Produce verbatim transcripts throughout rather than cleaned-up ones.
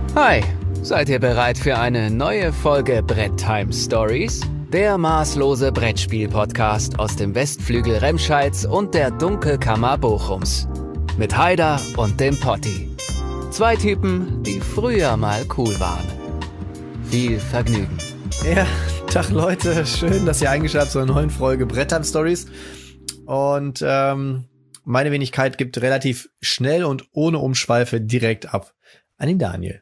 Hi, seid ihr bereit für eine neue Folge Brett Time Stories? Der maßlose Brettspiel-Podcast aus dem Westflügel Remscheids und der Dunkelkammer Bochums. Mit Haider und dem Potti. Zwei Typen, die früher mal cool waren. Viel Vergnügen. Ja, Tag Leute, schön, dass ihr eingeschaltet zur neuen Folge Brett Time Stories. Und ähm, meine Wenigkeit gibt relativ schnell und ohne Umschweife direkt ab an den Daniel.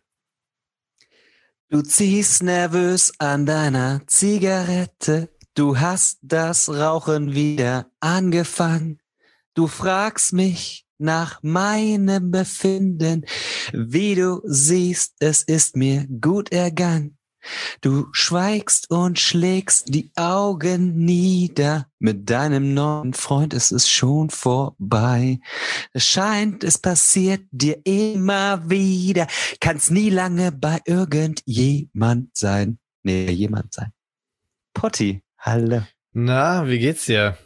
Du ziehst nervös an deiner Zigarette, du hast das Rauchen wieder angefangen. Du fragst mich nach meinem Befinden, wie du siehst, es ist mir gut ergangen. Du schweigst und schlägst die Augen nieder. Mit deinem neuen Freund ist es schon vorbei. Es scheint, es passiert dir immer wieder. Kannst nie lange bei irgendjemand sein. Nee, jemand sein. Potti, hallo. Na, wie geht's dir?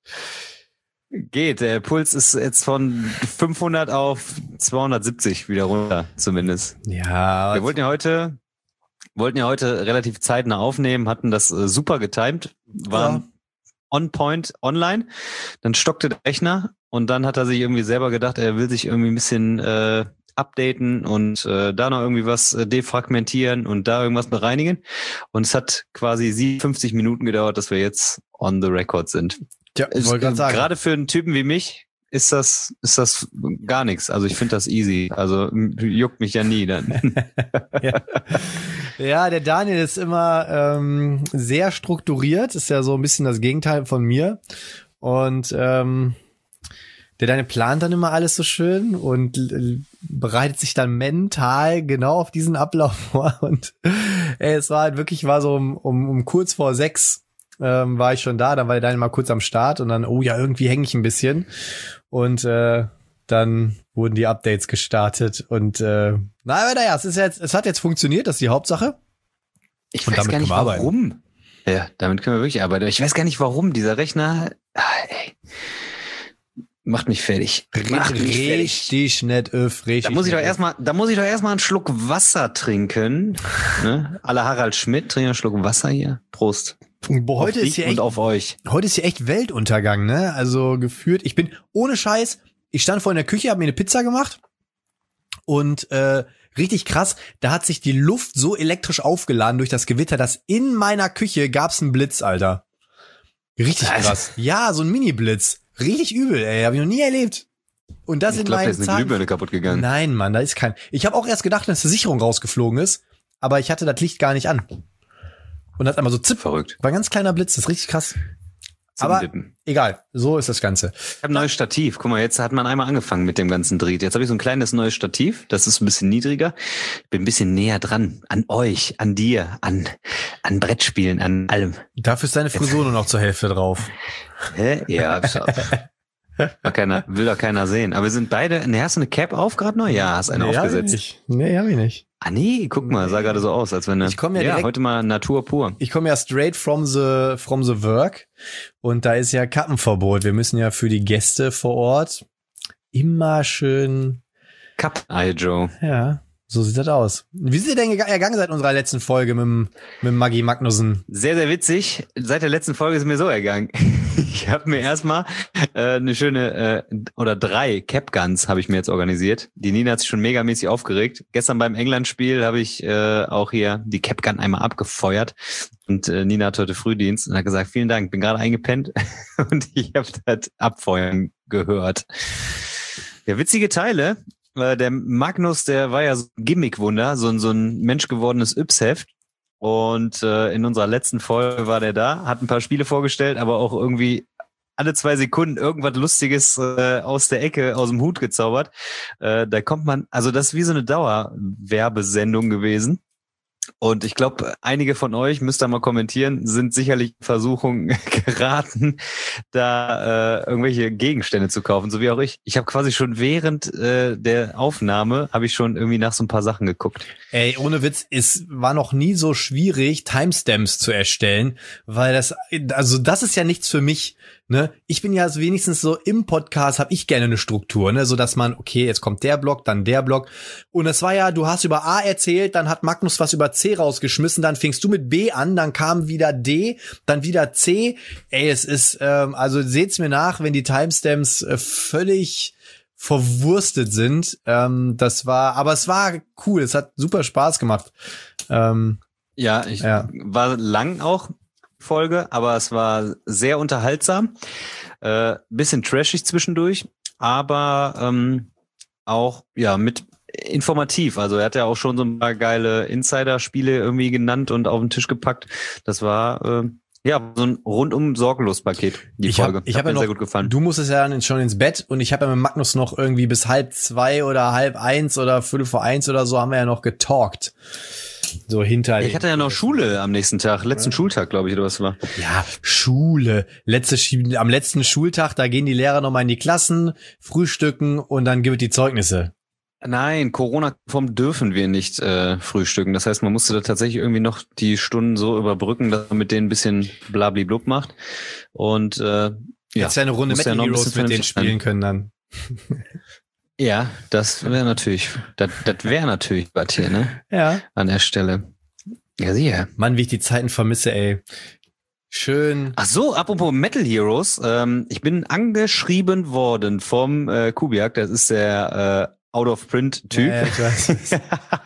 Geht, der Puls ist jetzt von fünfhundert auf zweihundertsiebzig wieder runter, zumindest. Ja. Wir wollten ja heute... Wollten ja heute relativ zeitnah aufnehmen, hatten das äh, super getimed, waren ja on point online. Dann stockte der Rechner und dann hat er sich irgendwie selber gedacht, er will sich irgendwie ein bisschen äh, updaten und äh, da noch irgendwie was äh, defragmentieren und da irgendwas bereinigen. Und es hat quasi siebenundfünfzig Minuten gedauert, dass wir jetzt on the record sind. Ja, ich wollte gerade sagen. Gerade für einen Typen wie mich ist das ist das gar nichts. Also ich finde das easy. Also juckt mich ja nie dann. ja. ja, der Daniel ist immer ähm, sehr strukturiert. Ist ja so ein bisschen das Gegenteil von mir. Und ähm, der Daniel plant dann immer alles so schön und l- bereitet sich dann mental genau auf diesen Ablauf vor. Und ey, es war halt wirklich, war so um, um, um kurz vor sechs ähm, war ich schon da. Dann war der Daniel mal kurz am Start und dann, oh ja, irgendwie hänge ich ein bisschen. Und äh, dann wurden die Updates gestartet und äh, na, aber naja, es ist jetzt, es hat jetzt funktioniert, das ist die Hauptsache. Ich und weiß gar nicht warum. Arbeiten. Ja, damit können wir wirklich arbeiten. Ich weiß gar nicht warum dieser Rechner ah, ey, macht mich fertig. Macht mich fertig. Richtig nett öff, richtig. Da muss ich doch nett erstmal, da muss ich doch erstmal einen Schluck Wasser trinken. Ne? À la Harald Schmidt, trinke einen Schluck Wasser hier. Prost. Boah, heute auf ist hier und echt, auf euch. Heute ist hier echt Weltuntergang, ne? Also gefühlt, ich bin ohne Scheiß, ich stand vor in der Küche, habe mir eine Pizza gemacht und äh, richtig krass, da hat sich die Luft so elektrisch aufgeladen durch das Gewitter, dass in meiner Küche gab's einen Blitz, Alter. Richtig krass. Also, ja, so ein Mini-Blitz. Richtig übel, ey, habe ich noch nie erlebt. Und das ich in glaub, meinen da ist eine Glühbirne kaputt gegangen. Nein, Mann, da ist kein. Ich habe auch erst gedacht, dass die Sicherung rausgeflogen ist, aber ich hatte das Licht gar nicht an. Und hat einmal so zipp. Verrückt. War ein ganz kleiner Blitz, das ist richtig krass. Zum Aber Dippen. Egal, so ist das Ganze. Ich habe ein neues Stativ. Guck mal, jetzt hat man einmal angefangen mit dem ganzen Dritt. Jetzt habe ich so ein kleines neues Stativ. Das ist ein bisschen niedriger. Ich bin ein bisschen näher dran. An euch, an dir, an an Brettspielen, an allem. Dafür ist deine Frisur nur noch zur Hälfte drauf. Hä? Ja, schau. Will keiner, will doch keiner sehen. Aber wir sind beide. Ne, hast du eine Cap auf gerade noch? Ja, hast eine nee, aufgesetzt. Hab ich nicht. Nee, hab ich nicht. Ah nee, guck mal, sah gerade so aus, als wenn ne. Ich komme ja, ja direkt, heute mal Natur pur. Ich komme ja straight from the from the work und da ist ja Kappenverbot. Wir müssen ja für die Gäste vor Ort immer schön Cup Eye Joe. Ja, so sieht das aus. Wie seid ihr denn ergangen seit unserer letzten Folge mit dem, mit dem Maggi Magnussen? Sehr, sehr witzig. Seit der letzten Folge ist mir so ergangen. Ich habe mir erstmal äh, eine schöne, äh, oder drei Cap-Guns habe ich mir jetzt organisiert. Die Nina hat sich schon megamäßig aufgeregt. Gestern beim England-Spiel habe ich äh, auch hier die Cap-Gun einmal abgefeuert. Und äh, Nina hat heute Frühdienst und hat gesagt, vielen Dank, bin gerade eingepennt. Und ich habe das Abfeuern gehört. Ja, witzige Teile. Der Magnus, der war ja so ein Gimmick-Wunder, so ein, so ein menschgewordenes Yps-Heft. Und äh, in unserer letzten Folge war der da, hat ein paar Spiele vorgestellt, aber auch irgendwie alle zwei Sekunden irgendwas Lustiges äh, aus der Ecke, aus dem Hut gezaubert. Äh, da kommt man, also das ist wie so eine Dauerwerbesendung gewesen. Und ich glaube, einige von euch, müsst ihr mal kommentieren, sind sicherlich in Versuchung geraten, da äh, irgendwelche Gegenstände zu kaufen, so wie auch ich. Ich habe quasi schon während äh, der Aufnahme, habe ich schon irgendwie nach so ein paar Sachen geguckt. Ey, ohne Witz, es war noch nie so schwierig, Timestamps zu erstellen, weil das, also das ist ja nichts für mich. Ne, ich bin ja wenigstens so im Podcast, habe ich gerne eine Struktur, ne, so dass man, okay, jetzt kommt der Block, dann der Block. Und es war ja, du hast über A erzählt, dann hat Magnus was über C rausgeschmissen, dann fingst du mit B an, dann kam wieder D, dann wieder C. Ey, es ist, ähm, also seht's mir nach, wenn die Timestamps äh, völlig verwurstet sind. Ähm, das war, aber es war cool, es hat super Spaß gemacht. Ähm, ja, ich ja. war lang auch. Folge, aber es war sehr unterhaltsam, äh, bisschen trashig zwischendurch, aber ähm, auch ja mit informativ. Also er hat ja auch schon so ein paar geile Insider-Spiele irgendwie genannt und auf den Tisch gepackt. Das war äh, ja so ein rundum sorglos Paket. Die ich Folge hab, ich hat hab mir ja noch, sehr gut gefallen. Du musstest ja dann schon ins Bett und ich habe ja mit Magnus noch irgendwie bis halb zwei oder halb eins oder viertel vor eins oder so haben wir ja noch getalkt. So hinter. Ich hatte ja noch Schule am nächsten Tag, letzten ja. Schultag, glaube ich, oder was war. Ja, Schule. Letzte, am letzten Schultag, da gehen die Lehrer nochmal in die Klassen, frühstücken und dann gibt es die Zeugnisse. Nein, Corona-konform dürfen wir nicht äh, frühstücken. Das heißt, man musste da tatsächlich irgendwie noch die Stunden so überbrücken, dass man mit denen ein bisschen blabli-blub macht. Und äh, ja, jetzt ja eine Runde Metal ja Heroes mit denen spielen können dann. Ja, das wäre natürlich, das, das wäre natürlich was hier, ne? Ja. An der Stelle. Ja, sicher. Mann, wie ich die Zeiten vermisse, ey. Schön. Ach so, apropos Metal Heroes. Ähm, ich bin angeschrieben worden vom äh, Kubiak, das ist der äh, Out-of-Print-Typ. Ja, ich weiß.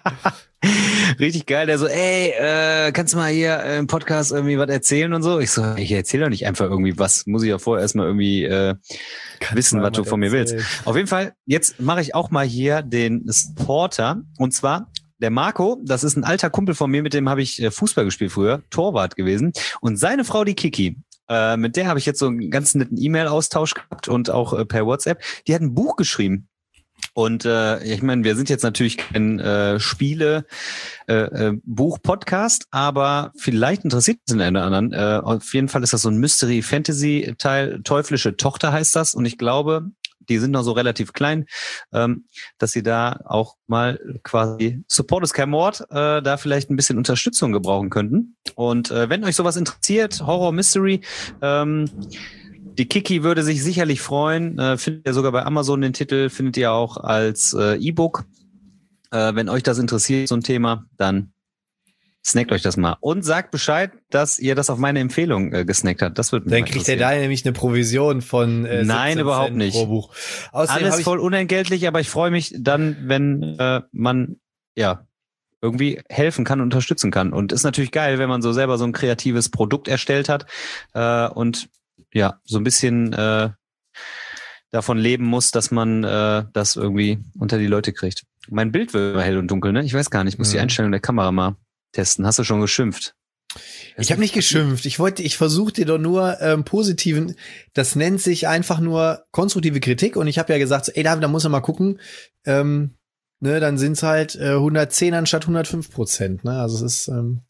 Richtig geil, der so, ey, äh, kannst du mal hier im Podcast irgendwie was erzählen und so? Ich so, ich erzähle doch nicht einfach irgendwie was. Muss ich ja vorher erstmal irgendwie äh, wissen, was du von mir willst. Auf jeden Fall, jetzt mache ich auch mal hier den Supporter. Und zwar der Marco, das ist ein alter Kumpel von mir, mit dem habe ich Fußball gespielt früher, Torwart gewesen. Und seine Frau, die Kiki, äh, mit der habe ich jetzt so einen ganz netten E-Mail-Austausch gehabt und auch äh, per WhatsApp. Die hat ein Buch geschrieben. Und äh, ich meine, wir sind jetzt natürlich kein äh, Spiele äh, äh, Buch-Podcast, aber vielleicht interessiert es den einen oder anderen. Äh, auf jeden Fall ist das so ein Mystery-Fantasy-Teil, Teuflische Tochter heißt das. Und ich glaube, die sind noch so relativ klein, ähm, dass sie da auch mal quasi, Support ist kein Mord, äh, da vielleicht ein bisschen Unterstützung gebrauchen könnten. Und äh, wenn euch sowas interessiert, Horror, Mystery, ähm, die Kiki würde sich sicherlich freuen. Äh, findet ihr sogar bei Amazon den Titel, findet ihr auch als äh, E-Book. Äh, wenn euch das interessiert, so ein Thema, dann snackt euch das mal. Und sagt Bescheid, dass ihr das auf meine Empfehlung äh, gesnackt habt. Das wird mich Dann kriegt der da nämlich eine Provision von äh, Nein, überhaupt Cent nicht. Pro Buch. Außerdem Alles voll unentgeltlich, aber ich freue mich dann, wenn äh, man ja irgendwie helfen kann und unterstützen kann. Und ist natürlich geil, wenn man so selber so ein kreatives Produkt erstellt hat äh, und ja, so ein bisschen äh, davon leben muss, dass man äh, das irgendwie unter die Leute kriegt. Mein Bild wird immer hell und dunkel, ne? Ich weiß gar nicht, ich muss mhm. die Einstellung der Kamera mal testen. Hast du schon geschimpft? Ich habe nicht geschimpft. Ich wollte, ich versuche dir doch nur ähm, positiven. Das nennt sich einfach nur konstruktive Kritik. Und ich habe ja gesagt, so, ey David, da muss man mal gucken. Ähm, ne, dann sind's halt äh, hundertzehn anstatt hundertfünf Prozent. Ne, also es ist ähm,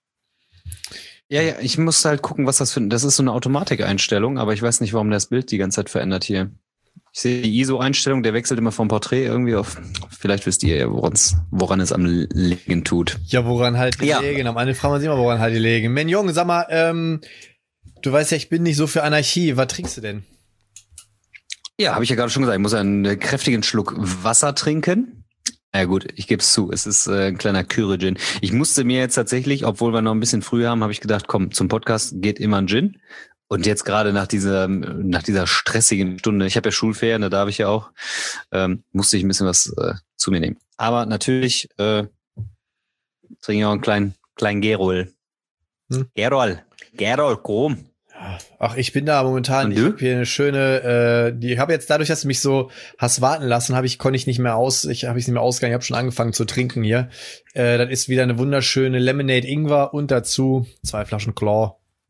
Ja, ja, ich muss halt gucken, was das für, das ist so eine Automatikeinstellung, aber ich weiß nicht, warum das Bild die ganze Zeit verändert hier. Ich sehe die I S O-Einstellung, der wechselt immer vom Porträt irgendwie auf, vielleicht wisst ihr ja, woran's, woran es am Legen tut. Ja, woran halt die ja. Legen, am Ende fragen wir uns immer, woran halt die Legen. Men Jung, sag mal, ähm, du weißt ja, ich bin nicht so für Anarchie, was trinkst du denn? Ja, habe ich ja gerade schon gesagt, ich muss einen kräftigen Schluck Wasser trinken. Ja gut, ich gebe es zu, es ist äh, ein kleiner Kyre-Gin. Ich musste mir jetzt tatsächlich, obwohl wir noch ein bisschen früh haben, habe ich gedacht, komm, zum Podcast geht immer ein Gin. Und jetzt gerade nach dieser nach dieser stressigen Stunde, ich habe ja Schulferien, da darf ich ja auch, ähm, musste ich ein bisschen was äh, zu mir nehmen. Aber natürlich äh, trinke ich auch einen kleinen, kleinen Gerol. Hm? Gerol, Gerol, komm. Ach, ich bin da momentan, ich habe hier eine schöne, äh, die habe jetzt dadurch, dass du mich so hast warten lassen, habe ich konnte ich nicht mehr aus, ich habe ich nicht mehr ausgegangen, ich habe schon angefangen zu trinken hier. Äh, das ist wieder eine wunderschöne Lemonade Ingwer und dazu zwei Flaschen Claw.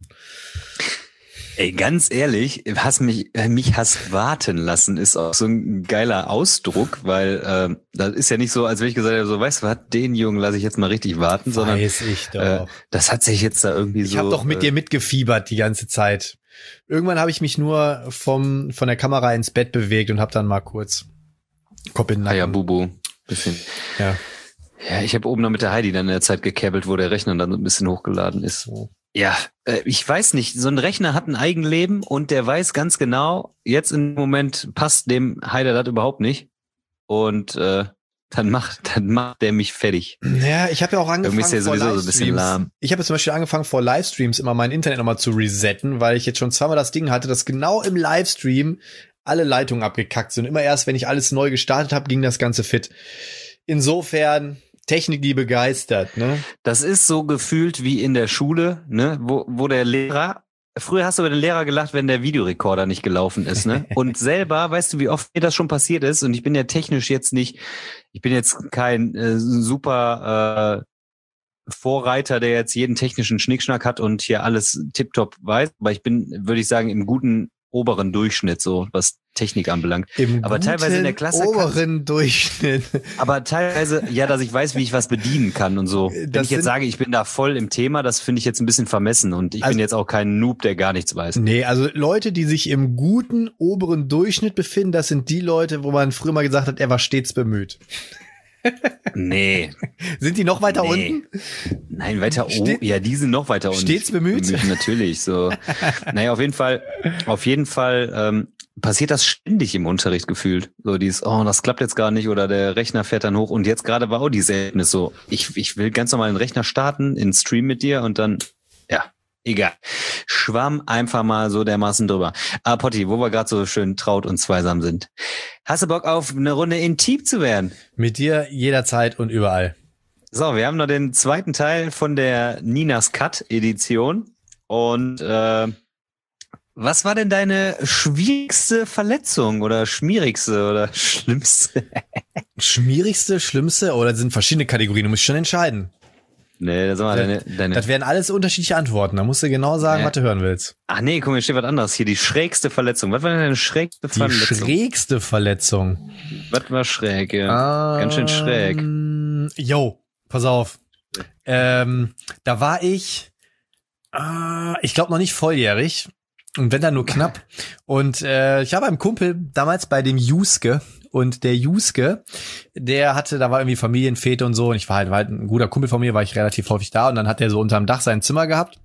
Ey, ganz ehrlich, hast mich mich hast warten lassen, ist auch so ein geiler Ausdruck, weil äh, das ist ja nicht so, als wenn ich gesagt hätte, so, weißt du was, den Jungen lasse ich jetzt mal richtig warten, sondern weiß ich doch. Äh, das hat sich jetzt da irgendwie ich so. Ich habe doch mit äh, dir mitgefiebert die ganze Zeit. Irgendwann habe ich mich nur vom von der Kamera ins Bett bewegt und habe dann mal kurz Kopf in den Nacken. Ah ja, Bubu, bisschen. Ja. Ja, ich habe oben noch mit der Heidi dann in der Zeit gekäbelt, wo der Rechner dann so ein bisschen hochgeladen ist. Ja, äh, ich weiß nicht, so ein Rechner hat ein Eigenleben und der weiß ganz genau, jetzt im Moment passt dem Heider das überhaupt nicht. Und äh, dann macht, dann macht der mich fertig. Ja, ich habe ja auch angefangen ist ja vor sowieso so ein bisschen lahm. Ich habe zum Beispiel angefangen vor Livestreams immer mein Internet nochmal zu resetten, weil ich jetzt schon zweimal das Ding hatte, dass genau im Livestream alle Leitungen abgekackt sind. Immer erst, wenn ich alles neu gestartet habe, ging das Ganze fit. Insofern Technik, die begeistert, ne? Das ist so gefühlt wie in der Schule, ne, wo wo der Lehrer, früher hast du über den Lehrer gelacht, wenn der Videorekorder nicht gelaufen ist, ne? Und selber, weißt du, wie oft mir das schon passiert ist? Und ich bin ja technisch jetzt nicht, ich bin jetzt kein äh, super äh, Vorreiter, der jetzt jeden technischen Schnickschnack hat und hier alles tipptopp weiß, aber ich bin, würde ich sagen, im guten oberen Durchschnitt, so was Technik anbelangt. Im aber teilweise in der Klasse oberen kann, Durchschnitt. Aber teilweise, ja, dass ich weiß, wie ich was bedienen kann und so. Wenn das ich jetzt sage, ich bin da voll im Thema, das finde ich jetzt ein bisschen vermessen und ich also, bin jetzt auch kein Noob, der gar nichts weiß. Nee, also Leute, die sich im guten oberen Durchschnitt befinden, das sind die Leute, wo man früher mal gesagt hat, er war stets bemüht. Nee. Sind die noch weiter nee. unten? Nein, weiter oben. Ja, die sind noch weiter unten. Stets bemüht? bemüht natürlich, so. Naja, auf jeden Fall, auf jeden Fall, ähm, passiert das ständig im Unterricht gefühlt. So dieses, oh, das klappt jetzt gar nicht oder der Rechner fährt dann hoch und jetzt gerade war auch dieses Erlebnis so, ich, ich will ganz normal den Rechner starten, in Stream mit dir und dann, ja, egal. Schwamm einfach mal so dermaßen drüber. Ah, Potti, wo wir gerade so schön traut und zweisam sind. Hast du Bock auf eine Runde intim zu werden? Mit dir jederzeit und überall. So, wir haben noch den zweiten Teil von der Ninas Cut Edition und äh, was war denn deine schwierigste Verletzung oder schmierigste oder schlimmste? Schmierigste, schlimmste oder sind verschiedene Kategorien? Du musst schon entscheiden. Nee, sag mal, deine, deine. Das wären alles unterschiedliche Antworten. Da musst du genau sagen, ja. was du hören willst. Ach nee, guck mal, hier steht was anderes. Hier die schrägste Verletzung. Was war denn deine schrägste die Verletzung? Die schrägste Verletzung. Was war schräg, ja? Ähm, Ganz schön schräg. Jo, pass auf. Ähm, da war ich, äh, ich glaube noch nicht volljährig. Und wenn dann nur knapp. Und äh, ich habe einen Kumpel damals bei dem Juske. Und der Juske, der hatte, da war irgendwie Familienfete und so. Und ich war halt, war halt ein guter Kumpel von mir, war ich relativ häufig da. Und dann hat er so unterm Dach sein Zimmer gehabt.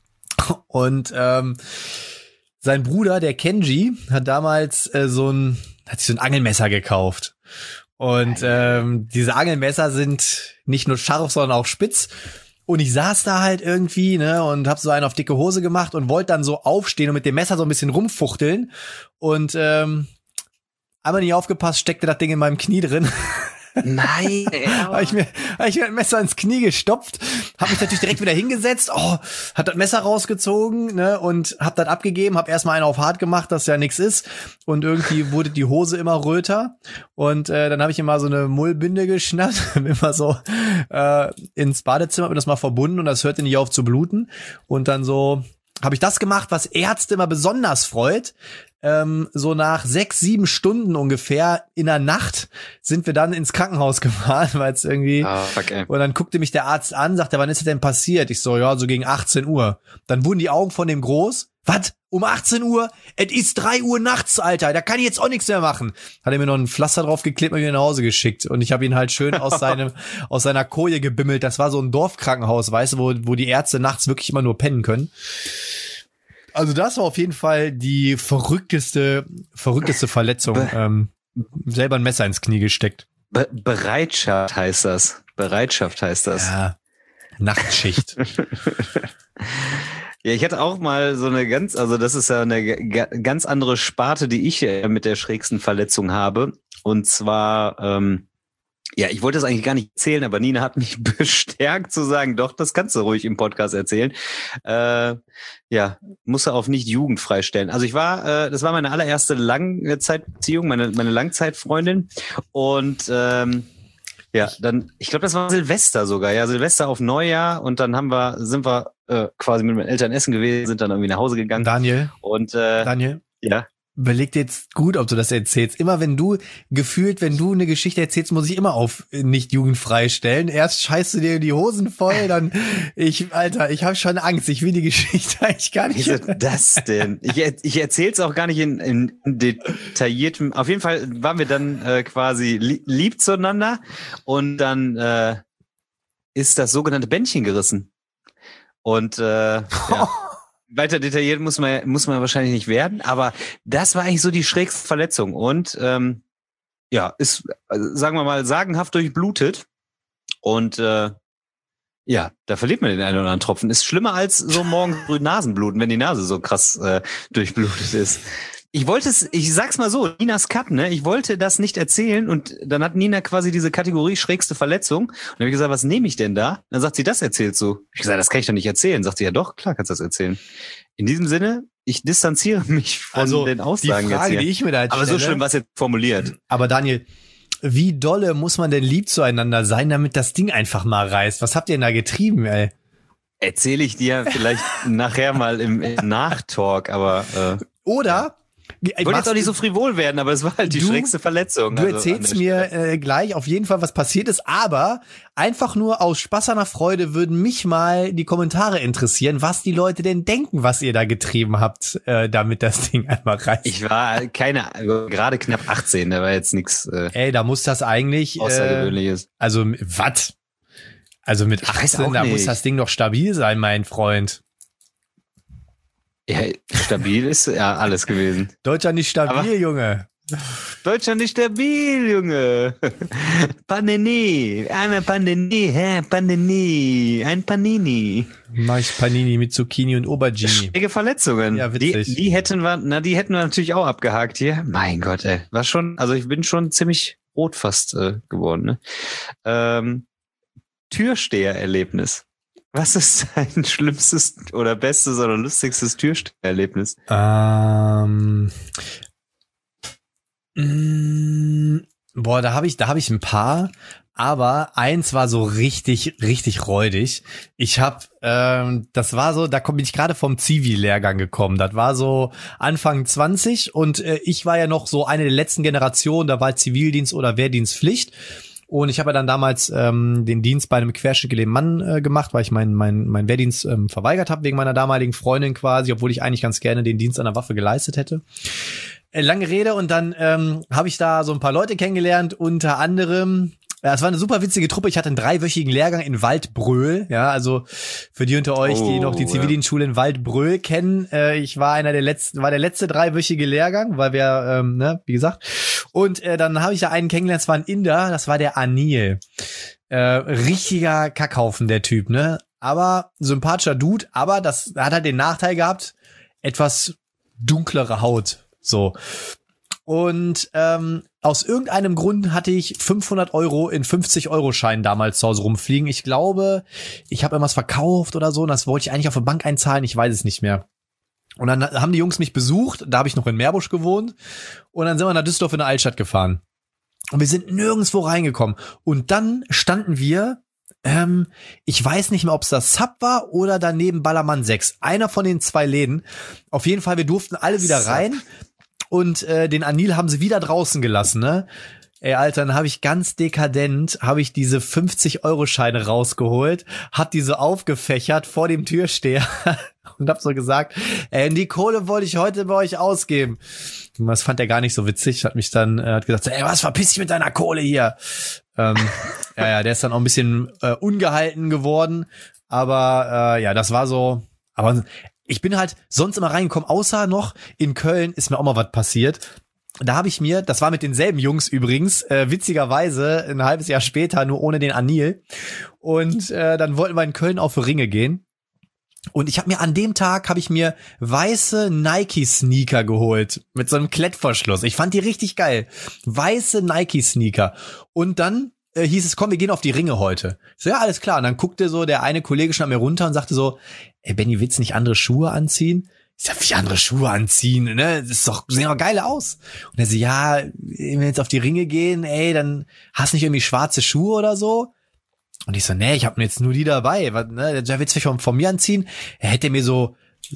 Und ähm, sein Bruder, der Kenji, hat damals äh, so ein, hat sich so ein Angelmesser gekauft. Und ähm, diese Angelmesser sind nicht nur scharf, sondern auch spitz. Und ich saß da halt irgendwie, ne, und hab so einen auf dicke Hose gemacht und wollte dann so aufstehen und mit dem Messer so ein bisschen rumfuchteln. Und ähm, einmal nicht aufgepasst, steckte das Ding in meinem Knie drin. Nein, ja. Habe ich mir, hab ich mir ein Messer ins Knie gestopft, habe mich natürlich direkt wieder hingesetzt, oh, hat das Messer rausgezogen, ne, und hab das abgegeben, hab erstmal einen auf hart gemacht, dass ja nichts ist, und irgendwie wurde die Hose immer röter und äh, dann habe ich immer so eine Mullbinde geschnappt, immer so äh, ins Badezimmer, hab mir das mal verbunden und das hörte nicht auf zu bluten und dann so habe ich das gemacht, was Ärzte immer besonders freut. Ähm, so nach sechs, sieben Stunden ungefähr in der Nacht sind wir dann ins Krankenhaus gefahren, weil es irgendwie oh, fuck, ey. Und dann guckte mich der Arzt an, sagte, wann ist das denn passiert? Ich so, ja, so gegen achtzehn Uhr. Dann wurden die Augen von dem groß. Was? Um achtzehn Uhr? Es ist drei Uhr nachts, Alter. Da kann ich jetzt auch nichts mehr machen. Hat er mir noch ein Pflaster drauf geklebt und mir nach Hause geschickt. Und ich habe ihn halt schön aus seinem aus seiner Koje gebimmelt. Das war so ein Dorfkrankenhaus, weißt du, wo, wo die Ärzte nachts wirklich immer nur pennen können. Also das war auf jeden Fall die verrückteste, verrückteste Verletzung. Be- ähm, selber ein Messer ins Knie gesteckt. Be- Bereitschaft heißt das. Bereitschaft heißt das. Ja, Nachtschicht. Ja, ich hatte auch mal so eine ganz, also das ist ja eine g- ganz andere Sparte, die ich mit der schrägsten Verletzung habe. Und zwar, ähm, ja, ich wollte das eigentlich gar nicht erzählen, aber Nina hat mich bestärkt zu sagen, doch, das kannst du ruhig im Podcast erzählen. Äh, ja, musste auf nicht jugendfrei stellen. Also ich war, äh, das war meine allererste Langzeitbeziehung, meine meine Langzeitfreundin und ähm, ja, dann, ich glaube, das war Silvester sogar, ja, Silvester auf Neujahr und dann haben wir, sind wir äh, quasi mit meinen Eltern essen gewesen, sind dann irgendwie nach Hause gegangen. Daniel. Und äh, Daniel. Ja. Überleg dir jetzt gut, ob du das erzählst. Immer wenn du, gefühlt, wenn du eine Geschichte erzählst, muss ich immer auf nicht jugendfrei stellen. Erst scheißt du dir die Hosen voll, dann, ich, Alter, ich habe schon Angst. Ich will die Geschichte eigentlich gar nicht. Wie ist das denn? Ich, ich erzähl's auch gar nicht in, in detailliertem. Auf jeden Fall waren wir dann äh, quasi lieb zueinander und dann äh, ist das sogenannte Bändchen gerissen. Und äh, ja. Weiter detailliert muss man muss man wahrscheinlich nicht werden, aber das war eigentlich so die schrägste Verletzung und ähm, ja, ist, also, sagen wir mal, sagenhaft durchblutet und äh, ja, da verliert man den einen oder anderen Tropfen. Ist schlimmer als so morgens früh Nasenbluten, wenn die Nase so krass äh, durchblutet ist. Ich wollte es, ich sag's mal so, Ninas Cut, ne? Ich wollte das nicht erzählen und dann hat Nina quasi diese Kategorie schrägste Verletzung. Und dann habe ich gesagt, was nehme ich denn da? Dann sagt sie, das erzählst du. Ich gesagt, das kann ich doch nicht erzählen. Sagt sie, ja doch, klar kannst du das erzählen. In diesem Sinne, ich distanziere mich von also, den Aussagen die Frage, jetzt hier. Die ich mir da jetzt Aber stelle, so schlimm, was jetzt formuliert. Aber Daniel, wie dolle muss man denn lieb zueinander sein, damit das Ding einfach mal reißt? Was habt ihr denn da getrieben, ey? Erzähle ich dir vielleicht nachher mal im, im Nachtalk, aber äh, Oder ich wollte jetzt auch nicht so frivol werden, aber es war halt die du, schrägste Verletzung. Du also erzählst mir äh, gleich auf jeden Fall, was passiert ist, aber einfach nur aus Spaß an der Freude würden mich mal die Kommentare interessieren, was die Leute denn denken, was ihr da getrieben habt, äh, damit das Ding einmal reißt. Ich war keine, also gerade knapp achtzehn, da war jetzt nichts äh, Ey, da muss das eigentlich Außergewöhnliches. Äh, also, was? Also mit achtzehn, da muss das Ding doch stabil sein, mein Freund. Ja, stabil ist ja alles gewesen. Deutschland nicht stabil, aber Junge. Deutschland nicht stabil, Junge. Panini, einmal Panini, hä, Panini, ein Panini. Mach ich Panini mit Zucchini und Aubergine. Schräge Verletzungen. Ja, witzig. Die, die hätten wir, na, die hätten wir natürlich auch abgehakt hier. Mein Gott, ey. War schon, also ich bin schon ziemlich rot fast äh, geworden, ne? Ähm, Türstehererlebnis. Was ist dein schlimmstes oder bestes oder lustigstes Türstehererlebnis? Ähm, mh, boah, da habe ich, da habe ich ein paar, aber eins war so richtig, richtig räudig. Ich habe, ähm, das war so, da bin ich gerade vom Zivi-Lehrgang gekommen. Das war so Anfang zwanzig und äh, ich war ja noch so eine der letzten Generationen, da war Zivildienst oder Wehrdienstpflicht. Und ich habe ja dann damals ähm, den Dienst bei einem querschnittgelähmten Mann äh, gemacht, weil ich meinen mein, mein Wehrdienst ähm, verweigert habe wegen meiner damaligen Freundin quasi, obwohl ich eigentlich ganz gerne den Dienst an der Waffe geleistet hätte. Äh, lange Rede und dann ähm, habe ich da so ein paar Leute kennengelernt, unter anderem, ja, es war eine super witzige Truppe, ich hatte einen dreiwöchigen Lehrgang in Waldbröl, ja, also für die unter euch, die oh, noch die Zivildienstschule in Waldbröl kennen, äh, ich war einer der letzten, war der letzte dreiwöchige Lehrgang, weil wir, ähm, ne, wie gesagt, und äh, dann habe ich da einen kennengelernt, das war ein Inder, das war der Anil, äh, richtiger Kackhaufen, der Typ, ne, aber sympathischer Dude, aber das hat halt den Nachteil gehabt, etwas dunklere Haut, so. Und ähm, aus irgendeinem Grund hatte ich fünfhundert Euro in fünfzig-Euro-Scheinen damals zu Hause rumfliegen. Ich glaube, ich habe irgendwas verkauft oder so und das wollte ich eigentlich auf eine Bank einzahlen, ich weiß es nicht mehr. Und dann haben die Jungs mich besucht, da habe ich noch in Meerbusch gewohnt und dann sind wir nach Düsseldorf in der Altstadt gefahren. Und wir sind nirgendwo reingekommen. Und dann standen wir, ähm, ich weiß nicht mehr, ob es das Sub war oder daneben Ballermann sechs. Einer von den zwei Läden. Auf jeden Fall, wir durften alle wieder rein. Und äh, den Anil haben sie wieder draußen gelassen, ne? Ey, Alter, dann habe ich ganz dekadent, habe ich diese fünfzig-Euro-Scheine rausgeholt, hab die so aufgefächert vor dem Türsteher und hab so gesagt, ey, die Kohle wollte ich heute bei euch ausgeben. Und das fand er gar nicht so witzig, hat mich dann, äh, hat gesagt, so, ey, was, verpiss dich mit deiner Kohle hier. Ähm, ja, ja, der ist dann auch ein bisschen äh, ungehalten geworden, aber äh, ja, das war so, aber ich bin halt sonst immer reingekommen, außer noch in Köln ist mir auch mal was passiert. Da habe ich mir, das war mit denselben Jungs übrigens, äh, witzigerweise ein halbes Jahr später, nur ohne den Anil. Und äh, dann wollten wir in Köln auf Ringe gehen. Und ich habe mir an dem Tag, habe ich mir weiße Nike-Sneaker geholt mit so einem Klettverschluss. Ich fand die richtig geil. Weiße Nike-Sneaker. Und dann äh, hieß es, komm, wir gehen auf die Ringe heute. Ich so, ja, alles klar. Und dann guckte so der eine Kollege schon an mir runter und sagte so, ey, Benny, willst du nicht andere Schuhe anziehen? Ich sag, wie andere Schuhe anziehen, ne? Das ist doch, sehen doch geil aus. Und er so, ja, wenn wir jetzt auf die Ringe gehen, ey, dann hast du nicht irgendwie schwarze Schuhe oder so? Und ich so, nee, ich hab mir jetzt nur die dabei. Was, ne? Da willst du von, von mir anziehen? Er hätte mir so,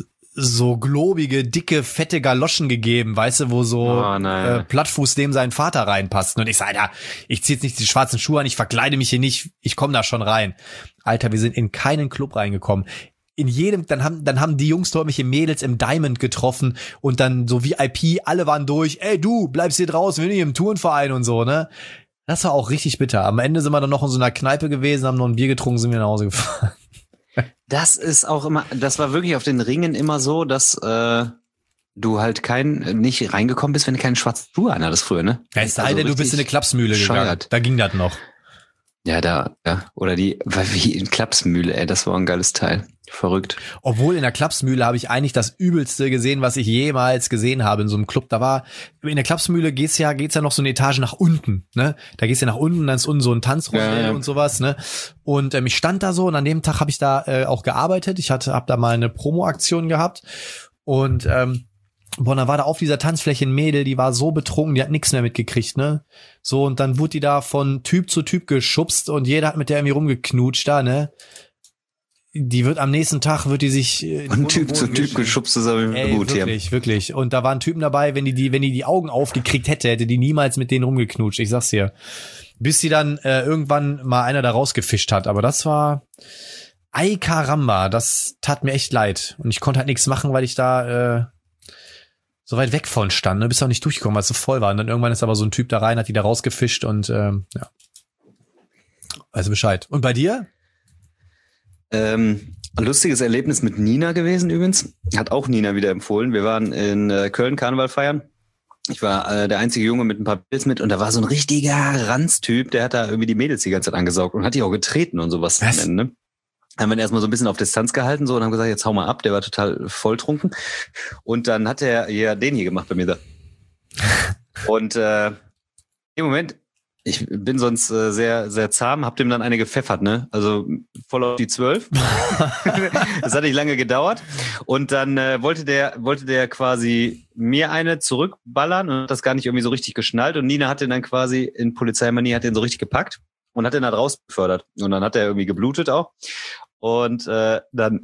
so globige, dicke, fette Galoschen gegeben, weißt du, wo so oh, äh, Plattfuß neben seinen Vater reinpasst. Und ich sag, Alter, ich zieh jetzt nicht die schwarzen Schuhe an, ich verkleide mich hier nicht, ich komme da schon rein. Alter, wir sind in keinen Club reingekommen. In jedem, dann haben, dann haben die Jungs dort mich im Mädels im Diamond getroffen und dann so V I P, alle waren durch, ey, du bleibst hier draußen, wir sind hier im Turnverein und so, ne? Das war auch richtig bitter. Am Ende sind wir dann noch in so einer Kneipe gewesen, haben noch ein Bier getrunken, sind wir nach Hause gefahren. Das ist auch immer, das war wirklich auf den Ringen immer so, dass äh, du halt kein, nicht reingekommen bist, wenn du keine schwarze Schuhe anhattest früher, ne? Ja, es sei also denn, du bist in eine Klapsmühle gegangen. Da ging das noch. Ja, da, ja. Oder die, wie in Klapsmühle, ey, das war ein geiles Teil. Verrückt. Obwohl in der Klapsmühle habe ich eigentlich das Übelste gesehen, was ich jemals gesehen habe in so einem Club. Da war, in der Klapsmühle geht's ja, geht's ja noch so eine Etage nach unten, ne? Da geht's ja nach unten, dann ist unten so ein Tanzrondell ja, ja. und sowas, ne? Und ähm, ich stand da so und an dem Tag habe ich da äh, auch gearbeitet. Ich hatte, hab da mal eine Promo-Aktion gehabt und, ähm, boah, dann war da auf dieser Tanzfläche ein Mädel, die war so betrunken, die hat nichts mehr mitgekriegt, ne? So, und dann wurde die da von Typ zu Typ geschubst und jeder hat mit der irgendwie rumgeknutscht da, ne? Die wird am nächsten Tag, wird die sich äh, von Typ zu Typ geschubst, ist aber Ey, gut, wirklich, ja. wirklich. Und da waren Typen dabei, wenn die die, wenn die die Augen aufgekriegt hätte, hätte die niemals mit denen rumgeknutscht. Ich sag's dir. Bis sie dann äh, irgendwann mal einer da rausgefischt hat. Aber das war, ay caramba, das tat mir echt leid. Und ich konnte halt nichts machen, weil ich da äh, so weit weg von stand. Ne? Bist auch nicht durchgekommen, weil es so voll war. Und dann irgendwann ist aber so ein Typ da rein, hat die da rausgefischt und ähm, ja. Also Bescheid. Und bei dir? Ähm, ein lustiges Erlebnis mit Nina gewesen übrigens. Hat auch Nina wieder empfohlen. Wir waren in äh, Köln Karneval feiern. Ich war äh, der einzige Junge mit ein paar Pilz mit und da war so ein richtiger Ranztyp, der hat da irgendwie die Mädels die ganze Zeit angesaugt und hat die auch getreten und sowas. Was? Am Ende. Haben wir ihn erstmal so ein bisschen auf Distanz gehalten so und haben gesagt, jetzt hau mal ab. Der war total volltrunken. Und dann hat er ja den hier gemacht bei mir da. Und äh, im Moment, ich bin sonst äh, sehr, sehr zahm, hab dem dann eine gepfeffert, ne? Also voll auf die zwölf. Das hat nicht lange gedauert. Und dann äh, wollte der, wollte der quasi mir eine zurückballern und hat das gar nicht irgendwie so richtig geschnallt. Und Nina hat den dann quasi in Polizeimanie, hat den so richtig gepackt und hat den da raus befördert. Und dann hat er irgendwie geblutet auch. Und äh, dann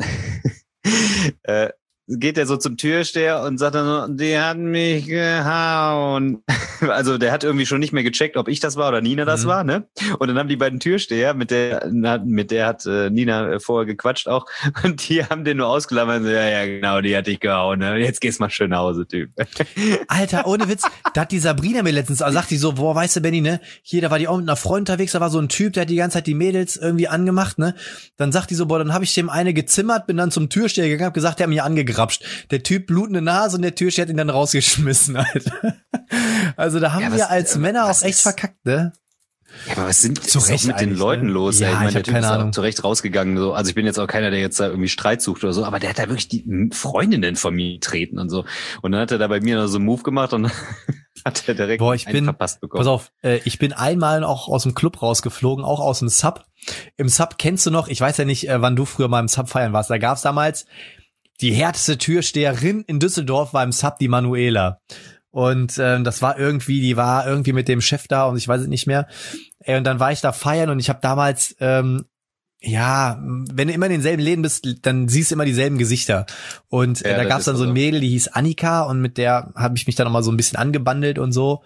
äh, geht er so zum Türsteher und sagt dann so, die hat mich gehauen. Also der hat irgendwie schon nicht mehr gecheckt, ob ich das war oder Nina das mhm. war, ne? Und dann haben die beiden Türsteher, mit der mit der hat äh, Nina vorher gequatscht auch, und die haben den nur ausgelammert. So, ja, ja, genau, die hat dich gehauen, ne? Jetzt gehst mal schön nach Hause, Typ. Alter, ohne Witz, da hat die Sabrina mir letztens, also sagt die so, boah, weißt du, Benni, ne? Hier, da war die auch mit einer Freundin unterwegs, da war so ein Typ, der hat die ganze Zeit die Mädels irgendwie angemacht, ne? Dann sagt die so, boah, dann habe ich dem eine gezimmert, bin dann zum Türsteher gegangen, hab gesagt, der hat mich angegrapscht. Der Typ blutende Nase und der Türsteher hat ihn dann rausgeschmissen, Alter. Also da haben ja, was, wir als Männer auch echt ist, verkackt, ne? Ja, aber was sind zu Recht mit den Leuten ne? los? Ja, ey? Ich meine, ich der Typ keine ist Ahnung. auch zurecht rausgegangen. So. Also ich bin jetzt auch keiner, der jetzt da irgendwie Streit sucht oder so, aber der hat da wirklich die Freundinnen von mir getreten und so. Und dann hat er da bei mir noch so einen Move gemacht und hat er direkt Boah, ich einen bin, verpasst bekommen. Pass auf, äh, ich bin einmal auch aus dem Club rausgeflogen, auch aus dem Sub. Im Sub kennst du noch, ich weiß ja nicht, äh, wann du früher mal im Sub feiern warst, da gab's damals die härteste Türsteherin in Düsseldorf, war im Sub die Manuela. Und ähm, das war irgendwie, die war irgendwie mit dem Chef da und ich weiß es nicht mehr. Ey, und dann war ich da feiern und ich habe damals, ähm, ja, wenn du immer in denselben Läden bist, dann siehst du immer dieselben Gesichter. Und äh, ja, da gab's dann so ein Mädel, die hieß Annika und mit der habe ich mich dann noch mal so ein bisschen angebandelt und so.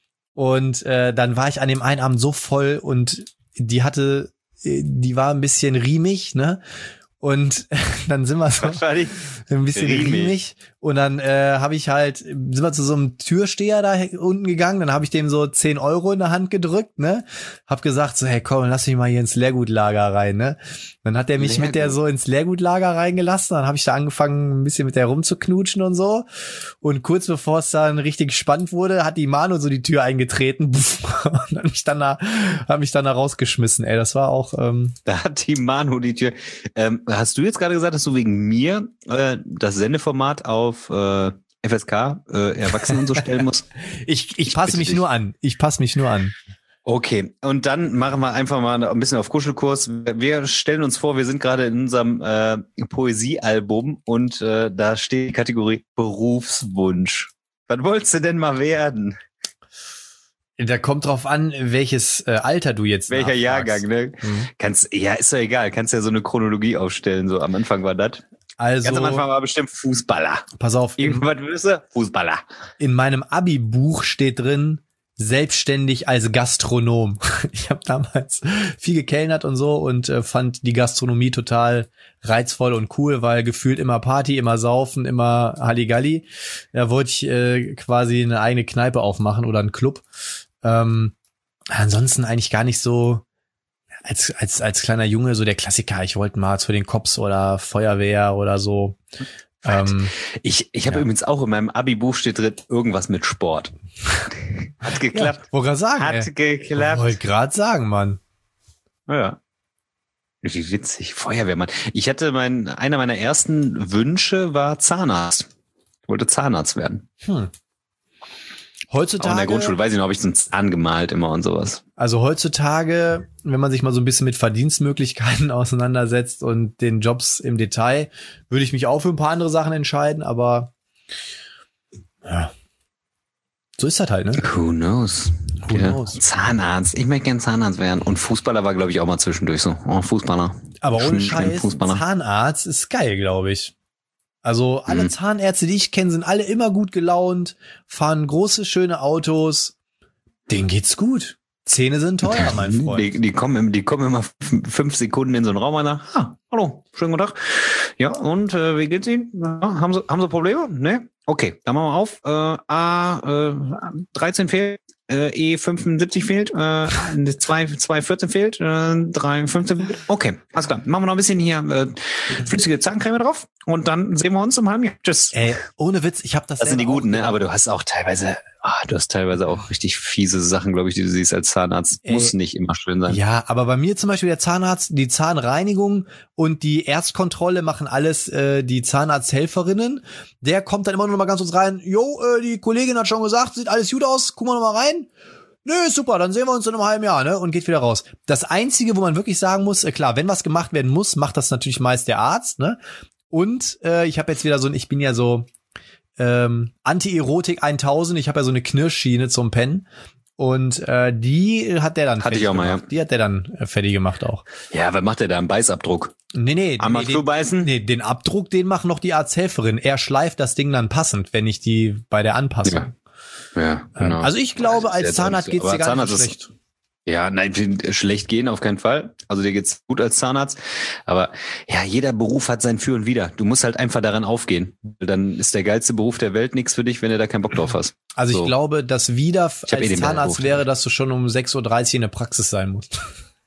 Und äh, dann war ich an dem einen Abend so voll und die hatte, die war ein bisschen riemig, ne? Und dann sind wir so ein bisschen riemig und dann äh, habe ich halt, sind wir zu so einem Türsteher da unten gegangen, dann habe ich dem so zehn Euro in der Hand gedrückt, ne, hab gesagt so, hey komm, lass mich mal hier ins Leergutlager rein, ne, dann hat er mich Leergut. mit der so ins Leergutlager reingelassen, dann habe ich da angefangen ein bisschen mit der rumzuknutschen und so und kurz bevor es dann richtig spannend wurde, hat die Manu so die Tür eingetreten und hat mich dann da, hat mich dann da rausgeschmissen, ey, das war auch ähm, da hat die Manu die Tür, ähm, hast du jetzt gerade gesagt, dass du wegen mir äh, das Sendeformat auf äh, F S K, äh, Erwachsenen und so stellen musst? ich ich passe mich dich. nur an. Ich passe mich nur an. Okay, und dann machen wir einfach mal ein bisschen auf Kuschelkurs. Wir stellen uns vor, wir sind gerade in unserem äh, Poesiealbum und äh, da steht die Kategorie Berufswunsch. Was wolltest du denn mal werden? Da kommt drauf an, welches äh, Alter du jetzt Welcher nachfragst. Jahrgang, ne? Mhm. Kannst, ja, ist doch egal. Kannst ja so eine Chronologie aufstellen. So am Anfang war das. Also, ganz am Anfang war bestimmt Fußballer. Pass auf. Irgendwas willst du? Fußballer. In meinem Abi-Buch steht drin, selbstständig als Gastronom. Ich habe damals viel gekellnert und so und äh, fand die Gastronomie total reizvoll und cool, weil gefühlt immer Party, immer Saufen, immer Halligalli. Da wollte ich äh, quasi eine eigene Kneipe aufmachen oder einen Club. Ähm, ansonsten eigentlich gar nicht so, als, als, als kleiner Junge so der Klassiker, ich wollte mal zu den Cops oder Feuerwehr oder so. Ähm, ich ich habe ja. übrigens auch in meinem Abi-Buch steht drin, irgendwas mit Sport. Hat geklappt. Ja, wollte gerade sagen. Hat ey. geklappt. Wollte gerade sagen, Mann. Ja. Wie witzig, Feuerwehrmann. Ich hatte mein, einer meiner ersten Wünsche war Zahnarzt. Ich wollte Zahnarzt werden. Hm. Heutzutage. Auch in der Grundschule, weiß ich noch, habe ich so einen Zahn gemalt immer und sowas. Also heutzutage, wenn man sich mal so ein bisschen mit Verdienstmöglichkeiten auseinandersetzt und den Jobs im Detail, würde ich mich auch für ein paar andere Sachen entscheiden, aber ja, so ist das halt, ne? Who knows? Who ja. knows? Zahnarzt. Ich möchte gerne Zahnarzt werden. Und Fußballer war, glaube ich, auch mal zwischendurch so. Oh, Fußballer. Aber ohne Scheiß, Fußballer. Zahnarzt ist geil, glaube ich. Also alle mhm. Zahnärzte, die ich kenne, sind alle immer gut gelaunt, fahren große, schöne Autos. Denen geht's gut. Zähne sind teuer, mein Freund. Die, die, kommen, die kommen immer fünf Sekunden in so einen Raum und sagen, ah, hallo, schönen guten Tag. Ja, und äh, wie geht's Ihnen? Ja, haben Sie haben Sie Probleme? Ne? Okay, dann machen wir auf. Äh, A äh, dreizehn fehlt, äh, E fünfundsiebzig fehlt, äh, zwei vierzehn fehlt, äh, drei fünfzehn fehlt. Okay, alles klar. Machen wir noch ein bisschen hier äh, flüssige Zahncreme drauf und dann sehen wir uns im halben Jahr. Tschüss. Ey, ohne Witz, ich habe das. Das sind die guten, ne? Aber du hast auch teilweise, ah, du hast teilweise auch richtig fiese Sachen, glaube ich, die du siehst als Zahnarzt. Ey, muss nicht immer schön sein. Ja, aber bei mir zum Beispiel der Zahnarzt, die Zahnreinigung und die Erstkontrolle machen alles äh, die Zahnarzthelferinnen. Der kommt dann immer nur noch mal ganz kurz rein. Jo, äh, die Kollegin hat schon gesagt, sieht alles gut aus. Gucken wir noch mal rein. Nö, super, dann sehen wir uns in einem halben Jahr, ne? Und geht wieder raus. Das Einzige, wo man wirklich sagen muss, äh, klar, wenn was gemacht werden muss, macht das natürlich meist der Arzt, ne? Und äh, ich habe jetzt wieder so ein, ich bin ja so ähm, Anti-Erotik tausend, ich habe ja so eine Knirschschiene zum Pennen. Und äh, die hat der dann Hatte ich auch mal, gemacht. Ja. Die hat der dann äh, fertig gemacht auch. Ja, was macht der da? Einen Beißabdruck? Nee, nee. Einmal nee, zubeißen? Nee, den Abdruck, den macht noch die Arzthelferin. Er schleift das Ding dann passend, wenn ich die bei der Anpassung. Ja, ja genau. Also ich glaube, als Zahnarzt geht's dir gar nicht schlecht. Ja, nein, schlecht gehen auf keinen Fall. Also dir geht's gut als Zahnarzt. Aber ja, jeder Beruf hat sein Für und Wider. Du musst halt einfach daran aufgehen. Dann ist der geilste Beruf der Welt nichts für dich, wenn du da keinen Bock drauf hast. Also so. Ich glaube, das Wider als eh Zahnarzt wäre, dass du schon um sechs Uhr dreißig in der Praxis sein musst.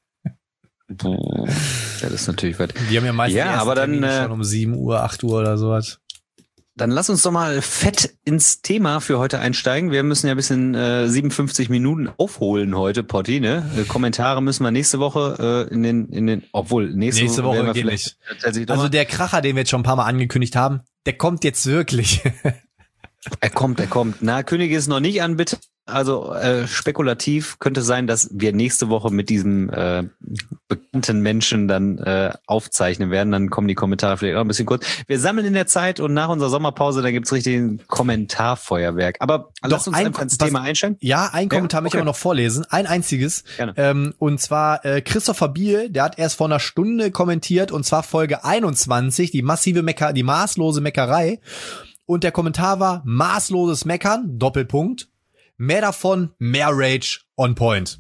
Ja, das ist natürlich weit. Die haben ja meistens ja, aber dann äh, schon um sieben Uhr, acht Uhr oder sowas. Dann lass uns doch mal fett ins Thema für heute einsteigen. Wir müssen ja ein bisschen äh, siebenundfünfzig Minuten aufholen heute, Potti, ne? Äh, Kommentare müssen wir nächste Woche äh, in den, in den, obwohl nächste, nächste Woche, Woche geht nicht. Also der Kracher, den wir jetzt schon ein paar Mal angekündigt haben, der kommt jetzt wirklich. Er kommt, er kommt. Na, Könige ist noch nicht an, bitte. Also äh, spekulativ könnte sein, dass wir nächste Woche mit diesem äh, bekannten Menschen dann äh, aufzeichnen werden. Dann kommen die Kommentare vielleicht auch ein bisschen kurz. Wir sammeln in der Zeit und nach unserer Sommerpause, dann gibt's richtig ein Kommentarfeuerwerk. Aber Doch, lass uns ein, einfach ins was, Thema einsteigen. Ja, ein Kommentar ja, okay. möchte ich aber noch vorlesen. Ein einziges. Gerne. Ähm, und zwar äh, Christopher Biel, der hat erst vor einer Stunde kommentiert und zwar Folge einundzwanzig, die massive Mecker, die maßlose Meckerei. Und der Kommentar war maßloses Meckern, Doppelpunkt. Mehr davon, mehr Rage, on point.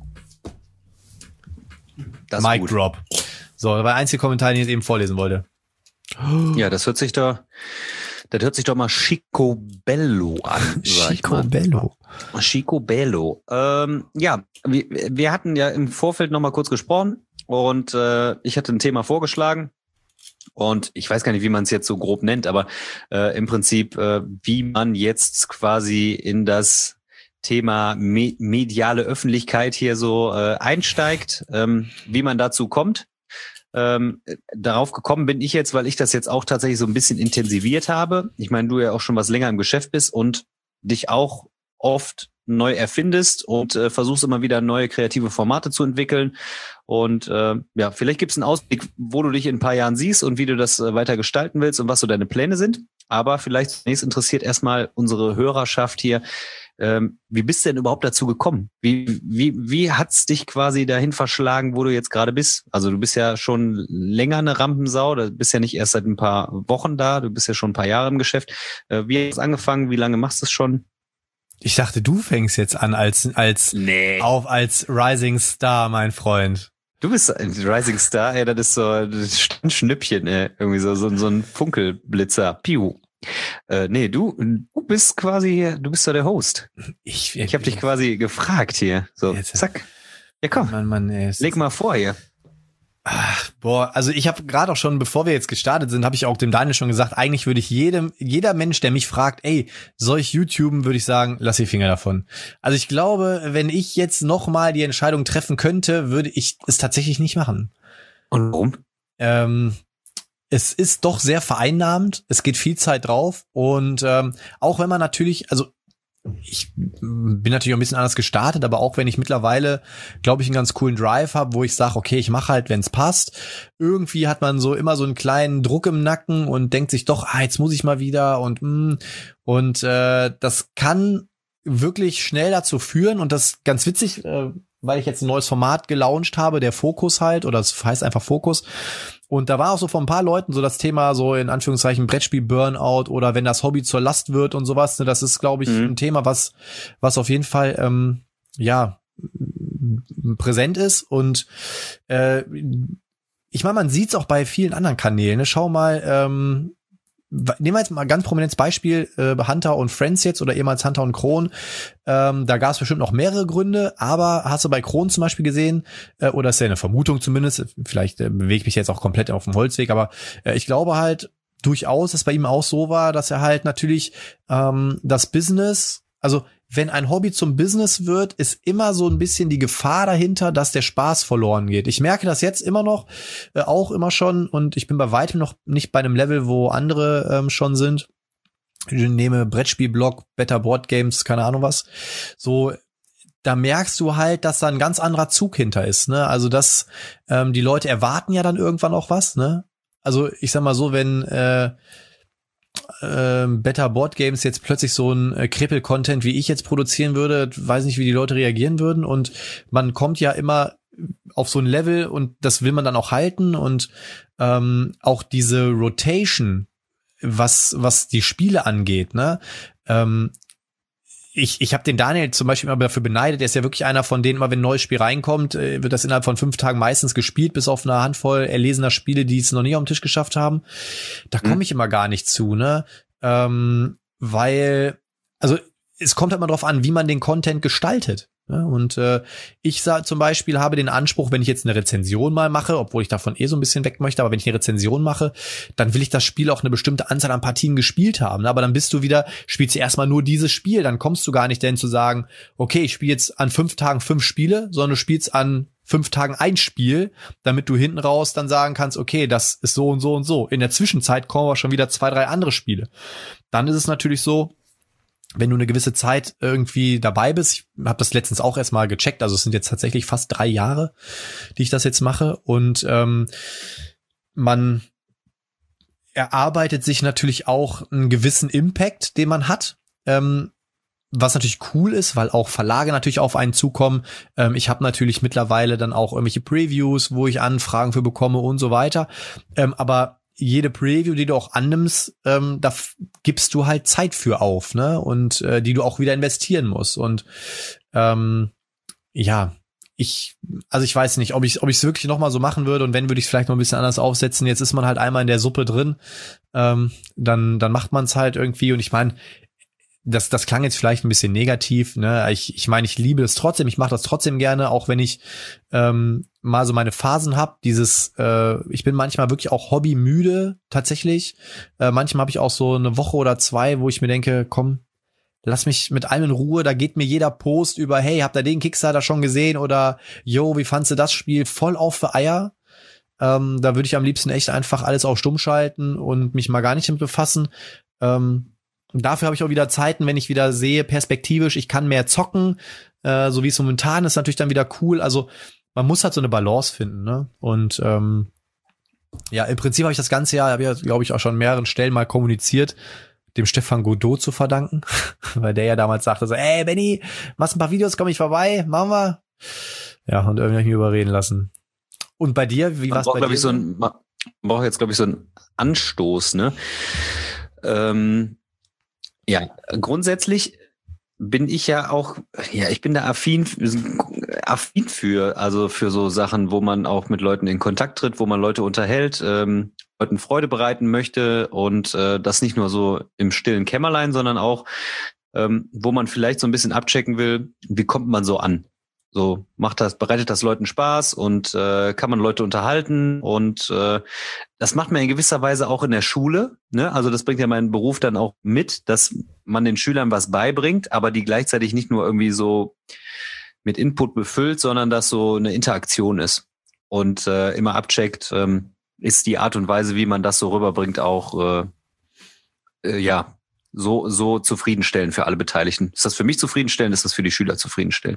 Das Mic gut. Drop. So, das war der einzige Kommentar, den ich jetzt eben vorlesen wollte. Ja, das hört sich doch, das hört sich doch mal Chicobello an. Chicobello. Chicobello. Ähm, ja, wir, wir hatten ja im Vorfeld noch mal kurz gesprochen und äh, ich hatte ein Thema vorgeschlagen. Und ich weiß gar nicht, wie man es jetzt so grob nennt, aber äh, im Prinzip, äh, wie man jetzt quasi in das Thema me- mediale Öffentlichkeit hier so äh, einsteigt, ähm, wie man dazu kommt. Ähm, darauf gekommen bin ich jetzt, weil ich das jetzt auch tatsächlich so ein bisschen intensiviert habe. Ich meine, du ja auch schon was länger im Geschäft bist und dich auch oft neu erfindest und äh, versuchst immer wieder neue kreative Formate zu entwickeln. Und äh, ja, vielleicht gibt es einen Ausblick, wo du dich in ein paar Jahren siehst und wie du das äh, weiter gestalten willst und was so deine Pläne sind. Aber vielleicht zunächst interessiert erstmal unsere Hörerschaft hier, ähm, wie bist du denn überhaupt dazu gekommen? Wie wie wie hat's dich quasi dahin verschlagen, wo du jetzt gerade bist? Also du bist ja schon länger eine Rampensau, du bist ja nicht erst seit ein paar Wochen da, du bist ja schon ein paar Jahre im Geschäft. Äh, wie hast du angefangen? Wie lange machst du es schon? Ich dachte, du fängst jetzt an als als nee. auf als Rising Star, mein Freund. Du bist ein Rising Star, ey, das ist so das ist ein Schnüppchen, ey, irgendwie so so, so ein Funkelblitzer. Piu. Äh, nee, du du bist quasi hier, du bist doch der Host. Ich ich, ich habe dich quasi gefragt hier. So, jetzt, zack. Ja, komm. Mann, Mann, ey, leg mal vor hier. Ach, boah, also ich habe gerade auch schon, bevor wir jetzt gestartet sind, habe ich auch dem Daniel schon gesagt, eigentlich würde ich jedem, jeder Mensch, der mich fragt, ey, soll ich YouTuben, würde ich sagen, lass die Finger davon. Also ich glaube, wenn ich jetzt noch mal die Entscheidung treffen könnte, würde ich es tatsächlich nicht machen. Und warum? Ähm, es ist doch sehr vereinnahmend, es geht viel Zeit drauf und ähm, auch wenn man natürlich, also ich bin natürlich auch ein bisschen anders gestartet, aber auch wenn ich mittlerweile, glaube ich, einen ganz coolen Drive habe, wo ich sage, okay, ich mache halt, wenn es passt. Irgendwie hat man so immer so einen kleinen Druck im Nacken und denkt sich doch, ah, jetzt muss ich mal wieder und mh. und äh, das kann wirklich schnell dazu führen und das ist ganz witzig, äh, weil ich jetzt ein neues Format gelauncht habe, der Fokus halt, oder es heißt einfach Fokus. Und da war auch so von ein paar Leuten so das Thema so in Anführungszeichen Brettspiel-Burnout oder wenn das Hobby zur Last wird und sowas. Ne, das ist, glaube ich, mhm. ein Thema, was was auf jeden Fall ähm, ja präsent ist. Und äh, ich meine, man sieht es auch bei vielen anderen Kanälen. Ne? Schau mal, ähm, nehmen wir jetzt mal ein ganz prominentes Beispiel, äh, Hunter und Friends jetzt oder ehemals Hunter und Kron. Ähm, da gab es bestimmt noch mehrere Gründe, aber hast du bei Kron zum Beispiel gesehen, äh, oder ist ja eine Vermutung zumindest, vielleicht äh, bewege ich mich jetzt auch komplett auf dem Holzweg, aber äh, ich glaube halt durchaus, dass bei ihm auch so war, dass er halt natürlich ähm, das Business, also wenn ein Hobby zum Business wird, ist immer so ein bisschen die Gefahr dahinter, dass der Spaß verloren geht. Ich merke das jetzt immer noch, äh, auch immer schon, und ich bin bei weitem noch nicht bei einem Level, wo andere ähm, schon sind. Ich nehme Brettspielblog, Better Board Games, keine Ahnung was. So, da merkst du halt, dass da ein ganz anderer Zug hinter ist, ne? Also, dass ähm, die Leute erwarten ja dann irgendwann auch was, ne? Also, ich sag mal so, wenn äh, äh, Better Board Games jetzt plötzlich so ein äh, Krepel-Content wie ich jetzt produzieren würde, weiß nicht, wie die Leute reagieren würden, und man kommt ja immer auf so ein Level und das will man dann auch halten, und ähm, auch diese Rotation, was was die Spiele angeht, ne, ähm, Ich, ich habe den Daniel zum Beispiel immer dafür beneidet, der ist ja wirklich einer von denen, immer wenn ein neues Spiel reinkommt, wird das innerhalb von fünf Tagen meistens gespielt, bis auf eine Handvoll erlesener Spiele, die es noch nie auf den Tisch geschafft haben. Da komme mhm. ich immer gar nicht zu, ne? Ähm, weil, also es kommt halt mal drauf an, wie man den Content gestaltet. Ne? Und äh, ich sag, zum Beispiel habe den Anspruch, wenn ich jetzt eine Rezension mal mache, obwohl ich davon eh so ein bisschen weg möchte, aber wenn ich eine Rezension mache, dann will ich das Spiel auch eine bestimmte Anzahl an Partien gespielt haben. Ne? Aber dann bist du wieder, spielst du erstmal nur dieses Spiel, dann kommst du gar nicht denn zu sagen, okay, ich spiele jetzt an fünf Tagen fünf Spiele, sondern du spielst an fünf Tagen ein Spiel, damit du hinten raus dann sagen kannst, okay, das ist so und so und so. In der Zwischenzeit kommen aber schon wieder zwei, drei andere Spiele. Dann ist es natürlich so, wenn du eine gewisse Zeit irgendwie dabei bist, ich habe das letztens auch erstmal gecheckt, also es sind jetzt tatsächlich fast drei Jahre, die ich das jetzt mache, und ähm, man erarbeitet sich natürlich auch einen gewissen Impact, den man hat, ähm, was natürlich cool ist, weil auch Verlage natürlich auf einen zukommen. Ähm, ich habe natürlich mittlerweile dann auch irgendwelche Previews, wo ich Anfragen für bekomme und so weiter, ähm, aber jede Preview, die du auch annimmst, ähm, da f- gibst du halt Zeit für auf, ne? Und äh, die du auch wieder investieren musst. Und ähm, ja, ich, also ich weiß nicht, ob ich, ob ich es wirklich noch mal so machen würde. Und wenn, würde ich es vielleicht noch ein bisschen anders aufsetzen. Jetzt ist man halt einmal in der Suppe drin, ähm, dann, dann macht man es halt irgendwie. Und ich meine, das, das klang jetzt vielleicht ein bisschen negativ, ne? Ich, ich meine, ich liebe es trotzdem, ich mache das trotzdem gerne, auch wenn ich ähm, mal so meine Phasen habe. Dieses, äh, ich bin manchmal wirklich auch hobbymüde, tatsächlich. Äh, manchmal habe ich auch so eine Woche oder zwei, wo ich mir denke, komm, lass mich mit allem in Ruhe. Da geht mir jeder Post über, hey, habt ihr den Kickstarter schon gesehen? Oder, yo, wie fandst du das Spiel? Voll auf für Eier. Ähm, da würde ich am liebsten echt einfach alles auf stumm schalten und mich mal gar nicht damit befassen. Ähm, Und dafür habe ich auch wieder Zeiten, wenn ich wieder sehe, perspektivisch, ich kann mehr zocken, äh, so wie es momentan ist, natürlich dann wieder cool. Also man muss halt so eine Balance finden, ne? Und ähm, ja, im Prinzip habe ich das ganze Jahr, habe ich ja, glaube ich, auch schon an mehreren Stellen mal kommuniziert, dem Stefan Godot zu verdanken, weil der ja damals sagte so, ey Benny, machst ein paar Videos, komm ich vorbei, machen wir. Ja, und irgendwie habe ich mich überreden lassen. Und bei dir, wie war's bei dir? Ich, so ein, man braucht jetzt, glaube ich, so einen Anstoß, ne? Ähm, Ja, grundsätzlich bin ich ja auch, ja, ich bin da affin, affin für, also für so Sachen, wo man auch mit Leuten in Kontakt tritt, wo man Leute unterhält, ähm, Leuten Freude bereiten möchte, und äh, das nicht nur so im stillen Kämmerlein, sondern auch, ähm, wo man vielleicht so ein bisschen abchecken will, wie kommt man so an? So macht das, bereitet das Leuten Spaß und äh, kann man Leute unterhalten und äh, das macht man in gewisser Weise auch in der Schule, ne? Also das bringt ja meinen Beruf dann auch mit, dass man den Schülern was beibringt, aber die gleichzeitig nicht nur irgendwie so mit Input befüllt, sondern dass so eine Interaktion ist und äh, immer abcheckt, ähm, ist die Art und Weise, wie man das so rüberbringt, auch äh, äh, ja so so zufriedenstellend für alle Beteiligten. Ist das für mich zufriedenstellend, ist das für die Schüler zufriedenstellend?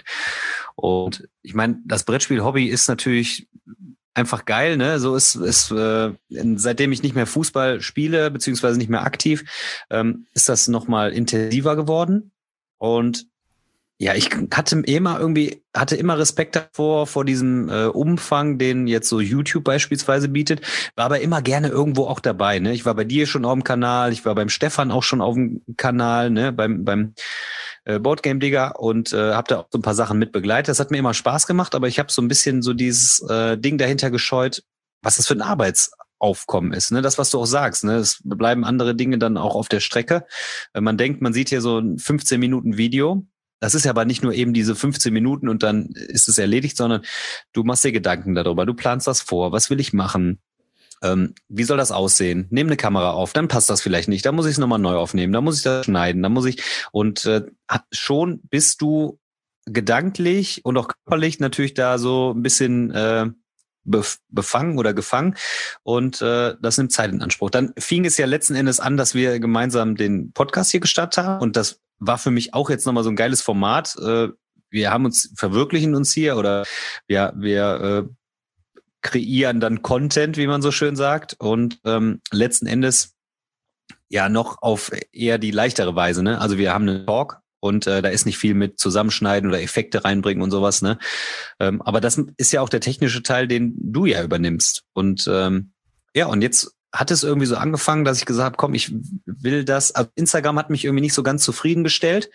Und ich meine, das Brettspiel-Hobby ist natürlich einfach geil, ne? So ist ist äh, seitdem ich nicht mehr Fußball spiele beziehungsweise nicht mehr aktiv, ähm, ist das nochmal intensiver geworden. Und ja, ich hatte immer irgendwie, hatte immer Respekt davor, vor diesem äh, Umfang, den jetzt so YouTube beispielsweise bietet, war aber immer gerne irgendwo auch dabei, ne? Ich war bei dir schon auf dem Kanal, ich war beim Stefan auch schon auf dem Kanal, ne? Beim, beim äh, Boardgame Digger und äh, habe da auch so ein paar Sachen mit begleitet. Das hat mir immer Spaß gemacht, aber ich habe so ein bisschen so dieses äh, Ding dahinter gescheut, was das für ein Arbeitsaufkommen ist, ne? Das, was du auch sagst, ne? Es bleiben andere Dinge dann auch auf der Strecke. Äh, man denkt, man sieht hier so ein fünfzehn Minuten Video. Das ist ja aber nicht nur eben diese fünfzehn Minuten und dann ist es erledigt, sondern du machst dir Gedanken darüber, du planst das vor, was will ich machen, ähm, wie soll das aussehen, nimm eine Kamera auf, dann passt das vielleicht nicht, dann muss ich es nochmal neu aufnehmen, dann muss ich das schneiden, dann muss ich und äh, schon bist du gedanklich und auch körperlich natürlich da so ein bisschen äh, befangen oder gefangen und äh, das nimmt Zeit in Anspruch. Dann fing es ja letzten Endes an, dass wir gemeinsam den Podcast hier gestartet haben und das war für mich auch jetzt nochmal so ein geiles Format. Äh, wir haben uns, verwirklichen uns hier oder wir, wir äh, kreieren dann Content, wie man so schön sagt und ähm, letzten Endes ja noch auf eher die leichtere Weise, ne? Also wir haben einen Talk und äh, da ist nicht viel mit Zusammenschneiden oder Effekte reinbringen und sowas, ne? Ähm, aber das ist ja auch der technische Teil, den du ja übernimmst. Und ähm, ja, und jetzt hat es irgendwie so angefangen, dass ich gesagt habe, komm, ich will das. Also Instagram hat mich irgendwie nicht so ganz zufriedengestellt.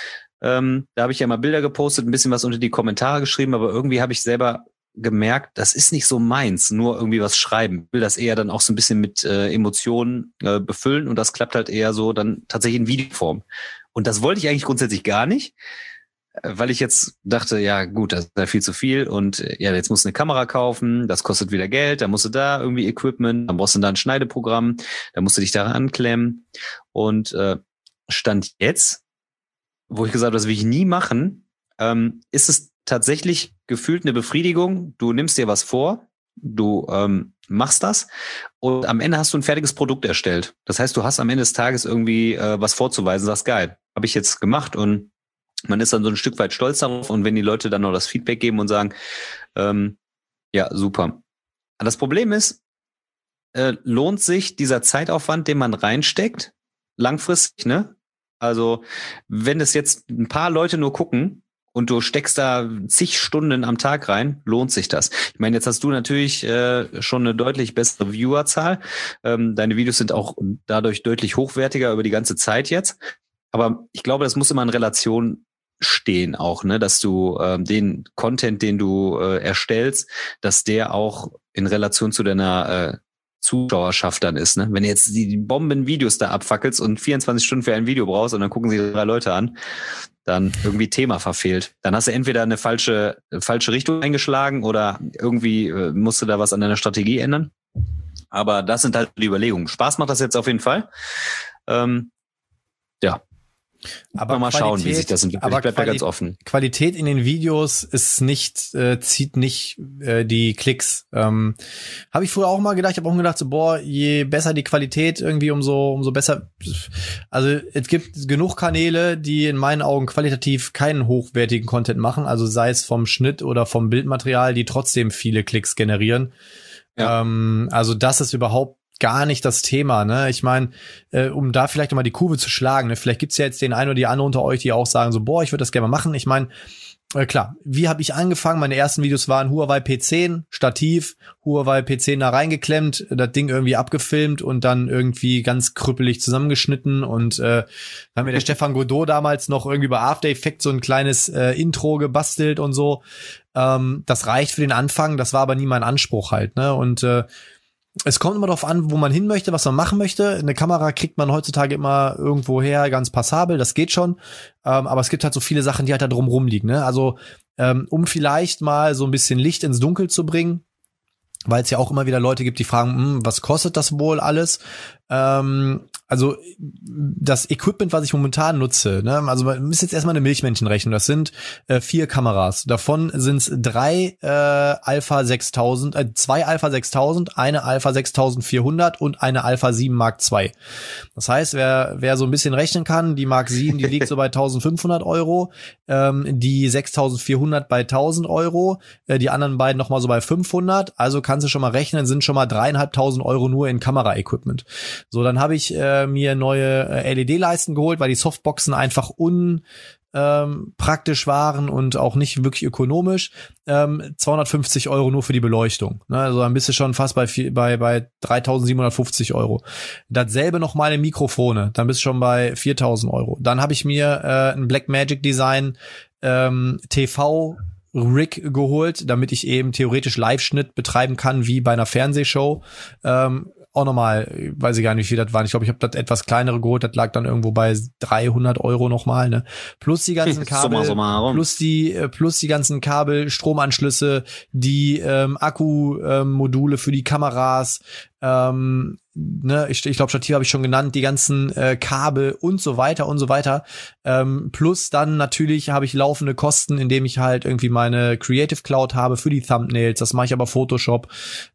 Ähm, da habe ich ja mal Bilder gepostet, ein bisschen was unter die Kommentare geschrieben, aber irgendwie habe ich selber gemerkt, das ist nicht so meins, nur irgendwie was schreiben. Ich will das eher dann auch so ein bisschen mit äh, Emotionen äh, befüllen und das klappt halt eher so dann tatsächlich in Videoform. Und das wollte ich eigentlich grundsätzlich gar nicht, weil ich jetzt dachte, ja gut, das ist ja viel zu viel und ja, jetzt musst du eine Kamera kaufen, das kostet wieder Geld, dann musst du da irgendwie Equipment, dann brauchst du da ein Schneideprogramm, dann musst du dich daran anklemmen und äh, Stand jetzt, wo ich gesagt habe, das will ich nie machen, ähm, ist es tatsächlich gefühlt eine Befriedigung. Du nimmst dir was vor, du ähm, machst das und am Ende hast du ein fertiges Produkt erstellt. Das heißt, du hast am Ende des Tages irgendwie äh, was vorzuweisen, sagst, geil, habe ich jetzt gemacht und man ist dann so ein Stück weit stolz darauf und wenn die Leute dann noch das Feedback geben und sagen, ähm, ja, super. Das Problem ist, äh, lohnt sich dieser Zeitaufwand, den man reinsteckt, langfristig, ne? Also, wenn es jetzt ein paar Leute nur gucken und du steckst da zig Stunden am Tag rein, lohnt sich das. Ich meine, jetzt hast du natürlich äh, schon eine deutlich bessere Viewerzahl. Ähm, deine Videos sind auch dadurch deutlich hochwertiger über die ganze Zeit jetzt. Aber ich glaube, das muss immer in Relation stehen auch, ne, dass du ähm, den Content, den du äh, erstellst, dass der auch in Relation zu deiner äh, Zuschauerschaft dann ist, ne? Wenn du jetzt die Bomben-Videos da abfackelst und vierundzwanzig Stunden für ein Video brauchst und dann gucken sich drei Leute an, dann irgendwie Thema verfehlt. Dann hast du entweder eine falsche falsche Richtung eingeschlagen oder irgendwie äh, musst du da was an deiner Strategie ändern. Aber das sind halt die Überlegungen. Spaß macht das jetzt auf jeden Fall. Ähm, ja. Aber mal Qualität, schauen, wie sich das entwickelt. Aber ich bleib Quali- da ganz offen. Qualität in den Videos ist nicht, äh, zieht nicht äh, die Klicks. Ähm, habe ich früher auch mal gedacht. Ich habe auch gedacht, so, boah, je besser die Qualität irgendwie, umso umso besser. Also es gibt genug Kanäle, die in meinen Augen qualitativ keinen hochwertigen Content machen. Also sei es vom Schnitt oder vom Bildmaterial, die trotzdem viele Klicks generieren. Ja. Ähm, also das ist überhaupt gar nicht das Thema, ne? Ich meine, äh, um da vielleicht nochmal die Kurve zu schlagen, ne? Vielleicht gibt's ja jetzt den einen oder die andere unter euch, die auch sagen so, boah, ich würde das gerne mal machen. Ich meine, äh, klar, wie habe ich angefangen? Meine ersten Videos waren Huawei P zehn, Stativ, Huawei P zehn da reingeklemmt, das Ding irgendwie abgefilmt und dann irgendwie ganz krüppelig zusammengeschnitten und äh, dann hat mir der Stefan Godot damals noch irgendwie bei After Effects so ein kleines äh, Intro gebastelt und so. Ähm, das reicht für den Anfang, das war aber nie mein Anspruch halt, ne? Und äh, es kommt immer darauf an, wo man hin möchte, was man machen möchte. Eine Kamera kriegt man heutzutage immer irgendwo her, ganz passabel, das geht schon. Ähm, aber es gibt halt so viele Sachen, die halt da drum rumliegen, ne? Also ähm, um vielleicht mal so ein bisschen Licht ins Dunkel zu bringen, weil es ja auch immer wieder Leute gibt, die fragen, hm, was kostet das wohl alles? Ähm, also das Equipment, was ich momentan nutze, ne, also man muss jetzt erstmal eine Milchmännchenrechnung, das sind äh, vier Kameras. Davon sind es drei äh, Alpha sechstausend, äh, zwei Alpha sechstausend, eine Alpha sechstausendvierhundert und eine Alpha sieben Mark zwei. Das heißt, wer wer so ein bisschen rechnen kann, die Mark sieben, die liegt so bei eintausendfünfhundert Euro, ähm, die sechstausendvierhundert bei tausend Euro, äh, die anderen beiden nochmal so bei fünfhundert. Also kannst du schon mal rechnen, sind schon mal dreieinhalbtausend Euro nur in Kamera-Equipment. So, dann habe ich äh, mir neue äh, L E D-Leisten geholt, weil die Softboxen einfach un ähm, praktisch waren und auch nicht wirklich ökonomisch. Ähm, zweihundertfünfzig Euro nur für die Beleuchtung. Ne? Also dann bist du schon fast bei bei bei dreitausendsiebenhundertfünfzig Euro. Dasselbe noch mal in Mikrofone, dann bist du schon bei viertausend Euro. Dann habe ich mir äh, ein Blackmagic Design ähm, T V Rig geholt, damit ich eben theoretisch Live-Schnitt betreiben kann, wie bei einer Fernsehshow. Ähm, auch nochmal, weiß ich gar nicht, wie viel das waren. Ich glaube, ich habe das etwas kleinere geholt, das lag dann irgendwo bei dreihundert Euro nochmal, ne? Plus die ganzen Kabel, Sommer, Sommer plus die plus die ganzen Kabel, Stromanschlüsse, die ähm, Akkumodule ähm, für die Kameras, ähm, ne, ich, ich glaube, Stativ habe ich schon genannt, die ganzen äh, Kabel und so weiter und so weiter. Ähm, plus dann natürlich habe ich laufende Kosten, indem ich halt irgendwie meine Creative Cloud habe für die Thumbnails. Das mache ich aber Photoshop.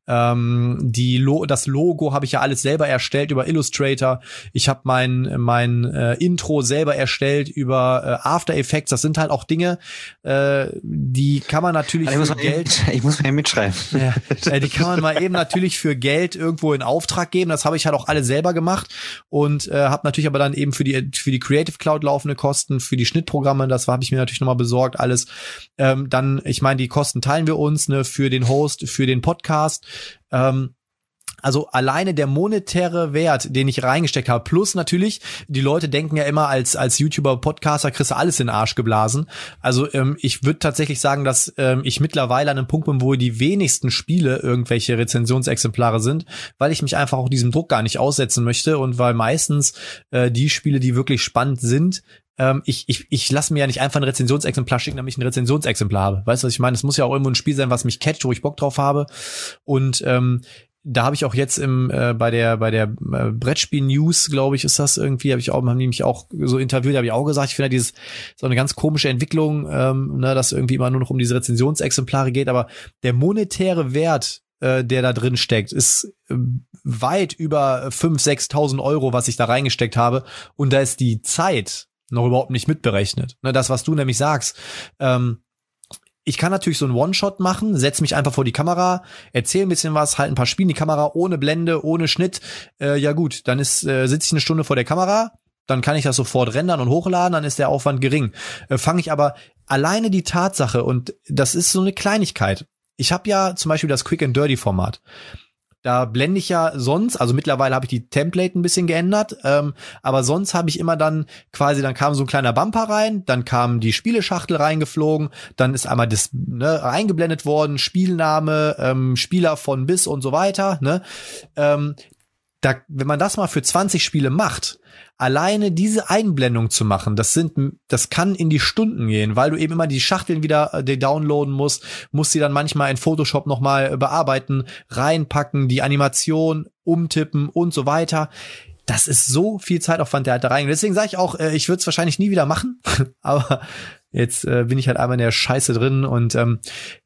Ähm, die Lo- das Logo habe ich ja alles selber erstellt über Illustrator. Ich habe mein mein äh, Intro selber erstellt über äh, After Effects. Das sind halt auch Dinge, äh, die kann man natürlich also ich für muss Geld. Eben, ich muss mal mitschreiben. Ja, äh, die kann man mal eben natürlich für Geld irgendwo in Auftrag geben. Das habe ich halt auch alle selber gemacht und äh, habe natürlich aber dann eben für die für die Creative Cloud laufende Kosten, für die Schnittprogramme, das habe ich mir natürlich nochmal besorgt, alles. Ähm, dann, ich meine, die Kosten teilen wir uns, ne, für den Host, für den Podcast. Ähm, Also alleine der monetäre Wert, den ich reingesteckt habe, plus natürlich, die Leute denken ja immer, als als YouTuber, Podcaster kriegst du alles in den Arsch geblasen. Also ähm, ich würde tatsächlich sagen, dass ähm, ich mittlerweile an einem Punkt bin, wo die wenigsten Spiele irgendwelche Rezensionsexemplare sind, weil ich mich einfach auch diesem Druck gar nicht aussetzen möchte und weil meistens äh, die Spiele, die wirklich spannend sind, ähm, ich ich ich lasse mir ja nicht einfach ein Rezensionsexemplar schicken, damit ich ein Rezensionsexemplar habe. Weißt du, was ich meine? Es muss ja auch irgendwo ein Spiel sein, was mich catcht, wo ich Bock drauf habe. Und ähm, da habe ich auch jetzt im äh, bei der bei der äh, Brettspiel News, glaube ich, ist das irgendwie, habe ich auch, haben die mich auch so interviewt, habe ich auch gesagt, ich finde dieses so eine ganz komische Entwicklung, ähm, ne, dass irgendwie immer nur noch um diese Rezensionsexemplare geht, aber der monetäre Wert, äh, der da drin steckt, ist äh, weit über fünftausend, sechstausend Euro, was ich da reingesteckt habe, und da ist die Zeit noch überhaupt nicht mitberechnet. Ne, das, was du nämlich sagst, ähm, ich kann natürlich so einen One-Shot machen, setz mich einfach vor die Kamera, erzähl ein bisschen was, halt ein paar Spiele in die Kamera, ohne Blende, ohne Schnitt. Äh, ja gut, dann ist äh, sitze ich eine Stunde vor der Kamera, dann kann ich das sofort rendern und hochladen, dann ist der Aufwand gering. Äh, fange ich aber alleine die Tatsache, und das ist so eine Kleinigkeit. Ich habe ja zum Beispiel das Quick and Dirty Format. Da blende ich ja sonst, also mittlerweile habe ich die Template ein bisschen geändert, ähm, aber sonst habe ich immer dann quasi, dann kam so ein kleiner Bumper rein, dann kam die Spieleschachtel reingeflogen, dann ist einmal das, ne, eingeblendet worden, Spielname, ähm, Spieler von bis und so weiter, ne. Ähm, da, wenn man das mal für zwanzig Spiele macht, alleine diese Einblendung zu machen, das sind, das kann in die Stunden gehen, weil du eben immer die Schachteln wieder äh, downloaden musst, musst sie dann manchmal in Photoshop nochmal bearbeiten, reinpacken, die Animation umtippen und so weiter. Das ist so viel Zeitaufwand, der halt da rein. Deswegen sage ich auch, äh, ich würde es wahrscheinlich nie wieder machen, aber jetzt äh, bin ich halt einmal in der Scheiße drin, und ähm,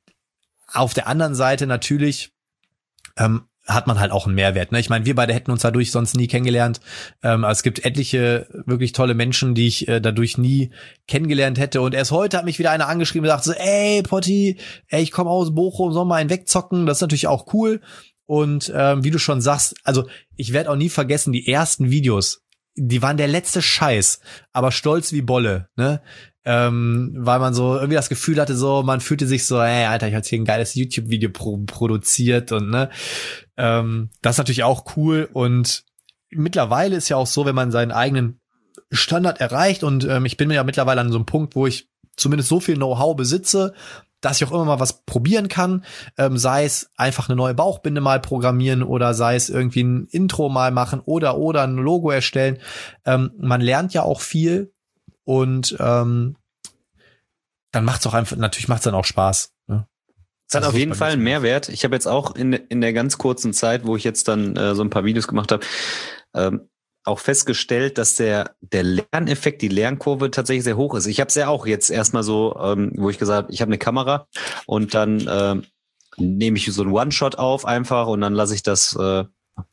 auf der anderen Seite natürlich ähm, hat man halt auch einen Mehrwert. Ne? Ich meine, wir beide hätten uns dadurch sonst nie kennengelernt. Ähm, es gibt etliche wirklich tolle Menschen, die ich äh, dadurch nie kennengelernt hätte. Und erst heute hat mich wieder einer angeschrieben und gesagt so, ey Potti, ey, ich komme aus Bochum, soll mal einen wegzocken. Das ist natürlich auch cool. Und ähm, wie du schon sagst, also ich werde auch nie vergessen, die ersten Videos, die waren der letzte Scheiß, aber stolz wie Bolle, ne? Ähm, weil man so irgendwie das Gefühl hatte, so, man fühlte sich so, ey, Alter, ich habe hier ein geiles YouTube-Video pro- produziert und ne, ähm, das ist natürlich auch cool. Und mittlerweile ist ja auch so, wenn man seinen eigenen Standard erreicht, und ähm, ich bin mir ja mittlerweile an so einem Punkt, wo ich zumindest so viel Know-how besitze, dass ich auch immer mal was probieren kann, ähm, sei es einfach eine neue Bauchbinde mal programmieren oder sei es irgendwie ein Intro mal machen oder oder ein Logo erstellen. Ähm, man lernt ja auch viel. Und ähm, dann macht's auch einfach, natürlich macht's dann auch Spaß. Ne? Es hat auf jeden Fall einen Mehrwert. Ich habe jetzt auch in, in der ganz kurzen Zeit, wo ich jetzt dann äh, so ein paar Videos gemacht habe, ähm, auch festgestellt, dass der der Lerneffekt, die Lernkurve tatsächlich sehr hoch ist. Ich habe es ja auch jetzt erstmal so, ähm, wo ich gesagt habe, ich habe eine Kamera und dann äh, nehme ich so einen One-Shot auf einfach und dann lasse ich das, äh,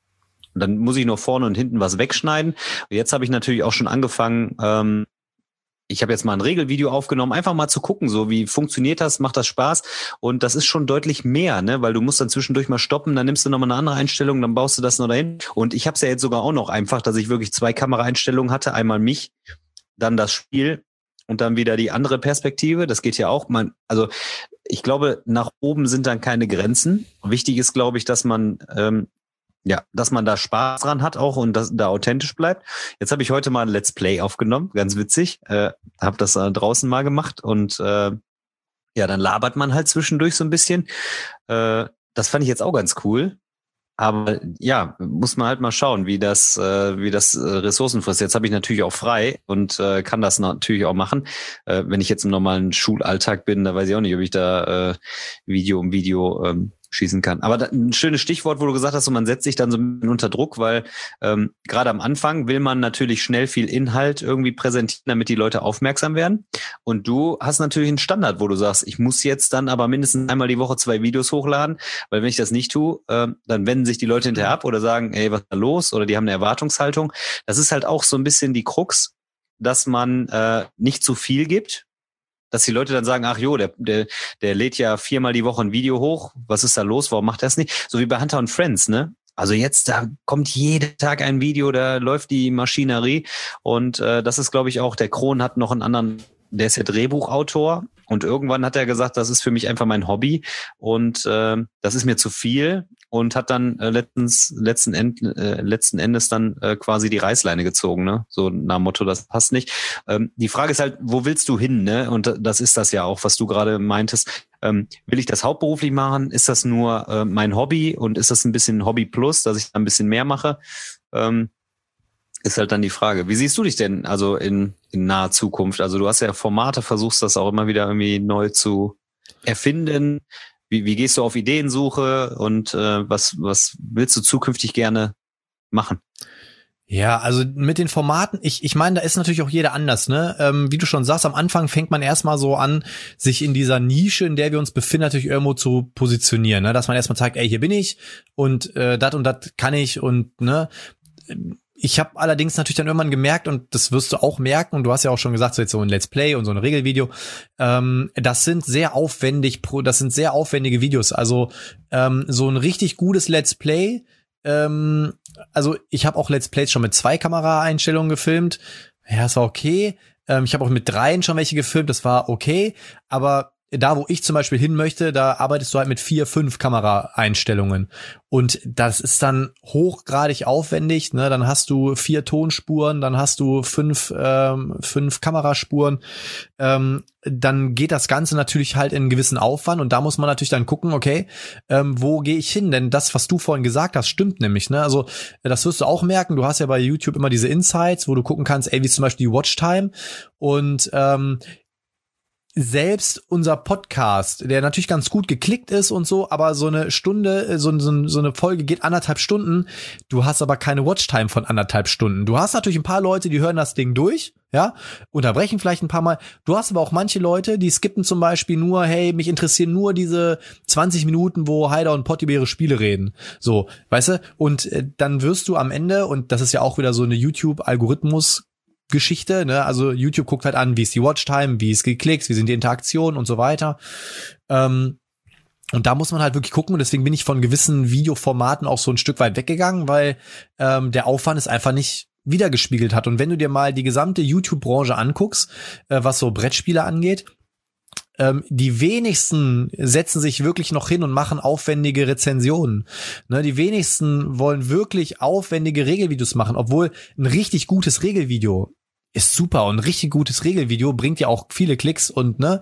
dann muss ich nur vorne und hinten was wegschneiden. Und jetzt habe ich natürlich auch schon angefangen, ähm, ich habe jetzt mal ein Regelvideo aufgenommen, einfach mal zu gucken, so wie funktioniert das, macht das Spaß, und das ist schon deutlich mehr, ne, weil du musst dann zwischendurch mal stoppen, dann nimmst du nochmal eine andere Einstellung, dann baust du das noch dahin, und ich habe es ja jetzt sogar auch noch einfach, dass ich wirklich zwei Kameraeinstellungen hatte, einmal mich, dann das Spiel und dann wieder die andere Perspektive, das geht ja auch, man, also ich glaube, nach oben sind dann keine Grenzen. Wichtig ist, glaube ich, dass man ähm, ja, dass man da Spaß dran hat auch und dass da authentisch bleibt. Jetzt habe ich heute mal ein Let's Play aufgenommen, ganz witzig. Äh, habe das äh, draußen mal gemacht und äh, ja, dann labert man halt zwischendurch so ein bisschen. Äh, das fand ich jetzt auch ganz cool. Aber ja, muss man halt mal schauen, wie das, äh, wie das äh, Ressourcen frisst. Jetzt habe ich natürlich auch frei und äh, kann das natürlich auch machen. Äh, wenn ich jetzt im normalen Schulalltag bin, da weiß ich auch nicht, ob ich da äh, Video um Video ähm, schießen kann. Aber da, ein schönes Stichwort, wo du gesagt hast, so man setzt sich dann so ein bisschen unter Druck, weil ähm, gerade am Anfang will man natürlich schnell viel Inhalt irgendwie präsentieren, damit die Leute aufmerksam werden. Und du hast natürlich einen Standard, wo du sagst, ich muss jetzt dann aber mindestens einmal die Woche zwei Videos hochladen, weil wenn ich das nicht tue, äh, dann wenden sich die Leute hinterher ab oder sagen, ey, was ist da los? Oder die haben eine Erwartungshaltung. Das ist halt auch so ein bisschen die Krux, dass man äh, nicht zu viel gibt, dass die Leute dann sagen, ach jo, der, der, der lädt ja viermal die Woche ein Video hoch. Was ist da los? Warum macht er das nicht? So wie bei Hunter und Friends, ne? Also jetzt, da kommt jeden Tag ein Video, da läuft die Maschinerie. Und äh, das ist, glaube ich, auch, der Kron hat noch einen anderen, der ist ja Drehbuchautor. Und irgendwann hat er gesagt, das ist für mich einfach mein Hobby. Und äh, das ist mir zu viel. Und hat dann äh, letztens, letzten, End, äh, letzten Endes dann äh, quasi die Reißleine gezogen, ne? So nach dem Motto, das passt nicht. Ähm, die Frage ist halt, wo willst du hin, ne? Und das ist das ja auch, was du gerade meintest. Ähm, will ich das hauptberuflich machen? Ist das nur äh, mein Hobby? Und ist das ein bisschen Hobby plus, dass ich da ein bisschen mehr mache? Ähm, ist halt dann die Frage. Wie siehst du dich denn also in, in naher Zukunft? Also du hast ja Formate, versuchst das auch immer wieder irgendwie neu zu erfinden. Wie, wie gehst du auf Ideensuche und äh, was, was willst du zukünftig gerne machen? Ja, also mit den Formaten, ich ich meine, da ist natürlich auch jeder anders, ne? Ähm, wie du schon sagst, am Anfang fängt man erstmal so an, sich in dieser Nische, in der wir uns befinden, natürlich irgendwo zu positionieren, ne? Dass man erstmal zeigt, ey, hier bin ich und äh, das und das kann ich und ne. Ich habe allerdings natürlich dann irgendwann gemerkt, und das wirst du auch merken, und du hast ja auch schon gesagt, so jetzt so ein Let's Play und so ein Regelvideo, ähm, das sind sehr aufwendig, das sind sehr aufwendige Videos. Also ähm, so ein richtig gutes Let's Play, ähm, also ich habe auch Let's Plays schon mit zwei Kameraeinstellungen gefilmt. Ja, das war okay. Ähm, ich habe auch mit dreien schon welche gefilmt, das war okay. Aber da, wo ich zum Beispiel hin möchte, da arbeitest du halt mit vier, fünf Kameraeinstellungen. Und das ist dann hochgradig aufwendig, ne? Dann hast du vier Tonspuren, dann hast du fünf, ähm, fünf Kameraspuren. Ähm, dann geht das Ganze natürlich halt in einen gewissen Aufwand. Und da muss man natürlich dann gucken, okay, ähm, wo gehe ich hin? Denn das, was du vorhin gesagt hast, stimmt nämlich, ne? Also, das wirst du auch merken. Du hast ja bei YouTube immer diese Insights, wo du gucken kannst, ey, wie zum Beispiel die Watchtime. Und, ähm, selbst unser Podcast, der natürlich ganz gut geklickt ist und so, aber so eine Stunde, so, so, so eine Folge geht anderthalb Stunden, du hast aber keine Watchtime von anderthalb Stunden. Du hast natürlich ein paar Leute, die hören das Ding durch, ja, unterbrechen vielleicht ein paar Mal. Du hast aber auch manche Leute, die skippen zum Beispiel nur, hey, mich interessieren nur diese zwanzig Minuten, wo Heider und Potti über ihre Spiele reden. So, weißt du? Und äh, dann wirst du am Ende, und das ist ja auch wieder so eine YouTube-Algorithmus- Geschichte, ne? Also YouTube guckt halt an, wie ist die Watchtime, wie ist geklickt, wie sind die Interaktionen und so weiter. Ähm, und da muss man halt wirklich gucken, und deswegen bin ich von gewissen Videoformaten auch so ein Stück weit weggegangen, weil ähm, der Aufwand es einfach nicht wiedergespiegelt hat. Und wenn du dir mal die gesamte YouTube-Branche anguckst, äh, was so Brettspiele angeht, Ähm, die wenigsten setzen sich wirklich noch hin und machen aufwendige Rezensionen. Ne, die wenigsten wollen wirklich aufwendige Regelvideos machen, obwohl ein richtig gutes Regelvideo ist super, und ein richtig gutes Regelvideo bringt ja auch viele Klicks und ne,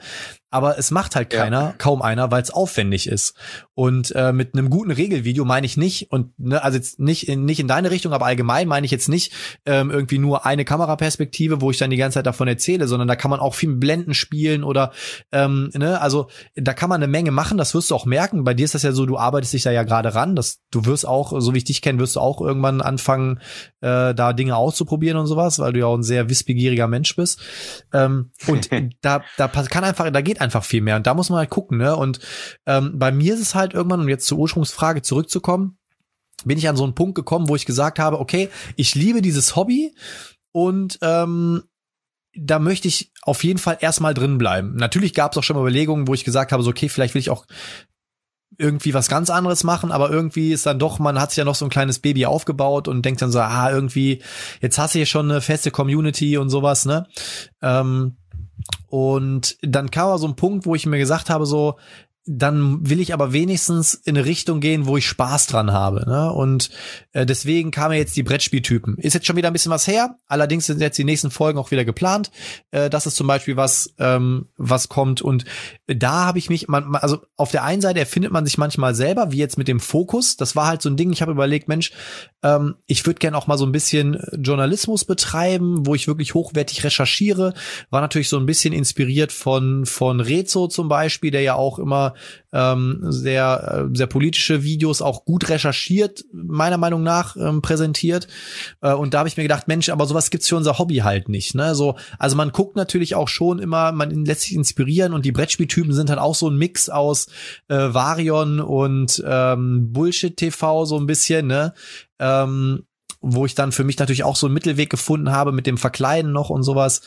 aber es macht halt keiner, ja. kaum einer, weil es aufwendig ist. Und äh, mit einem guten Regelvideo meine ich nicht, und ne, also jetzt nicht in, nicht in deine Richtung, aber allgemein meine ich jetzt nicht ähm, irgendwie nur eine Kameraperspektive, wo ich dann die ganze Zeit davon erzähle, sondern da kann man auch viel mit Blenden spielen oder ähm, ne, also da kann man eine Menge machen, das wirst du auch merken. Bei dir ist das ja so, du arbeitest dich da ja gerade ran, dass du wirst auch, so wie ich dich kenne, wirst du auch irgendwann anfangen, äh, da Dinge auszuprobieren und sowas, weil du ja auch ein sehr wissbegieriger Mensch bist. Ähm, und da da kann einfach, da geht einfach viel mehr und da muss man halt gucken, ne? Und ähm, bei mir ist es halt irgendwann, um jetzt zur Ursprungsfrage zurückzukommen, bin ich an so einen Punkt gekommen, wo ich gesagt habe, okay, ich liebe dieses Hobby und ähm, da möchte ich auf jeden Fall erstmal drin bleiben. Natürlich gab es auch schon mal Überlegungen, wo ich gesagt habe, so okay, vielleicht will ich auch irgendwie was ganz anderes machen, aber irgendwie ist dann doch, man hat sich ja noch so ein kleines Baby aufgebaut und denkt dann so, ah, irgendwie, jetzt hast du hier schon eine feste Community und sowas, ne? Ähm, Und dann kam aber so ein Punkt, wo ich mir gesagt habe, so, dann will ich aber wenigstens in eine Richtung gehen, wo ich Spaß dran habe, ne? Und äh, deswegen kamen jetzt die Brettspieltypen. Ist jetzt schon wieder ein bisschen was her, allerdings sind jetzt die nächsten Folgen auch wieder geplant. Äh, das ist zum Beispiel was, ähm, was kommt. Und da habe ich mich, man, also auf der einen Seite erfindet man sich manchmal selber, wie jetzt mit dem Fokus. Das war halt so ein Ding, ich habe überlegt, Mensch, ähm, ich würde gerne auch mal so ein bisschen Journalismus betreiben, wo ich wirklich hochwertig recherchiere. War natürlich so ein bisschen inspiriert von von Rezo zum Beispiel, der ja auch immer ähm, sehr sehr politische Videos auch gut recherchiert, meiner Meinung nach ähm, präsentiert. Äh, und da habe ich mir gedacht, Mensch, aber sowas gibt's für unser Hobby halt nicht, ne? So, also man guckt natürlich auch schon immer, man lässt sich inspirieren und die Brettspieltypen sind halt auch so ein Mix aus äh, Varion und ähm, Bullshit-T V so ein bisschen, ne? Ähm, wo ich dann für mich natürlich auch so einen Mittelweg gefunden habe mit dem Verkleiden noch und sowas.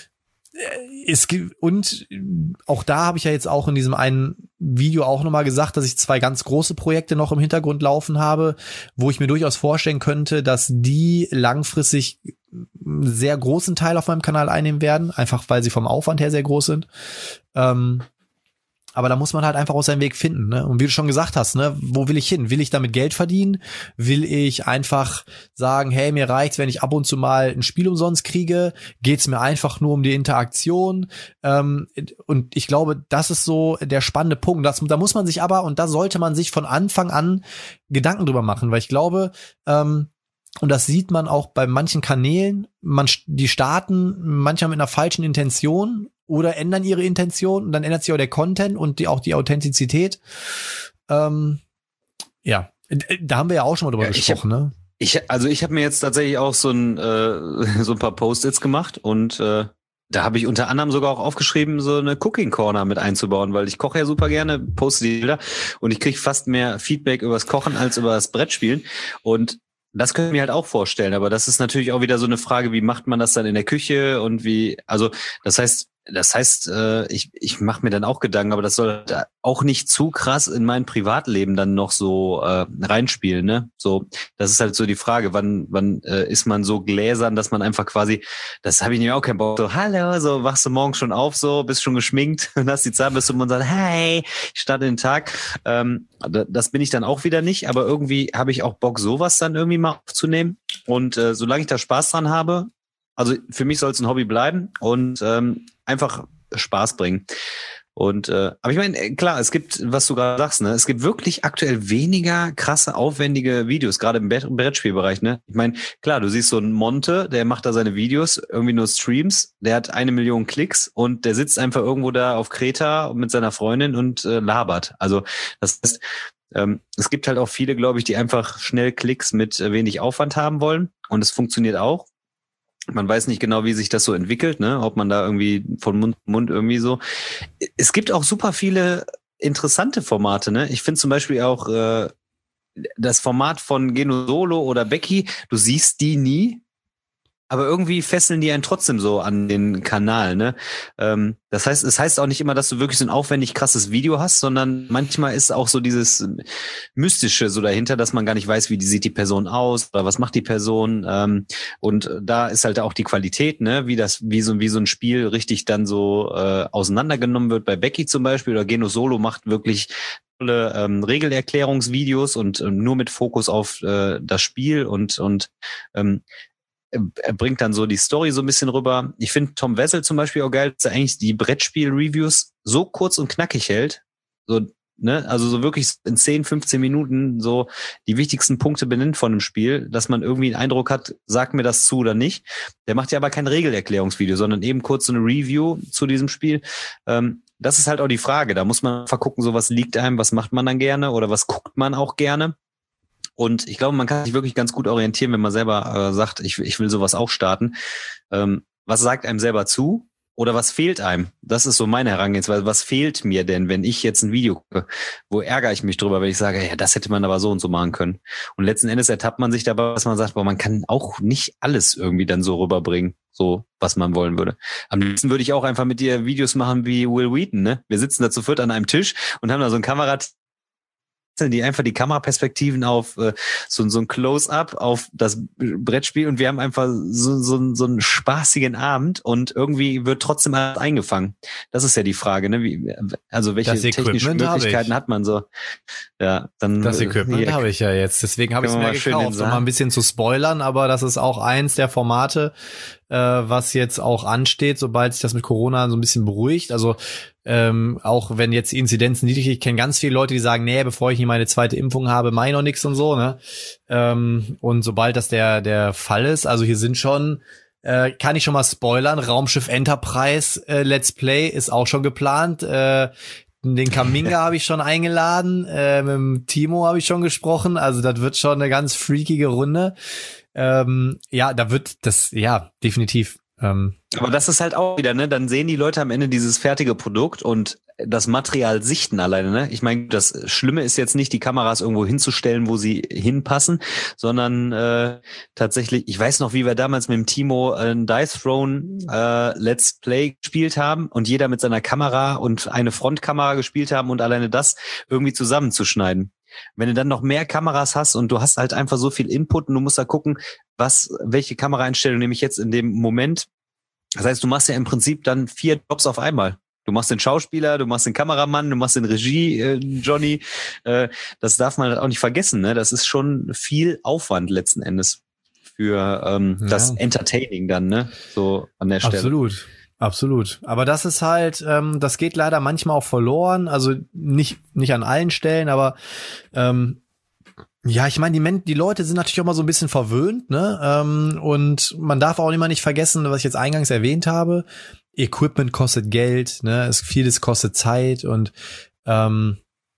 Es gibt, und auch da habe ich ja jetzt auch in diesem einen Video auch nochmal gesagt, dass ich zwei ganz große Projekte noch im Hintergrund laufen habe, wo ich mir durchaus vorstellen könnte, dass die langfristig einen sehr großen Teil auf meinem Kanal einnehmen werden, einfach weil sie vom Aufwand her sehr groß sind. Ähm, Aber da muss man halt einfach auch seinen Weg finden, ne? Und wie du schon gesagt hast, ne, wo will ich hin? Will ich damit Geld verdienen? Will ich einfach sagen, hey, mir reicht's, wenn ich ab und zu mal ein Spiel umsonst kriege? Geht's mir einfach nur um die Interaktion? Ähm, und ich glaube, das ist so der spannende Punkt. Das, da muss man sich aber, und da sollte man sich von Anfang an Gedanken drüber machen, weil ich glaube, ähm, und das sieht man auch bei manchen Kanälen, man, die starten manchmal mit einer falschen Intention oder ändern ihre Intention und dann ändert sich auch der Content und die, auch die Authentizität. Ähm, ja, da haben wir ja auch schon mal drüber ja, gesprochen, hab, ne? Ich, also ich habe mir jetzt tatsächlich auch so ein, äh, so ein paar Post-its gemacht und äh, da habe ich unter anderem sogar auch aufgeschrieben, so eine Cooking Corner mit einzubauen, weil ich koche ja super gerne, poste die Bilder und ich kriege fast mehr Feedback übers Kochen als über das Brettspielen und das können wir mir halt auch vorstellen, aber das ist natürlich auch wieder so eine Frage, wie macht man das dann in der Küche und wie, also das heißt, das heißt, äh, ich ich mache mir dann auch Gedanken, aber das soll auch nicht zu krass in mein Privatleben dann noch so äh, reinspielen, ne? So, das ist halt so die Frage, wann wann äh, ist man so gläsern, dass man einfach quasi, das habe ich nämlich auch keinen Bock, so hallo, so wachst du morgens schon auf, so bist schon geschminkt und hast die Zahnbürste und sagst, hey, ich starte den Tag. Ähm, das bin ich dann auch wieder nicht, aber irgendwie habe ich auch Bock, sowas dann irgendwie mal aufzunehmen und äh, solange ich da Spaß dran habe, also für mich soll es ein Hobby bleiben und ähm, einfach Spaß bringen. Und äh, aber ich meine, klar, es gibt, was du gerade sagst, ne, es gibt wirklich aktuell weniger krasse, aufwendige Videos, gerade im Brettspielbereich, ne? Ich meine, klar, du siehst so einen Monte, der macht da seine Videos, irgendwie nur Streams, der hat eine Million Klicks und der sitzt einfach irgendwo da auf Kreta mit seiner Freundin und äh, labert. Also das heißt, ähm, es gibt halt auch viele, glaube ich, die einfach schnell Klicks mit äh, wenig Aufwand haben wollen und es funktioniert auch. Man weiß nicht genau, wie sich das so entwickelt, ne? Ob man da irgendwie von Mund zu Mund irgendwie so. Es gibt auch super viele interessante Formate, ne? Ich finde zum Beispiel auch äh, das Format von Geno Solo oder Becky, du siehst die nie, aber irgendwie fesseln die einen trotzdem so an den Kanal, ne? Ähm, das heißt, es heißt auch nicht immer, dass du wirklich so ein aufwendig krasses Video hast, sondern manchmal ist auch so dieses Mystische so dahinter, dass man gar nicht weiß, wie die sieht die Person aus oder was macht die Person. Ähm, und da ist halt auch die Qualität, ne? Wie das, wie so, wie so ein Spiel richtig dann so äh, auseinandergenommen wird. Bei Becky zum Beispiel oder Geno Solo macht wirklich tolle ähm, Regelerklärungsvideos und ähm, nur mit Fokus auf äh, das Spiel und und ähm, er bringt dann so die Story so ein bisschen rüber. Ich finde Tom Wessel zum Beispiel auch geil, dass er eigentlich die Brettspiel-Reviews so kurz und knackig hält. So, ne, also so wirklich in zehn, fünfzehn Minuten so die wichtigsten Punkte benennt von dem Spiel, dass man irgendwie einen Eindruck hat, sagt mir das zu oder nicht. Der macht ja aber kein Regelerklärungsvideo, sondern eben kurz so eine Review zu diesem Spiel. Ähm, das ist halt auch die Frage. Da muss man einfach gucken, so was liegt einem, was macht man dann gerne oder was guckt man auch gerne. Und ich glaube, man kann sich wirklich ganz gut orientieren, wenn man selber äh, sagt, ich, ich will sowas auch starten. Ähm, was sagt einem selber zu? Oder was fehlt einem? Das ist so meine Herangehensweise. Was fehlt mir denn, wenn ich jetzt ein Video gucke? Wo ärgere ich mich drüber, wenn ich sage, ja, das hätte man aber so und so machen können. Und letzten Endes ertappt man sich dabei, dass man sagt, boah, man kann auch nicht alles irgendwie dann so rüberbringen, so was man wollen würde. Am liebsten würde ich auch einfach mit dir Videos machen wie Will Wheaton, ne? Wir sitzen da zu viert an einem Tisch und haben da so ein Kamerad, die einfach die Kameraperspektiven auf äh, so, so ein Close-up auf das Brettspiel und wir haben einfach so, so, so einen spaßigen Abend und irgendwie wird trotzdem alles eingefangen. Das ist ja die Frage, ne? Wie, also welche technischen Möglichkeiten hat man so? Ja, dann das Equipment habe ich ja jetzt, deswegen habe ich es mir gekauft, um mal ein bisschen zu spoilern, aber das ist auch eins der Formate, äh, was jetzt auch ansteht, sobald sich das mit Corona so ein bisschen beruhigt. Also Ähm, auch wenn jetzt die Inzidenzen niedrig sind, ich kenne ganz viele Leute, die sagen, nee, bevor ich hier meine zweite Impfung habe, mach ich noch nix und so, ne? Ähm, und sobald das der der Fall ist, also hier sind schon, äh, kann ich schon mal spoilern, Raumschiff Enterprise äh, Let's Play ist auch schon geplant, äh, den Kaminga habe ich schon eingeladen, äh, mit dem Timo habe ich schon gesprochen, also das wird schon eine ganz freakige Runde. Ähm, ja, da wird das, ja, definitiv. Ähm, Aber das ist halt auch wieder, ne? Dann sehen die Leute am Ende dieses fertige Produkt und das Material sichten alleine, ne? Ich meine, das Schlimme ist jetzt nicht, die Kameras irgendwo hinzustellen, wo sie hinpassen, sondern äh, tatsächlich, ich weiß noch, wie wir damals mit dem Timo ein Dice Throne äh, Let's Play gespielt haben und jeder mit seiner Kamera und eine Frontkamera gespielt haben und alleine das irgendwie zusammenzuschneiden. Wenn du dann noch mehr Kameras hast und du hast halt einfach so viel Input und du musst da gucken, was, welche Kameraeinstellung nehme ich jetzt in dem Moment. Das heißt, du machst ja im Prinzip dann vier Jobs auf einmal. Du machst den Schauspieler, du machst den Kameramann, du machst den Regie, äh, Johnny. Äh, das darf man auch nicht vergessen, ne? Das ist schon viel Aufwand letzten Endes für ähm, ja. das Entertaining dann, ne? So an der Stelle. Absolut. Absolut. Aber das ist halt, ähm, das geht leider manchmal auch verloren. Also nicht nicht an allen Stellen, aber ähm, ja, ich meine, die Men- die Leute sind natürlich auch mal so ein bisschen verwöhnt, ne? Ähm, und man darf auch immer nicht vergessen, was ich jetzt eingangs erwähnt habe. Equipment kostet Geld, ne? Es vieles kostet Zeit und ähm,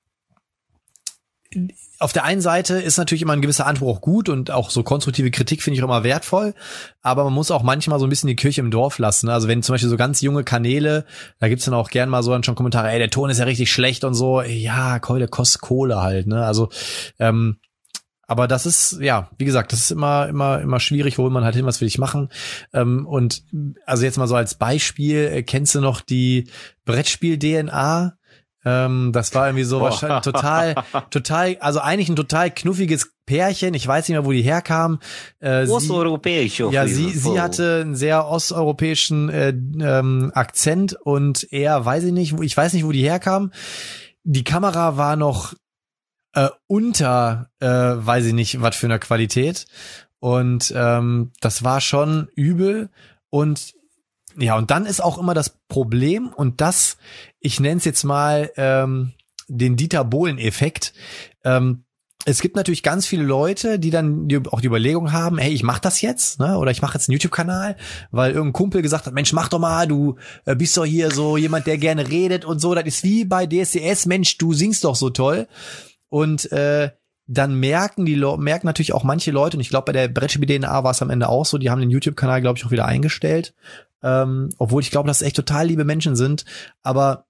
auf der einen Seite ist natürlich immer ein gewisser Anspruch auch gut und auch so konstruktive Kritik finde ich auch immer wertvoll, aber man muss auch manchmal so ein bisschen die Kirche im Dorf lassen. Also wenn zum Beispiel so ganz junge Kanäle, da gibt's dann auch gern mal so dann schon Kommentare, ey, der Ton ist ja richtig schlecht und so. Ja, Keule kostet Kohle halt, ne? Also ähm, aber das ist, ja, wie gesagt, das ist immer, immer, immer schwierig, wo will man halt hin, was will ich machen. Ähm, und also jetzt mal so als Beispiel, äh, kennst du noch die Brettspiel-D N A? Ähm, das war irgendwie so oh. wahrscheinlich total, total, also eigentlich ein total knuffiges Pärchen. Ich weiß nicht mehr, wo die herkamen. Äh, Osteuropäisch. Ja, sie, sie hatte einen sehr osteuropäischen äh, ähm, Akzent und er, weiß ich nicht, ich weiß nicht, wo die herkamen. Die Kamera war noch Äh, unter, äh, weiß ich nicht, was für eine Qualität. Und ähm, das war schon übel. Und ja, und dann ist auch immer das Problem, und das, ich nenne es jetzt mal ähm, den Dieter Bohlen-Effekt. Ähm, es gibt natürlich ganz viele Leute, die dann die, auch die Überlegung haben, hey, ich mach das jetzt, ne? Oder ich mache jetzt einen YouTube-Kanal, weil irgendein Kumpel gesagt hat, Mensch, mach doch mal, du äh, bist doch hier so jemand, der gerne redet und so. Das ist wie bei D S D S, Mensch, du singst doch so toll. Und äh, dann merken die Le- merken natürlich auch manche Leute, und ich glaube, bei der Brettspiel-D N A war es am Ende auch so, die haben den YouTube-Kanal, glaube ich, auch wieder eingestellt. Ähm, obwohl ich glaube, dass es echt total liebe Menschen sind. Aber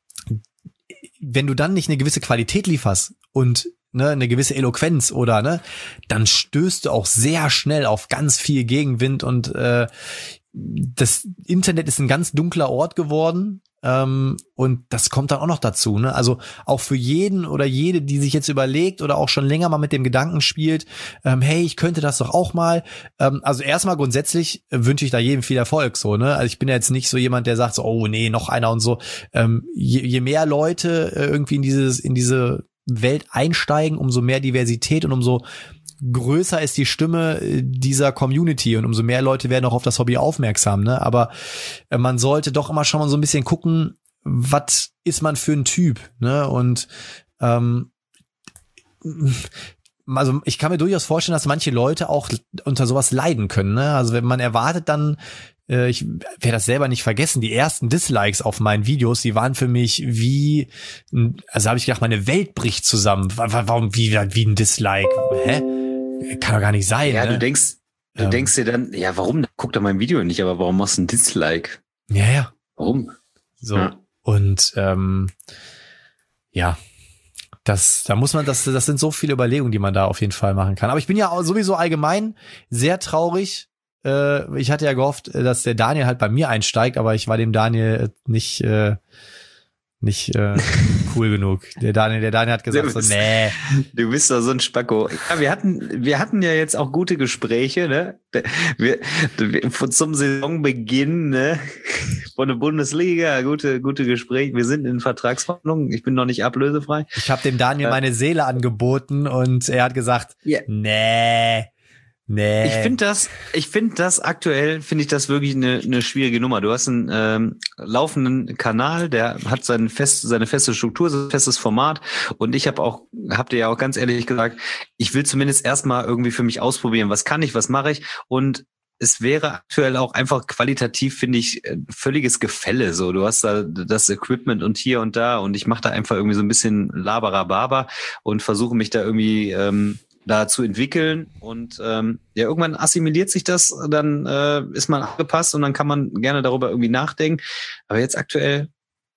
wenn du dann nicht eine gewisse Qualität lieferst und ne, eine gewisse Eloquenz oder ne, dann stößt du auch sehr schnell auf ganz viel Gegenwind und äh, das Internet ist ein ganz dunkler Ort geworden. Ähm, und das kommt dann auch noch dazu, ne? Also auch für jeden oder jede, die sich jetzt überlegt oder auch schon länger mal mit dem Gedanken spielt, ähm, hey, ich könnte das doch auch mal. Ähm, also erstmal grundsätzlich äh, wünsche ich da jedem viel Erfolg, so, ne? Also ich bin ja jetzt nicht so jemand, der sagt so, oh nee, noch einer und so. Ähm, je, je mehr Leute äh, irgendwie in dieses in diese Welt einsteigen, umso mehr Diversität und umso größer ist die Stimme dieser Community und umso mehr Leute werden auch auf das Hobby aufmerksam, ne? Aber äh, man sollte doch immer schon mal so ein bisschen gucken, was ist man für ein Typ, ne? Und ähm, also ich kann mir durchaus vorstellen, dass manche Leute auch unter sowas leiden können, ne? Also wenn man erwartet dann, äh, ich werde das selber nicht vergessen, die ersten Dislikes auf meinen Videos, die waren für mich wie, also habe ich gedacht, meine Welt bricht zusammen. Warum, wie, wie ein Dislike? Hä? Kann doch gar nicht sein. Ja, ne? du denkst, du ähm, denkst dir dann, ja, warum? Guck doch mein Video nicht, aber warum machst du ein Dislike? Ja, ja. Warum? So. Ja. Und ähm, ja. Das, da muss man, das, das sind so viele Überlegungen, die man da auf jeden Fall machen kann. Aber ich bin ja sowieso allgemein sehr traurig. Äh, ich hatte ja gehofft, dass der Daniel halt bei mir einsteigt, aber ich war dem Daniel nicht, äh, nicht äh, cool genug. Der Daniel, der Daniel hat gesagt so, nee. Du bist doch so ein Spacko. Ja, wir hatten, wir hatten ja jetzt auch gute Gespräche, ne? Wir, wir zum Saisonbeginn, ne? Von der Bundesliga, gute, gute Gespräche. Wir sind in Vertragsverhandlungen. Ich bin noch nicht ablösefrei. Ich habe dem Daniel äh, meine Seele angeboten und er hat gesagt, yeah. nee. Nee. Ich finde das, ich finde das aktuell, finde ich das wirklich eine, eine schwierige Nummer. Du hast einen ähm, laufenden Kanal, der hat seine fest, seine feste Struktur, sein festes Format. Und ich habe auch, habt ihr ja auch ganz ehrlich gesagt, ich will zumindest erstmal irgendwie für mich ausprobieren, was kann ich, was mache ich. Und es wäre aktuell auch einfach qualitativ, finde ich, völliges Gefälle. So, du hast da das Equipment und hier und da und ich mache da einfach irgendwie so ein bisschen Laberababa und versuche mich da irgendwie ähm, da zu entwickeln und ähm, ja, irgendwann assimiliert sich das, dann äh, ist man angepasst und dann kann man gerne darüber irgendwie nachdenken. Aber jetzt aktuell,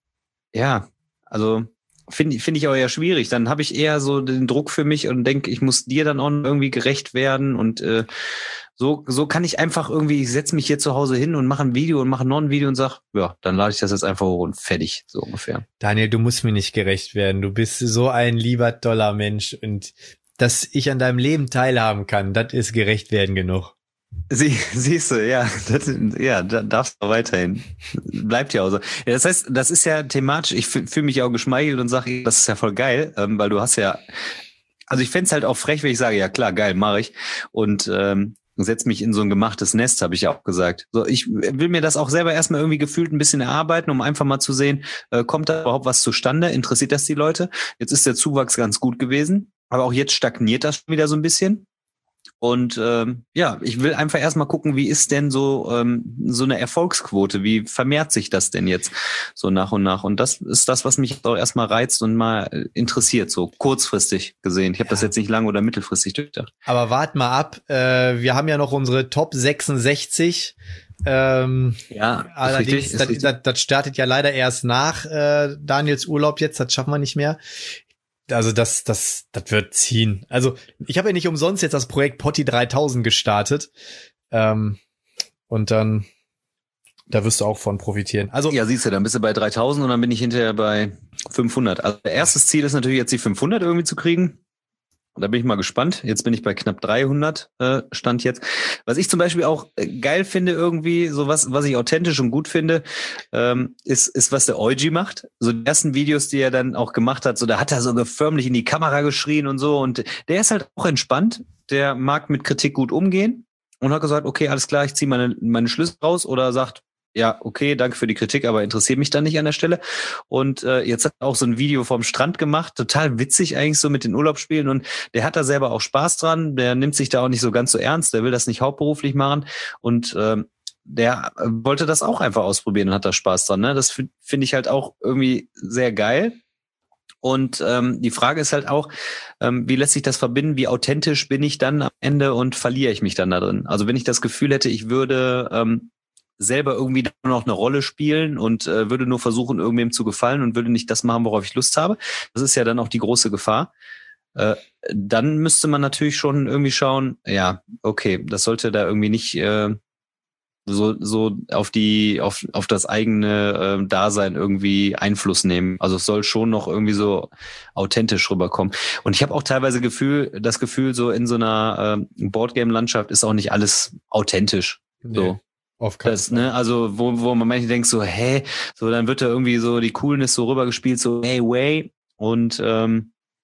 ja, also finde finde ich auch eher schwierig. Dann habe ich eher so den Druck für mich und denke, ich muss dir dann auch irgendwie gerecht werden und äh, so so kann ich einfach irgendwie, ich setze mich hier zu Hause hin und mache ein Video und mache noch ein Video und sag, ja, dann lade ich das jetzt einfach hoch und fertig, so ungefähr. Daniel, du musst mir nicht gerecht werden. Du bist so ein lieber, toller Mensch und dass ich an deinem Leben teilhaben kann, das ist gerecht werden genug. Sie, siehst du, ja, das, ja, da darfst du weiterhin. Bleibt ja auch so. Ja, das heißt, das ist ja thematisch, ich fühle mich ja auch geschmeichelt und sage, das ist ja voll geil, ähm, weil du hast ja, also ich fänd's halt auch frech, wenn ich sage, ja klar, geil, mache ich und ähm, setz mich in so ein gemachtes Nest, habe ich ja auch gesagt. So, ich will mir das auch selber erstmal irgendwie gefühlt ein bisschen erarbeiten, um einfach mal zu sehen, äh, kommt da überhaupt was zustande, interessiert das die Leute? Jetzt ist der Zuwachs ganz gut gewesen. Aber auch jetzt stagniert das wieder so ein bisschen. Und ähm, ja, ich will einfach erstmal gucken, wie ist denn so ähm, so eine Erfolgsquote? Wie vermehrt sich das denn jetzt so nach und nach? Und das ist das, was mich auch erstmal reizt und mal interessiert, so kurzfristig gesehen. Ich habe ja. das jetzt nicht lang oder mittelfristig durchdacht. Aber wart mal ab, äh, wir haben ja noch unsere Top sechsundsechzig. Ähm, ja, allerdings, ist richtig, das, das, das startet ja leider erst nach äh, Daniels Urlaub jetzt, das schaffen wir nicht mehr. Also das, das, das wird ziehen. Also ich habe ja nicht umsonst jetzt das Projekt Potti dreitausend gestartet. Ähm, und dann, da wirst du auch von profitieren. Also ja, siehst du, dann bist du bei dreitausend und dann bin ich hinterher bei fünfhundert. Also erstes Ziel ist natürlich jetzt die fünfhundert irgendwie zu kriegen. Da bin ich mal gespannt. Jetzt bin ich bei knapp dreihundert äh, Stand jetzt. Was ich zum Beispiel auch äh, geil finde irgendwie, so was, was ich authentisch und gut finde, ähm, ist, ist was der Euji macht. So die ersten Videos, die er dann auch gemacht hat, so da hat er so förmlich in die Kamera geschrien und so. Und der ist halt auch entspannt. Der mag mit Kritik gut umgehen und hat gesagt, okay, alles klar, ich ziehe meine, meine Schlüsse raus oder sagt, ja, okay, danke für die Kritik, aber interessiert mich dann nicht an der Stelle. Und äh, jetzt hat er auch so ein Video vom Strand gemacht, total witzig eigentlich so mit den Urlaubsspielen und der hat da selber auch Spaß dran, der nimmt sich da auch nicht so ganz so ernst, der will das nicht hauptberuflich machen und ähm, der wollte das auch einfach ausprobieren und hat da Spaß dran. Ne? Das finde find ich halt auch irgendwie sehr geil. Und ähm, die Frage ist halt auch, ähm, wie lässt sich das verbinden, wie authentisch bin ich dann am Ende und verliere ich mich dann da drin? Also wenn ich das Gefühl hätte, ich würde ähm, selber irgendwie nur noch eine Rolle spielen und äh, würde nur versuchen, irgendwem zu gefallen und würde nicht das machen, worauf ich Lust habe. Das ist ja dann auch die große Gefahr. Äh, dann müsste man natürlich schon irgendwie schauen, ja, okay, das sollte da irgendwie nicht äh, so so auf die auf auf das eigene äh, Dasein irgendwie Einfluss nehmen. Also es soll schon noch irgendwie so authentisch rüberkommen. Und ich habe auch teilweise Gefühl, das Gefühl, so in so einer äh, Boardgame-Landschaft ist auch nicht alles authentisch. Nee. So. Auf keinen das, ne, also wo wo man manchmal denkt so, hä, so dann wird da irgendwie so die Coolness so rübergespielt, so hey way und ähm,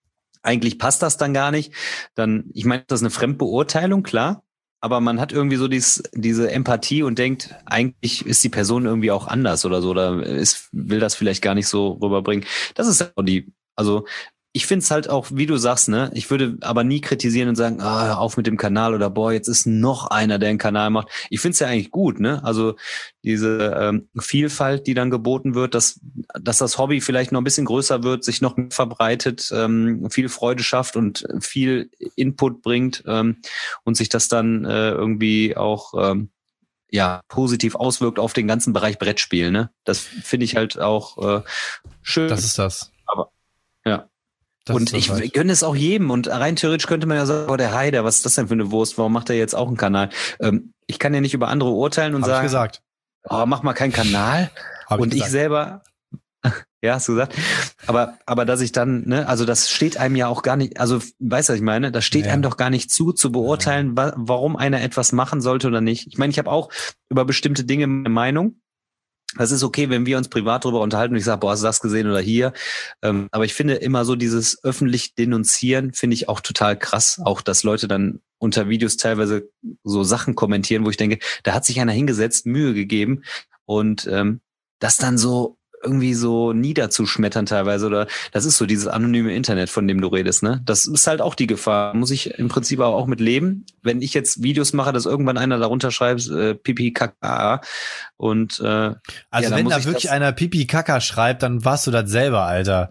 eigentlich passt das dann gar nicht. Dann, ich meine, das ist eine Fremdbeurteilung, klar. Aber man hat irgendwie so dies, diese Empathie und denkt, eigentlich ist die Person irgendwie auch anders oder so, oder ist, will das vielleicht gar nicht so rüberbringen. Das ist auch die, also ich finde es halt auch, wie du sagst, ne, ich würde aber nie kritisieren und sagen, ah, hör auf mit dem Kanal oder boah, jetzt ist noch einer, der einen Kanal macht. Ich finde es ja eigentlich gut, ne? Also diese ähm, Vielfalt, die dann geboten wird, dass, dass das Hobby vielleicht noch ein bisschen größer wird, sich noch mehr verbreitet, ähm, viel Freude schafft und viel Input bringt ähm, und sich das dann äh, irgendwie auch ähm, ja positiv auswirkt auf den ganzen Bereich Brettspiel, ne? Das finde ich halt auch äh, schön. Das ist das. Aber ja. Das und ich halt. gönne es auch jedem. Und rein theoretisch könnte man ja sagen, oh, der Heider, was ist das denn für eine Wurst? Warum macht er jetzt auch einen Kanal? Ähm, ich kann ja nicht über andere urteilen und Hab sagen, ich gesagt. Oh, mach mal keinen Kanal. Hab und ich, ich selber, ja, hast du gesagt. Aber, aber dass ich dann, ne, also das steht einem ja auch gar nicht, also weißt du, was ich meine? Das steht ja. einem doch gar nicht zu, zu beurteilen, ja. wa- warum einer etwas machen sollte oder nicht. Ich meine, ich habe auch über bestimmte Dinge eine Meinung. Das ist okay, wenn wir uns privat darüber unterhalten und ich sage, boah, hast du das gesehen oder hier. Ähm, aber ich finde immer so dieses öffentlich Denunzieren finde ich auch total krass. Auch, dass Leute dann unter Videos teilweise so Sachen kommentieren, wo ich denke, da hat sich einer hingesetzt, Mühe gegeben und ähm, das dann so irgendwie so niederzuschmettern teilweise oder das ist so dieses anonyme Internet, von dem du redest, ne? Das ist halt auch die Gefahr. Muss ich im Prinzip aber auch mit leben. Wenn ich jetzt Videos mache, dass irgendwann einer darunter schreibt, äh, Pipi Kaka und äh, also ja, wenn da wirklich einer Pipi Kaka schreibt, dann warst du das selber, Alter.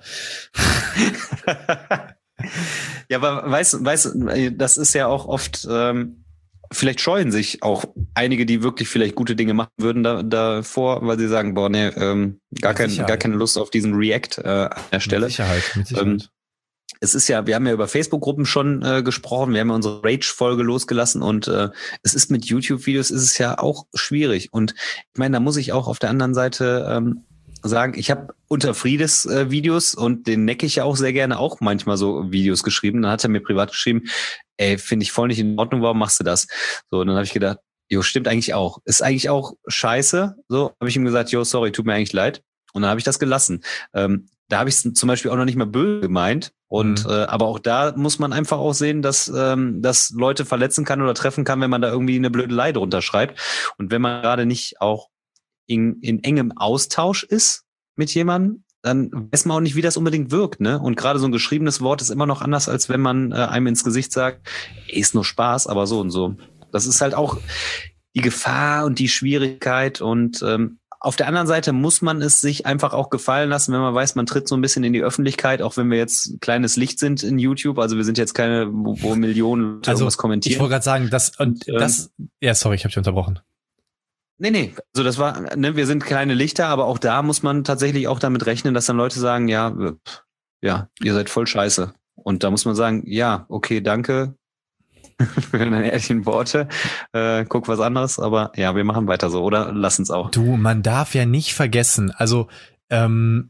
Ja, aber weißt weißt das ist ja auch oft ähm, vielleicht scheuen sich auch einige, die wirklich vielleicht gute Dinge machen würden, da, davor, weil sie sagen, boah, nee, ähm, gar, kein, gar keine Lust auf diesen React äh, an der Stelle. Mit Sicherheit, mit Sicherheit. Ähm, es ist ja, wir haben ja über Facebook-Gruppen schon äh, gesprochen, wir haben ja unsere Rage-Folge losgelassen und äh, es ist mit YouTube-Videos ist es ja auch schwierig. Und ich meine, da muss ich auch auf der anderen Seite ähm, sagen, ich habe unter Friedes äh, Videos und den necke ich ja auch sehr gerne auch manchmal so Videos geschrieben. Dann hat er mir privat geschrieben, ey, finde ich voll nicht in Ordnung, warum machst du das? So, und dann habe ich gedacht, jo, stimmt eigentlich auch. Ist eigentlich auch scheiße. So, habe ich ihm gesagt, jo, sorry, tut mir eigentlich leid. Und dann habe ich das gelassen. Ähm, da habe ich es zum Beispiel auch noch nicht mal böse gemeint. Und mhm. äh, aber auch da muss man einfach auch sehen, dass ähm, dass Leute verletzen kann oder treffen kann, wenn man da irgendwie eine Blödelei drunter schreibt. Und wenn man gerade nicht auch in, in engem Austausch ist mit jemandem, dann weiß man auch nicht, wie das unbedingt wirkt, ne? Und gerade so ein geschriebenes Wort ist immer noch anders, als wenn man äh, einem ins Gesicht sagt, ist nur Spaß, aber so und so. Das ist halt auch die Gefahr und die Schwierigkeit und ähm, auf der anderen Seite muss man es sich einfach auch gefallen lassen, wenn man weiß, man tritt so ein bisschen in die Öffentlichkeit, auch wenn wir jetzt ein kleines Licht sind in YouTube. Also wir sind jetzt keine, wo, wo Millionen Leute also, irgendwas kommentieren. Ich wollte gerade sagen, das und ähm, das. Ja, sorry, ich habe dich unterbrochen. Nee, nee, also das war, ne, wir sind kleine Lichter, aber auch da muss man tatsächlich auch damit rechnen, dass dann Leute sagen, ja, ja, ihr seid voll scheiße. Und da muss man sagen, ja, okay, danke für deine ehrlichen Worte, äh, guck was anderes, aber ja, wir machen weiter so, oder lassen es auch. Du, man darf ja nicht vergessen, also ähm,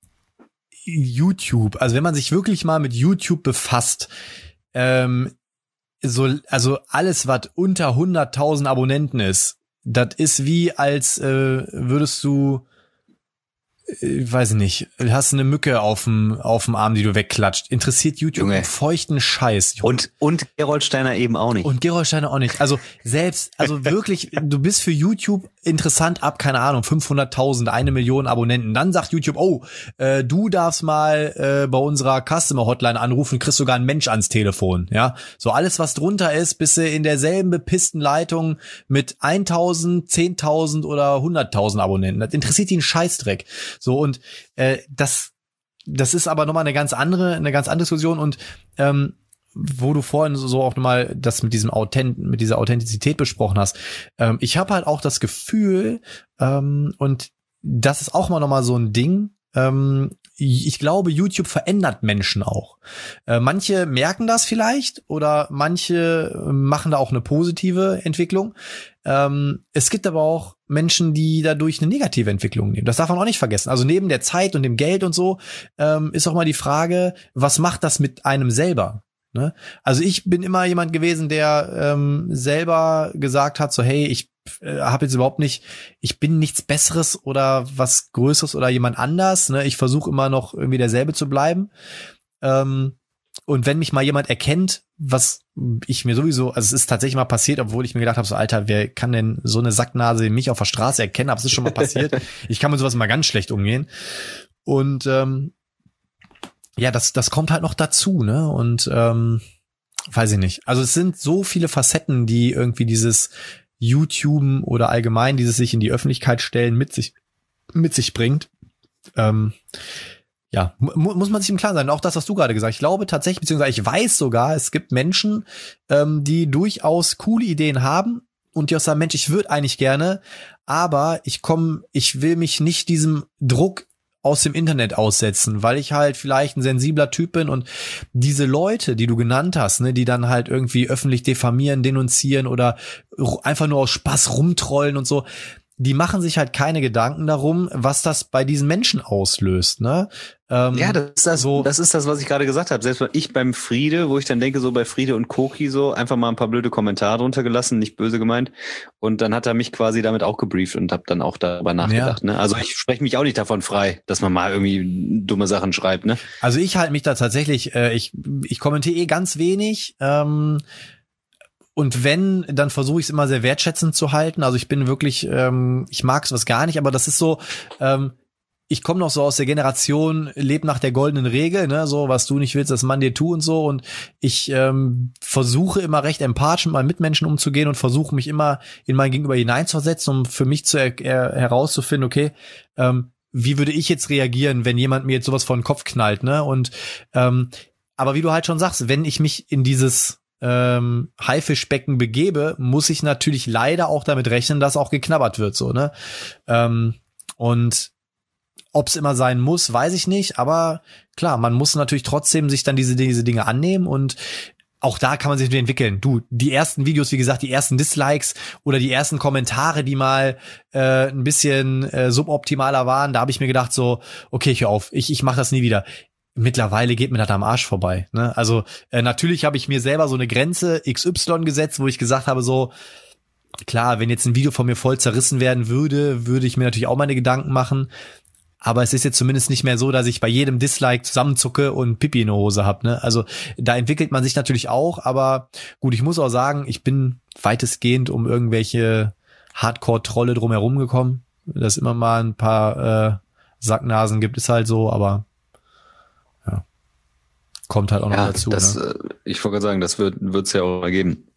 YouTube, also wenn man sich wirklich mal mit YouTube befasst, ähm, so, also alles, was unter hunderttausend Abonnenten ist, das ist wie, als äh, würdest du, ich weiß nicht, hast eine Mücke auf dem auf dem Arm, die du wegklatscht. Interessiert YouTube einen feuchten Scheiß. Und und Gerold Steiner eben auch nicht. Und Gerold Steiner auch nicht. Also selbst, also wirklich, du bist für YouTube interessant ab, keine Ahnung, fünfhunderttausend, eine Million Abonnenten. Dann sagt YouTube, oh, äh, du darfst mal äh, bei unserer Customer Hotline anrufen, kriegst sogar einen Mensch ans Telefon. Ja, so alles, was drunter ist, bist du in derselben bepissten Leitung mit eintausend, zehntausend oder hunderttausend Abonnenten. Das interessiert die einen Scheißdreck. So, und äh, das das ist aber nochmal eine ganz andere, eine ganz andere Diskussion und ähm, wo du vorhin so auch nochmal das mit diesem Authent, mit dieser Authentizität besprochen hast. Ähm, ich habe halt auch das Gefühl, ähm, und das ist auch mal nochmal so ein Ding, ähm, ich glaube, YouTube verändert Menschen auch. Äh, manche merken das vielleicht oder manche machen da auch eine positive Entwicklung. Ähm, es gibt aber auch Menschen, die dadurch eine negative Entwicklung nehmen. Das darf man auch nicht vergessen. Also neben der Zeit und dem Geld und so ähm, ist auch mal die Frage, was macht das mit einem selber? Ne? Also ich bin immer jemand gewesen, der ähm, selber gesagt hat, so hey, ich äh, habe jetzt überhaupt nicht, ich bin nichts Besseres oder was Größeres oder jemand anders. Ne? Ich versuche immer noch irgendwie derselbe zu bleiben. Ähm, Und wenn mich mal jemand erkennt, was ich mir sowieso, also es ist tatsächlich mal passiert, obwohl ich mir gedacht habe, so Alter, wer kann denn so eine Sacknase mich auf der Straße erkennen? Aber es ist schon mal passiert. Ich kann mit sowas immer ganz schlecht umgehen. Und ähm, ja, das das kommt halt noch dazu, ne? Und ähm, weiß ich nicht. Also es sind so viele Facetten, die irgendwie dieses YouTuben oder allgemein dieses sich in die Öffentlichkeit stellen mit sich mit sich bringt. Ähm, ja, mu- muss man sich im Klaren sein. Auch das, was du gerade gesagt hast. Ich glaube tatsächlich, beziehungsweise ich weiß sogar, es gibt Menschen, ähm, die durchaus coole Ideen haben und die auch sagen, Mensch, ich würde eigentlich gerne, aber ich komme, ich will mich nicht diesem Druck aus dem Internet aussetzen, weil ich halt vielleicht ein sensibler Typ bin und diese Leute, die du genannt hast, ne, die dann halt irgendwie öffentlich diffamieren, denunzieren oder einfach nur aus Spaß rumtrollen und so, die machen sich halt keine Gedanken darum, was das bei diesen Menschen auslöst, ne? Ähm, ja, das ist das, so, das ist das, was ich gerade gesagt habe. Selbst ich beim Friede, wo ich dann denke, so bei Friede und Koki so, einfach mal ein paar blöde Kommentare drunter gelassen, nicht böse gemeint. Und dann hat er mich quasi damit auch gebrieft und habe dann auch darüber nachgedacht. Ja. Ne? Also ich spreche mich auch nicht davon frei, dass man mal irgendwie dumme Sachen schreibt. Ne? Also ich halte mich da tatsächlich, äh, ich, ich kommentiere eh ganz wenig. Ähm, Und wenn, dann versuche ich es immer sehr wertschätzend zu halten. Also ich bin wirklich, ähm, ich mag sowas gar nicht, aber das ist so, ähm, ich komme noch so aus der Generation, leb nach der goldenen Regel, ne, so, was du nicht willst, das Mann dir tu und so. Und ich ähm, versuche immer recht empathisch mit meinen Mitmenschen umzugehen und versuche mich immer in mein Gegenüber hineinzuversetzen, um für mich zu er- er- herauszufinden, okay, ähm, wie würde ich jetzt reagieren, wenn jemand mir jetzt sowas vor den Kopf knallt, ne? Und ähm, aber wie du halt schon sagst, wenn ich mich in dieses ähm, Haifischbecken begebe, muss ich natürlich leider auch damit rechnen, dass auch geknabbert wird, so, ne? Ähm, und ob es immer sein muss, weiß ich nicht, aber klar, man muss natürlich trotzdem sich dann diese, diese Dinge annehmen und auch da kann man sich entwickeln. Du, die ersten Videos, wie gesagt, die ersten Dislikes oder die ersten Kommentare, die mal äh, ein bisschen äh, suboptimaler waren, da habe ich mir gedacht so, okay, ich hör auf, ich, ich mache das nie wieder. Mittlerweile geht mir das am Arsch vorbei, ne? Also äh, natürlich habe ich mir selber so eine Grenze X Y gesetzt, wo ich gesagt habe so, klar, wenn jetzt ein Video von mir voll zerrissen werden würde, würde ich mir natürlich auch meine Gedanken machen. Aber es ist jetzt zumindest nicht mehr so, dass ich bei jedem Dislike zusammenzucke und Pipi in der Hose hab, ne? Also da entwickelt man sich natürlich auch, aber gut, ich muss auch sagen, ich bin weitestgehend um irgendwelche Hardcore-Trolle drumherum gekommen. Dass immer mal ein paar äh, Sacknasen gibt, ist halt so, aber ja, kommt halt auch noch ja, dazu. Das, ne? Ich wollte gerade sagen, das wird wird's ja auch ergeben.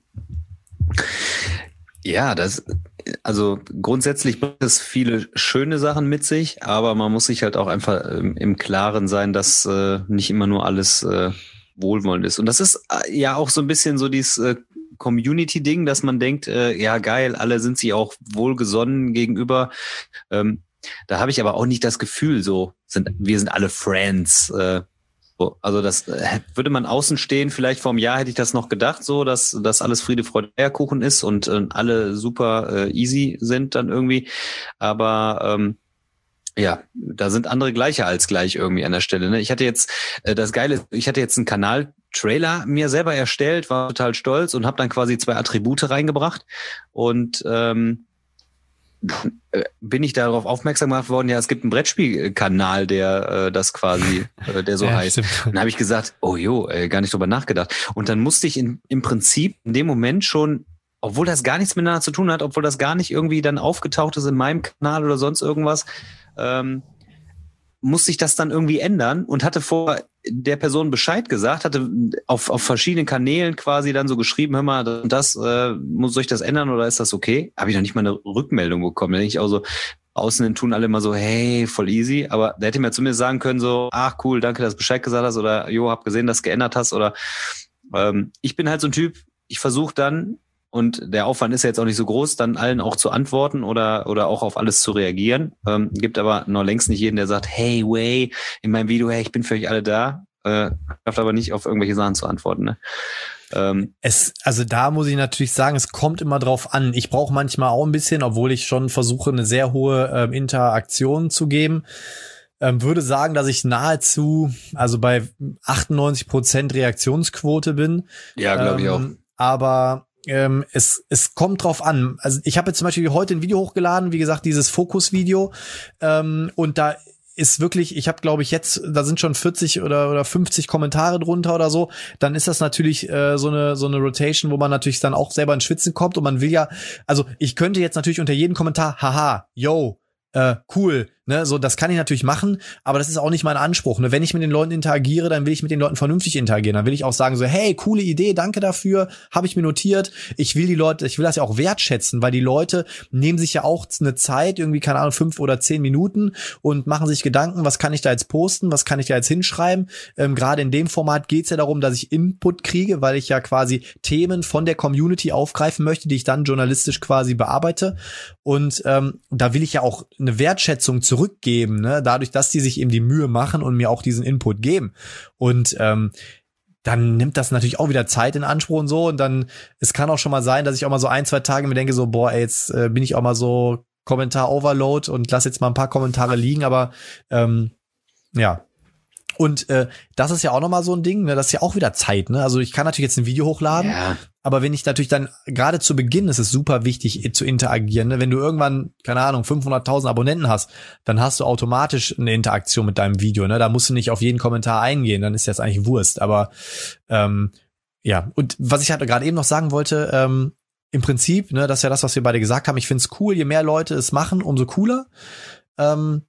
Ja, das, also grundsätzlich bringt es viele schöne Sachen mit sich, aber man muss sich halt auch einfach ähm, im Klaren sein, dass äh, nicht immer nur alles äh, wohlwollend ist. Und das ist äh, ja auch so ein bisschen so dieses äh, Community-Ding, dass man denkt, äh, ja geil, alle sind sich auch wohlgesonnen gegenüber. Ähm, da habe ich aber auch nicht das Gefühl, so sind wir sind alle Friends. Äh, So, also das äh, würde man außen stehen, vielleicht vor einem Jahr hätte ich das noch gedacht, so dass dass alles Friede, Freude, Eierkuchen ist und äh, alle super äh, easy sind dann irgendwie. Aber ähm, ja, da sind andere gleicher als gleich irgendwie an der Stelle. Ne? Ich hatte jetzt äh, das Geile, ich hatte jetzt einen Kanal-Trailer mir selber erstellt, war total stolz und habe dann quasi zwei Attribute reingebracht und ähm, bin ich darauf aufmerksam gemacht worden, ja, es gibt einen Brettspielkanal, der äh, das quasi, äh, der so ja, heißt. Stimmt. Dann habe ich gesagt, oh jo, äh, gar nicht drüber nachgedacht. Und dann musste ich in, im Prinzip in dem Moment schon, obwohl das gar nichts miteinander zu tun hat, obwohl das gar nicht irgendwie dann aufgetaucht ist in meinem Kanal oder sonst irgendwas, ähm, musste ich das dann irgendwie ändern und hatte vor der Person Bescheid gesagt, hatte auf, auf verschiedenen Kanälen quasi dann so geschrieben, hör mal, das, das äh, muss soll ich das ändern oder ist das okay? Habe ich noch nicht mal eine Rückmeldung bekommen. Da denke ich auch so, außen tun alle immer so, hey, voll easy, aber der hätte mir zumindest sagen können so, ach cool, danke, dass du Bescheid gesagt hast oder jo, hab gesehen, dass du geändert hast oder ähm, ich bin halt so ein Typ, ich versuche dann, und der Aufwand ist ja jetzt auch nicht so groß, dann allen auch zu antworten oder oder auch auf alles zu reagieren. Ähm, gibt aber noch längst nicht jeden, der sagt, hey, way, in meinem Video, hey, ich bin für euch alle da. Äh, schafft aber nicht, auf irgendwelche Sachen zu antworten. Ne? Ähm, es, also da muss ich natürlich sagen, es kommt immer drauf an. Ich brauche manchmal auch ein bisschen, obwohl ich schon versuche, eine sehr hohe ähm, Interaktion zu geben. Ähm, würde sagen, dass ich nahezu, also bei achtundneunzig Prozent Reaktionsquote bin. Ja, glaube ich ähm, auch. Aber Ähm, es es kommt drauf an. Also ich habe jetzt zum Beispiel heute ein Video hochgeladen, wie gesagt, dieses Fokus-Video. Ähm, und da ist wirklich, ich habe glaube ich jetzt, da sind schon vierzig oder oder fünfzig Kommentare drunter oder so, dann ist das natürlich äh, so eine so eine Rotation, wo man natürlich dann auch selber ins Schwitzen kommt und man will ja, also ich könnte jetzt natürlich unter jedem Kommentar, haha, yo, äh, cool, ne, so, das kann ich natürlich machen, aber das ist auch nicht mein Anspruch, ne, wenn ich mit den Leuten interagiere, dann will ich mit den Leuten vernünftig interagieren, dann will ich auch sagen so, hey, coole Idee, danke dafür, habe ich mir notiert, ich will die Leute, ich will das ja auch wertschätzen, weil die Leute nehmen sich ja auch eine Zeit, irgendwie, keine Ahnung, fünf oder zehn Minuten und machen sich Gedanken, was kann ich da jetzt posten, was kann ich da jetzt hinschreiben, ähm, gerade in dem Format geht's ja darum, dass ich Input kriege, weil ich ja quasi Themen von der Community aufgreifen möchte, die ich dann journalistisch quasi bearbeite und ähm, da will ich ja auch eine Wertschätzung zurückgeben, ne? Dadurch, dass die sich eben die Mühe machen und mir auch diesen Input geben. Und ähm, dann nimmt das natürlich auch wieder Zeit in Anspruch und so. Und dann, es kann auch schon mal sein, dass ich auch mal so ein, zwei Tage mir denke, so, boah, ey, jetzt äh, bin ich auch mal so Kommentar-Overload und lass jetzt mal ein paar Kommentare liegen. Aber ähm, ja. Und äh, das ist ja auch nochmal so ein Ding, ne? Das ist ja auch wieder Zeit, ne? Also ich kann natürlich jetzt ein Video hochladen, ja. Aber wenn ich natürlich dann, gerade zu Beginn ist es super wichtig zu interagieren, ne? Wenn du irgendwann, keine Ahnung, fünfhunderttausend Abonnenten hast, dann hast du automatisch eine Interaktion mit deinem Video, ne? Da musst du nicht auf jeden Kommentar eingehen, dann ist das eigentlich Wurst. Aber ähm, ja, und was ich halt gerade eben noch sagen wollte, ähm, im Prinzip, ne, das ist ja das, was wir beide gesagt haben, ich find's cool, je mehr Leute es machen, umso cooler. Ähm,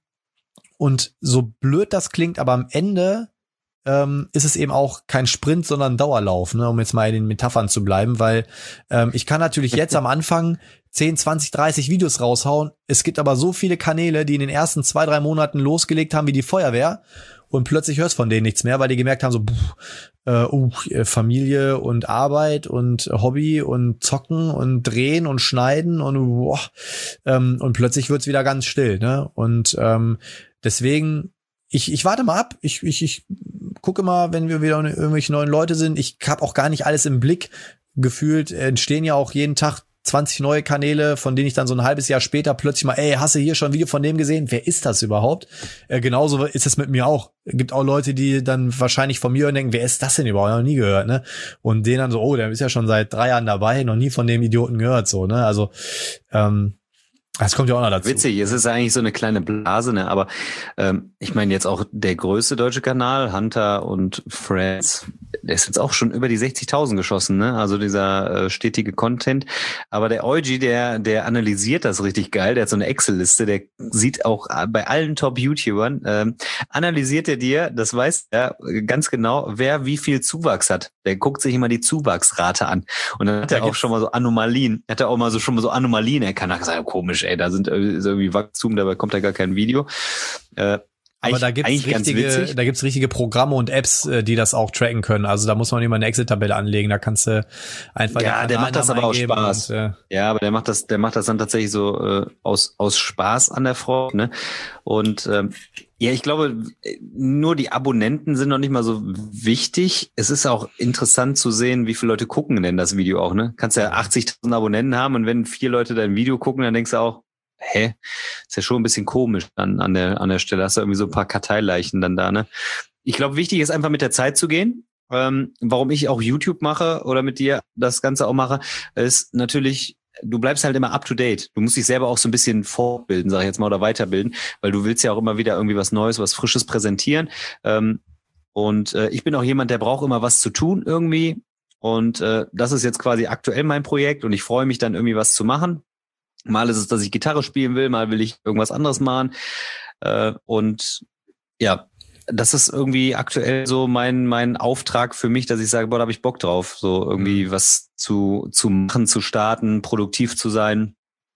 Und so blöd das klingt, aber am Ende ähm, ist es eben auch kein Sprint, sondern ein Dauerlauf, ne, um jetzt mal in den Metaphern zu bleiben, weil ähm, ich kann natürlich jetzt am Anfang zehn, zwanzig, dreißig Videos raushauen. Es gibt aber so viele Kanäle, die in den ersten zwei, drei Monaten losgelegt haben wie die Feuerwehr und plötzlich hörst von denen nichts mehr, weil die gemerkt haben, so pff, äh, uh, Familie und Arbeit und Hobby und Zocken und Drehen und Schneiden und boah, ähm, und plötzlich wird's wieder ganz still, ne? Und ähm, deswegen, ich ich warte mal ab. Ich ich ich gucke mal, wenn wir wieder irgendwelche neuen Leute sind. Ich habe auch gar nicht alles im Blick. Gefühlt entstehen ja auch jeden Tag zwanzig neue Kanäle, von denen ich dann so ein halbes Jahr später plötzlich mal, ey, hast du hier schon ein Video von dem gesehen? Wer ist das überhaupt? Äh, genauso ist es mit mir auch. Es gibt auch Leute, die dann wahrscheinlich von mir denken, wer ist das denn überhaupt? Noch nie gehört, ne? Und denen dann so, oh, der ist ja schon seit drei Jahren dabei, noch nie von dem Idioten gehört, so, ne? Also, ähm, das kommt ja auch noch dazu. Witzig, es ist eigentlich so eine kleine Blase, ne? Aber ähm, ich meine jetzt auch der größte deutsche Kanal, Hunter und Friends, der ist jetzt auch schon über die sechzigtausend geschossen, ne? Also dieser äh, stetige Content. Aber der Eugi, der der analysiert das richtig geil. Der hat so eine Excel-Liste, der sieht auch bei allen Top-YouTubern, ähm, analysiert er dir, das weiß er ganz genau, wer wie viel Zuwachs hat. Der guckt sich immer die Zuwachsrate an. Und dann hat er auch schon mal so Anomalien, hat er auch mal so schon mal so Anomalien erkannt. Er hat gesagt, komisch, ey, da sind ist irgendwie Wachstum, dabei kommt da gar kein Video. Äh, Aber da gibt's richtige, da gibt's richtige Programme und Apps, die das auch tracken können. Also da muss man immer eine Excel-Tabelle anlegen. Da kannst du einfach ja, der macht das aber aus Spaß. Und, äh, ja, aber der macht das, der macht das dann tatsächlich so äh, aus aus Spaß an der Freude. Ne? Und ähm, ja, ich glaube, nur die Abonnenten sind noch nicht mal so wichtig. Es ist auch interessant zu sehen, wie viele Leute gucken denn das Video auch. Ne, kannst ja achtzigtausend Abonnenten haben und wenn vier Leute dein Video gucken, dann denkst du auch, hä, ist ja schon ein bisschen komisch an, an der, an der Stelle. Hast du irgendwie so ein paar Karteileichen dann da, ne? Ich glaube, wichtig ist einfach mit der Zeit zu gehen. Ähm, warum ich auch YouTube mache oder mit dir das Ganze auch mache, ist natürlich, du bleibst halt immer up to date. Du musst dich selber auch so ein bisschen fortbilden, sag ich jetzt mal, oder weiterbilden, weil du willst ja auch immer wieder irgendwie was Neues, was Frisches präsentieren. Ähm, und äh, ich bin auch jemand, der braucht immer was zu tun irgendwie. Und äh, das ist jetzt quasi aktuell mein Projekt und ich freue mich dann irgendwie was zu machen. Mal ist es, dass ich Gitarre spielen will, mal will ich irgendwas anderes machen. Äh, und ja, das ist irgendwie aktuell so mein mein Auftrag für mich, dass ich sage, boah, da habe ich Bock drauf, so irgendwie was zu zu machen, zu starten, produktiv zu sein.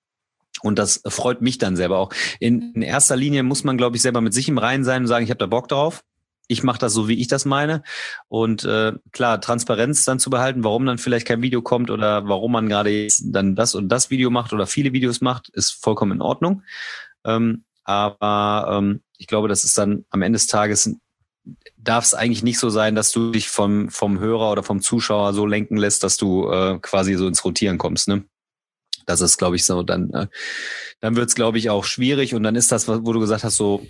Und das freut mich dann selber auch. In, in erster Linie muss man, glaube ich, selber mit sich im Reinen sein und sagen, ich habe da Bock drauf. Ich mache das so, wie ich das meine. Und äh, klar, Transparenz dann zu behalten, warum dann vielleicht kein Video kommt oder warum man gerade jetzt dann das und das Video macht oder viele Videos macht, ist vollkommen in Ordnung. Ähm, aber ähm, ich glaube, das ist dann am Ende des Tages, darf es eigentlich nicht so sein, dass du dich vom vom Hörer oder vom Zuschauer so lenken lässt, dass du äh, quasi so ins Rotieren kommst, ne? Das ist, glaube ich, so. Dann äh, dann wird's, glaube ich, auch schwierig. Und dann ist das, wo du gesagt hast, so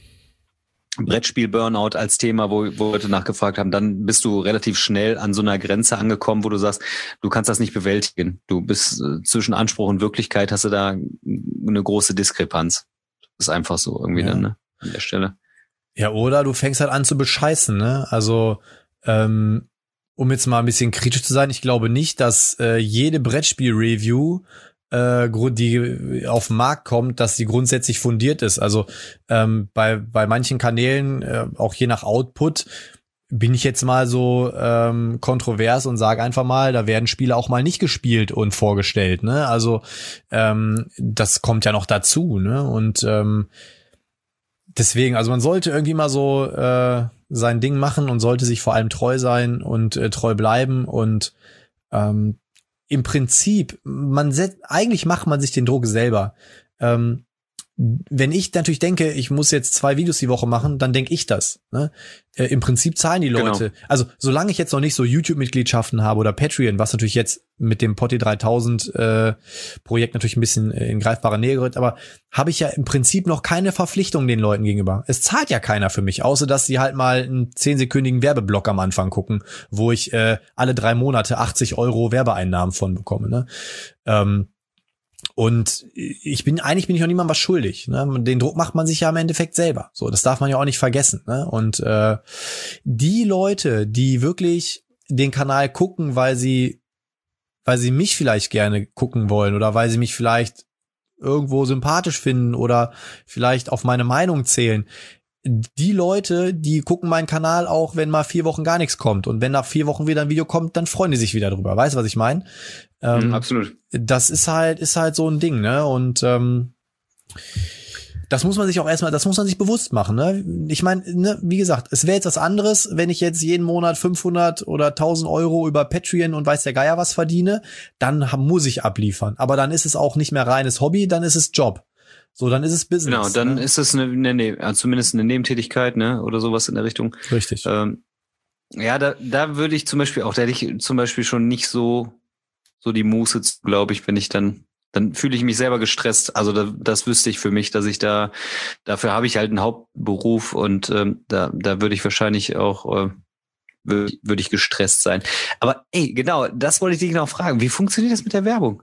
Brettspiel-Burnout als Thema, wo, wo Leute nachgefragt haben, dann bist du relativ schnell an so einer Grenze angekommen, wo du sagst, du kannst das nicht bewältigen. Du bist äh, zwischen Anspruch und Wirklichkeit hast du da eine große Diskrepanz. Das ist einfach so irgendwie ja. Dann, ne, an der Stelle. Ja, oder du fängst halt an zu bescheißen, ne? Also, ähm, um jetzt mal ein bisschen kritisch zu sein, ich glaube nicht, dass äh, jede Brettspiel-Review, äh, die auf den Markt kommt, dass die grundsätzlich fundiert ist. Also ähm, bei bei manchen Kanälen, äh, auch je nach Output, bin ich jetzt mal so ähm, kontrovers und sage einfach mal, da werden Spiele auch mal nicht gespielt und vorgestellt, ne? Also ähm, das kommt ja noch dazu, ne? Und ähm, deswegen, also man sollte irgendwie mal so äh, sein Ding machen und sollte sich vor allem treu sein und äh, treu bleiben und ähm, im Prinzip, man set, eigentlich macht man sich den Druck selber. Ähm, wenn ich natürlich denke, ich muss jetzt zwei Videos die Woche machen, dann denke ich das. Ne? Äh, Im Prinzip zahlen die Leute. Genau. Also solange ich jetzt noch nicht so YouTube-Mitgliedschaften habe oder Patreon, was natürlich jetzt mit dem Potti dreitausend äh, Projekt natürlich ein bisschen äh, in greifbare Nähe gerückt, aber habe ich ja im Prinzip noch keine Verpflichtung den Leuten gegenüber. Es zahlt ja keiner für mich, außer dass sie halt mal einen zehnsekündigen Werbeblock am Anfang gucken, wo ich äh, alle drei Monate achtzig Euro Werbeeinnahmen von bekomme. Ne? Ähm, Und ich bin, eigentlich bin ich auch niemandem was schuldig. Ne? Den Druck macht man sich ja im Endeffekt selber. So, das darf man ja auch nicht vergessen. Ne? Und äh, die Leute, die wirklich den Kanal gucken, weil sie, weil sie mich vielleicht gerne gucken wollen oder weil sie mich vielleicht irgendwo sympathisch finden oder vielleicht auf meine Meinung zählen, die Leute, die gucken meinen Kanal auch, wenn mal vier Wochen gar nichts kommt. Und wenn nach vier Wochen wieder ein Video kommt, dann freuen die sich wieder drüber. Weißt du, was ich meine? Ähm, mhm, absolut. Das ist halt, ist halt so ein Ding, ne? Und ähm, das muss man sich auch erstmal, das muss man sich bewusst machen, ne? Ich meine, ne, wie gesagt, es wäre jetzt was anderes, wenn ich jetzt jeden Monat fünfhundert oder tausend Euro über Patreon und weiß der Geier was verdiene, dann muss ich abliefern. Aber dann ist es auch nicht mehr reines Hobby, dann ist es Job. So, dann ist es Business. Genau, dann ne? ist es eine, eine, eine, zumindest eine Nebentätigkeit, ne, oder sowas in der Richtung. Richtig. Ähm, ja, da, da würde ich zum Beispiel auch, da hätte ich zum Beispiel schon nicht so, so die Muße, glaube ich, wenn ich dann, dann fühle ich mich selber gestresst. Also da, das wüsste ich für mich, dass ich da, dafür habe ich halt einen Hauptberuf und ähm, da, da würde ich wahrscheinlich auch, äh, würde würd ich gestresst sein. Aber ey, genau, das wollte ich dich genau fragen. Wie funktioniert das mit der Werbung?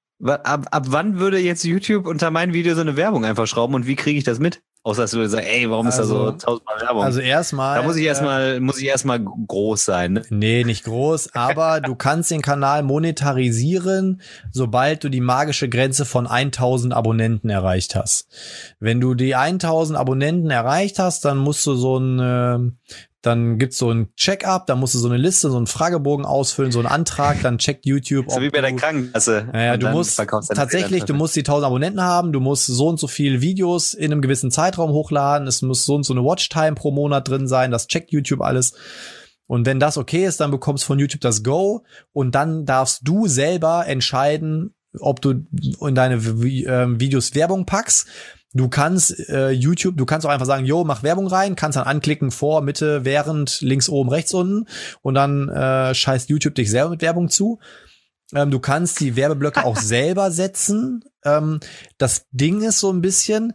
Ab, ab wann würde jetzt YouTube unter mein Video so eine Werbung einfach schrauben und wie kriege ich das mit? Außer dass du sagst, ey, warum also, ist da so tausendmal Werbung? Also erstmal. Da muss ich erstmal, äh, muss ich erstmal groß sein, ne? Nee, nicht groß, aber du kannst den Kanal monetarisieren, sobald du die magische Grenze von tausend Abonnenten erreicht hast. Wenn du die tausend Abonnenten erreicht hast, dann musst du so ein, äh, dann gibt's so ein Check-up, da musst du so eine Liste, so einen Fragebogen ausfüllen, so einen Antrag, dann checkt YouTube. So wie bei der Krankenkasse. Naja, du musst tatsächlich, du musst die tausend Abonnenten haben, du musst so und so viele Videos in einem gewissen Zeitraum hochladen, es muss so und so eine Watchtime pro Monat drin sein, das checkt YouTube alles. Und wenn das okay ist, dann bekommst du von YouTube das Go und dann darfst du selber entscheiden, ob du in deine Videos Werbung packst. Du kannst äh, YouTube, du kannst auch einfach sagen, yo, mach Werbung rein, kannst dann anklicken, vor, Mitte, während, links, oben, rechts, unten und dann äh, scheißt YouTube dich selber mit Werbung zu. Ähm, du kannst die Werbeblöcke auch selber setzen. Ähm, das Ding ist so ein bisschen,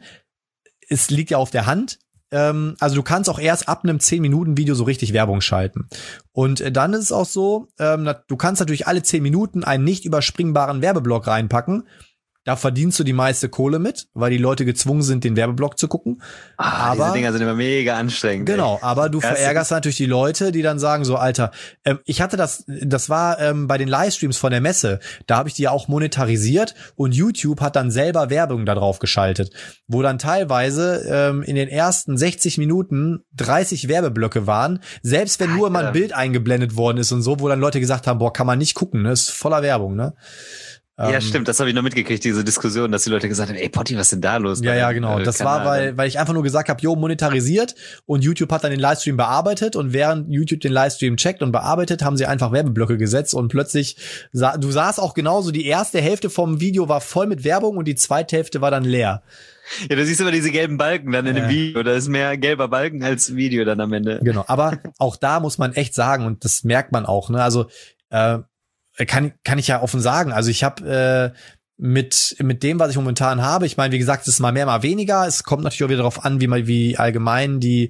es liegt ja auf der Hand. Ähm, also du kannst auch erst ab einem zehn Minuten Video so richtig Werbung schalten. Und äh, dann ist es auch so, ähm, du kannst natürlich alle zehn Minuten einen nicht überspringbaren Werbeblock reinpacken. Da verdienst du die meiste Kohle mit, weil die Leute gezwungen sind, den Werbeblock zu gucken. Ah, aber diese Dinger sind immer mega anstrengend. Genau, ey. aber du Erst verärgerst natürlich die Leute, die dann sagen so, Alter, ähm, ich hatte das, das war ähm, bei den Livestreams von der Messe, da habe ich die ja auch monetarisiert und YouTube hat dann selber Werbung da drauf geschaltet, wo dann teilweise ähm, in den ersten sechzig Minuten dreißig Werbeblöcke waren, selbst wenn nur mal ein Bild eingeblendet worden ist und so, wo dann Leute gesagt haben, boah, kann man nicht gucken, ne, ist voller Werbung, ne. Ja, stimmt, das habe ich noch mitgekriegt, diese Diskussion, dass die Leute gesagt haben, ey Potti, was ist denn da los? Ja, ja, genau. Das Kanal war, weil weil ich einfach nur gesagt habe, jo, monetarisiert und YouTube hat dann den Livestream bearbeitet und während YouTube den Livestream checkt und bearbeitet, haben sie einfach Werbeblöcke gesetzt und plötzlich, sah, du sahst auch genauso, die erste Hälfte vom Video war voll mit Werbung und die zweite Hälfte war dann leer. Ja, du siehst immer diese gelben Balken dann in dem äh. Video. Da ist mehr gelber Balken als Video dann am Ende. Genau, aber auch da muss man echt sagen und das merkt man auch, ne, also äh, Kann, kann ich ja offen sagen. Also ich habe äh, mit mit dem, was ich momentan habe, ich meine, wie gesagt, es ist mal mehr, mal weniger. Es kommt natürlich auch wieder darauf an, wie mal wie allgemein die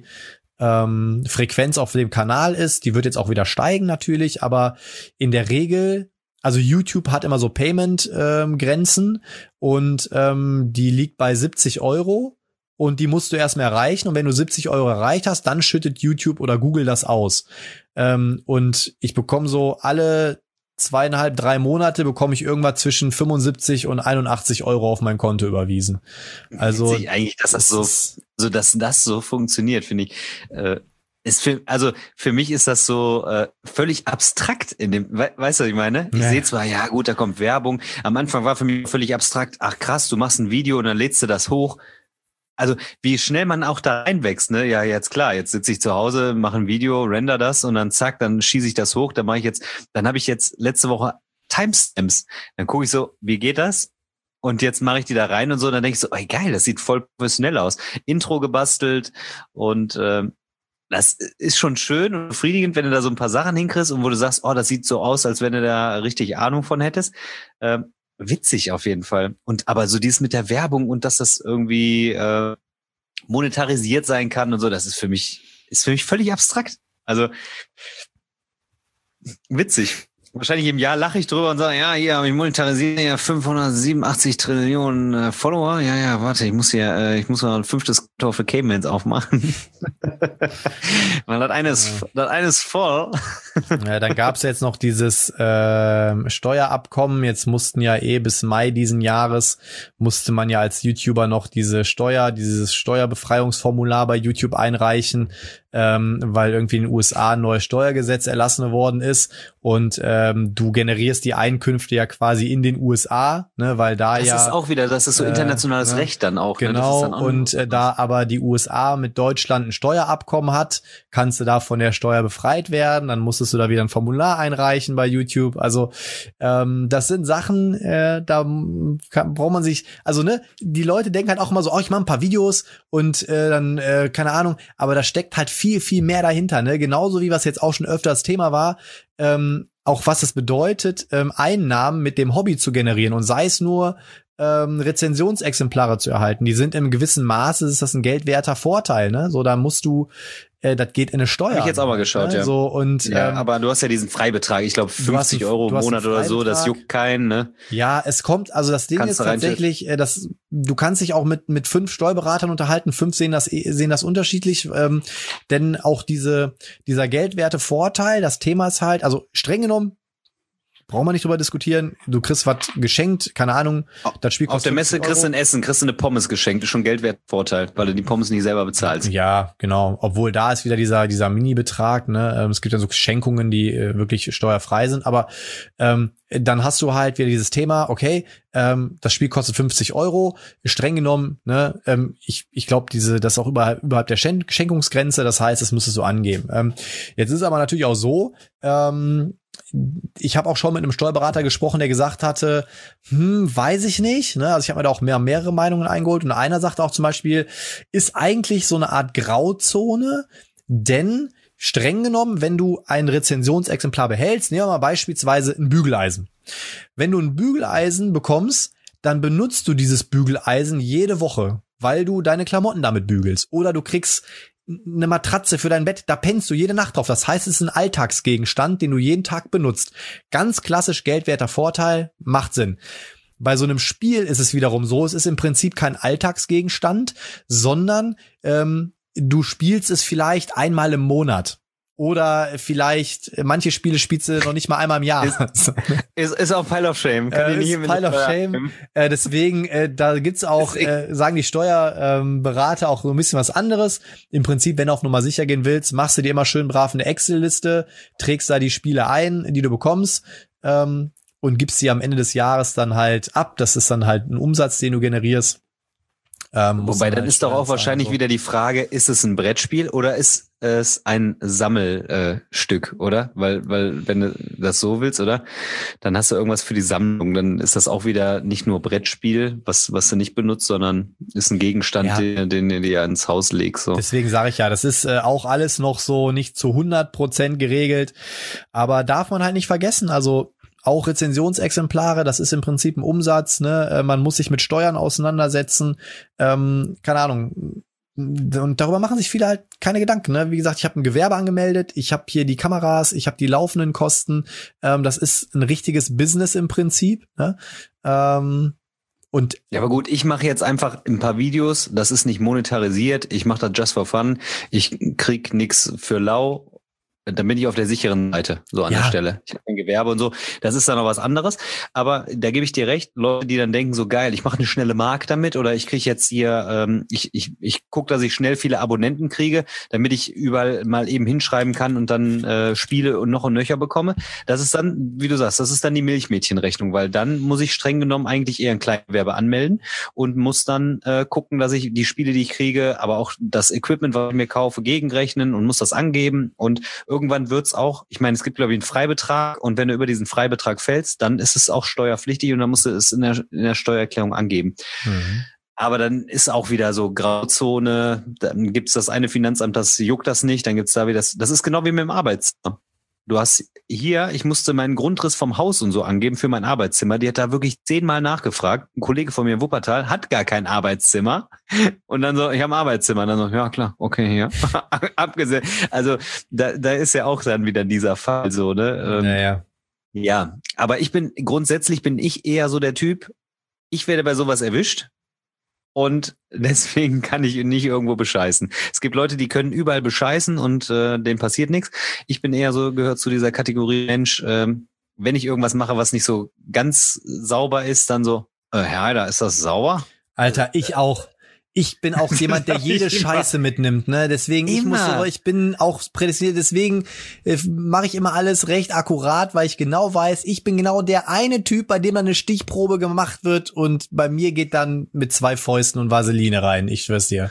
ähm, Frequenz auf dem Kanal ist. Die wird jetzt auch wieder steigen natürlich, aber in der Regel, also YouTube hat immer so Payment-Grenzen ähm, und ähm, die liegt bei siebzig Euro. und die musst du erstmal erreichen und wenn du siebzig Euro erreicht hast, dann schüttet YouTube oder Google das aus. Ähm, und ich bekomme so alle zweieinhalb, drei Monate bekomme ich irgendwas zwischen fünfundsiebzig und einundachtzig Euro auf mein Konto überwiesen. Also witzig eigentlich, dass das so, so dass das so funktioniert, finde ich. Äh, ist für, also für mich ist das so äh, völlig abstrakt in dem, we, weißt du, was ich meine? Ich ja. sehe zwar, ja gut, da kommt Werbung. Am Anfang war für mich völlig abstrakt. Ach krass, du machst ein Video und dann lädst du das hoch. Also wie schnell man auch da reinwächst, ne? Ja, jetzt klar, jetzt sitze ich zu Hause, mache ein Video, render das und dann zack, dann schieße ich das hoch, dann mache ich jetzt, dann habe ich jetzt letzte Woche Timestamps. Dann gucke ich so, wie geht das? Und jetzt mache ich die da rein und so, und dann denke ich so, ey geil, das sieht voll professionell aus. Intro gebastelt und ähm, das ist schon schön und befriedigend, wenn du da so ein paar Sachen hinkriegst und wo du sagst, oh, das sieht so aus, als wenn du da richtig Ahnung von hättest. Ähm, Witzig auf jeden Fall. Und aber so dieses mit der Werbung und dass das irgendwie äh, monetarisiert sein kann und so, das ist für mich ist für mich völlig abstrakt. Also witzig. Wahrscheinlich im Jahr lache ich drüber und sage, ja, hier habe ich monetarisiert, ja fünfhundertsiebenundachtzig Trillionen äh, Follower. Ja, ja, warte, ich muss hier, äh, ich muss mal ein fünftes Tor für Caymans aufmachen. Weil das eine ist, ja. das eine ist voll. Ja, dann gab's jetzt noch dieses äh, Steuerabkommen. Jetzt mussten ja eh bis Mai diesen Jahres musste man ja als YouTuber noch diese Steuer, dieses Steuerbefreiungsformular bei YouTube einreichen, ähm, weil irgendwie in den U S A ein neues Steuergesetz erlassen worden ist und ähm, du generierst die Einkünfte ja quasi in den U S A, ne, weil da das ja das ist auch wieder, das ist so internationales äh, Recht dann auch. Genau, ne? Das ist dann auch und äh, da aber die U S A mit Deutschland ein Steuerabkommen hat, kannst du da von der Steuer befreit werden, dann musstest du da wieder ein Formular einreichen bei YouTube. Also ähm, das sind Sachen, äh, da kann, braucht man sich, also ne, die Leute denken halt auch immer so, oh, ich mache ein paar Videos und äh, dann, äh, keine Ahnung, aber da steckt halt viel, viel mehr dahinter, ne? Genauso wie was jetzt auch schon öfter das Thema war, ähm, auch was es bedeutet, ähm, Einnahmen mit dem Hobby zu generieren und sei es nur ähm, Rezensionsexemplare zu erhalten. Die sind im gewissen Maße, ist das ein geldwerter Vorteil, ne? So, da musst du äh, das geht in eine Steuer. Hab ich jetzt auch mal geschaut, ne? ja. So, und, ja, ähm, aber du hast ja diesen Freibetrag, ich glaube fünfzig einen, Euro im Monat oder so, das juckt keinen, ne? Ja, es kommt, also das Ding Kannst ist tatsächlich, äh, das, du kannst dich auch mit mit fünf Steuerberatern unterhalten, fünf sehen das sehen das unterschiedlich, ähm, denn auch diese dieser geldwerte Vorteil, das Thema ist halt, also streng genommen, brauchen wir nicht drüber diskutieren. Du kriegst was geschenkt, keine Ahnung. Das Spiel kostet auf der Messe kriegst du ein Essen, kriegst du eine Pommes geschenkt. Ist schon Geldwert Vorteil, weil du die Pommes nicht selber bezahlst. Ja, genau. Obwohl da ist wieder dieser dieser Mini-Betrag. Ne, es gibt ja so Schenkungen, die äh, wirklich steuerfrei sind. Aber ähm, dann hast du halt wieder dieses Thema. Okay, ähm, das Spiel kostet fünfzig Euro. Streng genommen. Ne, ähm, ich ich glaube, diese das ist auch überhalb überhalb der Schen- Schenkungsgrenze. Das heißt, das müsstest du angeben. Ähm, jetzt ist es aber natürlich auch so. Ähm, Ich habe auch schon mit einem Steuerberater gesprochen, der gesagt hatte, hm, weiß ich nicht. Ne? Also ich habe mir da auch mehr, mehrere Meinungen eingeholt. Und einer sagte auch zum Beispiel, ist eigentlich so eine Art Grauzone, denn streng genommen, wenn du ein Rezensionsexemplar behältst, nehmen wir mal beispielsweise ein Bügeleisen. Wenn du ein Bügeleisen bekommst, dann benutzt du dieses Bügeleisen jede Woche, weil du deine Klamotten damit bügelst. Oder du kriegst eine Matratze für dein Bett, da pennst du jede Nacht drauf. Das heißt, es ist ein Alltagsgegenstand, den du jeden Tag benutzt. Ganz klassisch geldwerter Vorteil, macht Sinn. Bei so einem Spiel ist es wiederum so, es ist im Prinzip kein Alltagsgegenstand, sondern ähm, du spielst es vielleicht einmal im Monat. Oder vielleicht, manche Spiele spielst du noch nicht mal einmal im Jahr. Ist, ist, ist auch Pile of Shame. Kann äh, ich ist Pile of Shame. Äh, deswegen, äh, da gibt's auch, äh, sagen die Steuerberater ähm, auch so ein bisschen was anderes. Im Prinzip, wenn du auf Nummer sicher gehen willst, machst du dir immer schön brav eine Excel-Liste, trägst da die Spiele ein, die du bekommst, ähm, und gibst sie am Ende des Jahres dann halt ab. Das ist dann halt ein Umsatz, den du generierst. Ähm, Wobei, dann halt ist doch auch wahrscheinlich so. Wieder die Frage, ist es ein Brettspiel oder ist es ein Sammelstück, äh, oder? Weil, weil, wenn du das so willst, oder? Dann hast du irgendwas für die Sammlung. Dann ist das auch wieder nicht nur Brettspiel, was, was du nicht benutzt, sondern ist ein Gegenstand, ja. den, den du dir ins Haus legst. So. Deswegen sage ich ja, das ist äh, auch alles noch so nicht zu hundert Prozent geregelt. Aber darf man halt nicht vergessen, also auch Rezensionsexemplare, das ist im Prinzip ein Umsatz, ne? Man muss sich mit Steuern auseinandersetzen, ähm, keine Ahnung. Und darüber machen sich viele halt keine Gedanken, ne? Wie gesagt, ich habe ein Gewerbe angemeldet, ich habe hier die Kameras, ich habe die laufenden Kosten. Ähm, das ist ein richtiges Business im Prinzip, ne? Ähm, Und ja, aber gut, ich mache jetzt einfach ein paar Videos, das ist nicht monetarisiert, ich mache das just for fun, ich krieg nix für lau. Dann bin ich auf der sicheren Seite, so an Ja. der Stelle. Ich habe ein Gewerbe und so. Das ist dann noch was anderes. Aber da gebe ich dir recht, Leute, die dann denken, so geil, ich mache eine schnelle Mark damit oder ich kriege jetzt hier, ähm, ich ich ich gucke, dass ich schnell viele Abonnenten kriege, damit ich überall mal eben hinschreiben kann und dann äh, Spiele und noch und nöcher bekomme. Das ist dann, wie du sagst, das ist dann die Milchmädchenrechnung, weil dann muss ich streng genommen eigentlich eher ein Kleingewerbe anmelden und muss dann äh, gucken, dass ich die Spiele, die ich kriege, aber auch das Equipment, was ich mir kaufe, gegenrechnen und muss das angeben und irgendwann wird's auch, ich meine, es gibt, glaube ich, einen Freibetrag und wenn du über diesen Freibetrag fällst, dann ist es auch steuerpflichtig und dann musst du es in der, in der Steuererklärung angeben. Mhm. Aber dann ist auch wieder so Grauzone, dann gibt's das eine Finanzamt, das juckt das nicht, dann gibt's da wieder das, das ist genau wie mit dem Arbeitszimmer. Du hast hier, ich musste meinen Grundriss vom Haus und so angeben für mein Arbeitszimmer. Die hat da wirklich zehnmal nachgefragt. Ein Kollege von mir in Wuppertal hat gar kein Arbeitszimmer. Und dann so, ich habe ein Arbeitszimmer. Und dann so, ja klar, okay, ja. Abgesehen. Also da, da ist ja auch dann wieder dieser Fall so, ne? Ähm, Naja. Ja, aber ich bin, grundsätzlich bin ich eher so der Typ, ich werde bei sowas erwischt. Und deswegen kann ich ihn nicht irgendwo bescheißen. Es gibt Leute, die können überall bescheißen und äh, denen passiert nichts. Ich bin eher so, gehört zu dieser Kategorie Mensch, ähm, wenn ich irgendwas mache, was nicht so ganz sauber ist, dann so, äh, ja, da ist das sauber. Alter, ich auch. Ich bin auch jemand, der jede Scheiße mitnimmt, ne? Deswegen, ich muss, Immer. ich bin auch prädestiniert, deswegen äh, mache ich immer alles recht akkurat, weil ich genau weiß, ich bin genau der eine Typ, bei dem dann eine Stichprobe gemacht wird und bei mir geht dann mit zwei Fäusten und Vaseline rein, ich schwör's dir.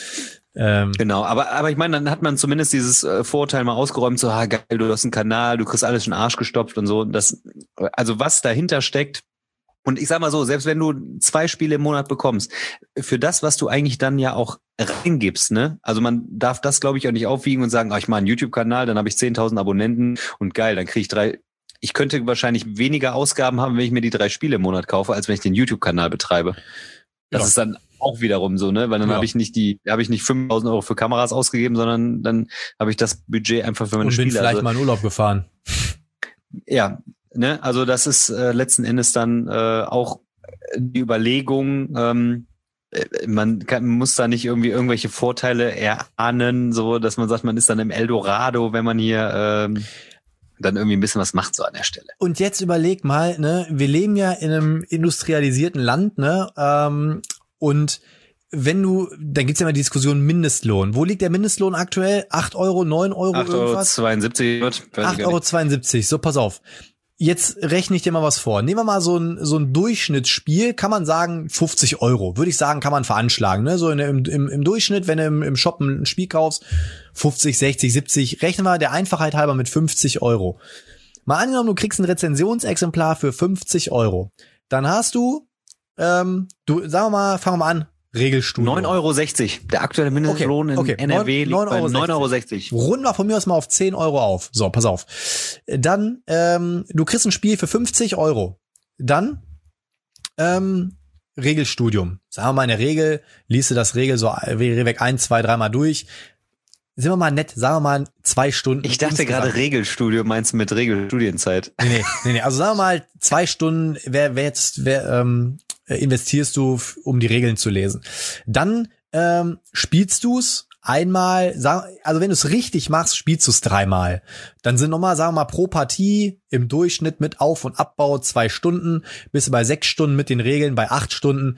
Ähm, Genau, aber aber ich meine, dann hat man zumindest dieses äh, Vorurteil mal ausgeräumt, so, ah, geil, du hast einen Kanal, du kriegst alles in den Arsch gestopft und so. Das, also was dahinter steckt. Und ich sag mal so, selbst wenn du zwei Spiele im Monat bekommst, für das, was du eigentlich dann ja auch reingibst, ne? Also man darf das, glaube ich, auch nicht aufwiegen und sagen, ah, ich mache einen YouTube-Kanal, dann habe ich zehntausend Abonnenten und geil, dann kriege ich drei. Ich könnte wahrscheinlich weniger Ausgaben haben, wenn ich mir die drei Spiele im Monat kaufe, als wenn ich den YouTube-Kanal betreibe. Das Ja. ist dann auch wiederum so, ne? Weil dann Ja. habe ich nicht die, habe ich nicht fünftausend Euro für Kameras ausgegeben, sondern dann habe ich das Budget einfach für meine und bin Spiele. vielleicht Also, mal in Urlaub gefahren. ja, ne? Also das ist äh, letzten Endes dann äh, auch die Überlegung, ähm, äh, man kann, muss da nicht irgendwie irgendwelche Vorteile erahnen, so dass man sagt, man ist dann im Eldorado, wenn man hier ähm, dann irgendwie ein bisschen was macht so an der Stelle. Und jetzt überleg mal, ne, wir leben ja in einem industrialisierten Land, ne, ähm, und wenn du, dann gibt's ja immer die Diskussion Mindestlohn. Wo liegt der Mindestlohn aktuell? acht Euro, neun Euro, acht Euro irgendwas? zweiundsiebzig wird. acht Euro zweiundsiebzig. So, pass auf. Jetzt rechne ich dir mal was vor. Nehmen wir mal so ein, so ein Durchschnittsspiel, kann man sagen fünfzig Euro. Würde ich sagen, kann man veranschlagen, ne? So in, im, im, im Durchschnitt, wenn du im, im Shop ein Spiel kaufst, fünfzig, sechzig, siebzig, rechnen wir der Einfachheit halber mit fünfzig Euro. Mal angenommen, du kriegst ein Rezensionsexemplar für fünfzig Euro. Dann hast du, ähm, du, sagen wir mal, fangen wir mal an, Regelstudio. neun Euro sechzig. Der aktuelle Mindestlohn Okay, okay. in N R W neun- liegt bei neun Euro neun Euro sechzig. Runden wir von mir aus mal auf zehn Euro auf. So, pass auf. Dann, ähm, du kriegst ein Spiel für fünfzig Euro. Dann, ähm, Regelstudium. Sagen wir mal in der Regel, liest du das Regel so weg ein, zwei, dreimal durch. Sind wir mal nett, sagen wir mal zwei Stunden. Ich dachte insgesamt. gerade Regelstudio, meinst du mit Regelstudienzeit? Nee, nee, nee, nee. Also sagen wir mal zwei Stunden, wer, wer jetzt, wer, ähm, investierst du, f- um die Regeln zu lesen. Dann ähm, spielst du's einmal, sag, also wenn du es richtig machst, spielst du es dreimal. Dann sind nochmal, sagen wir mal, pro Partie im Durchschnitt mit Auf- und Abbau zwei Stunden, bist du bei sechs Stunden mit den Regeln, bei acht Stunden.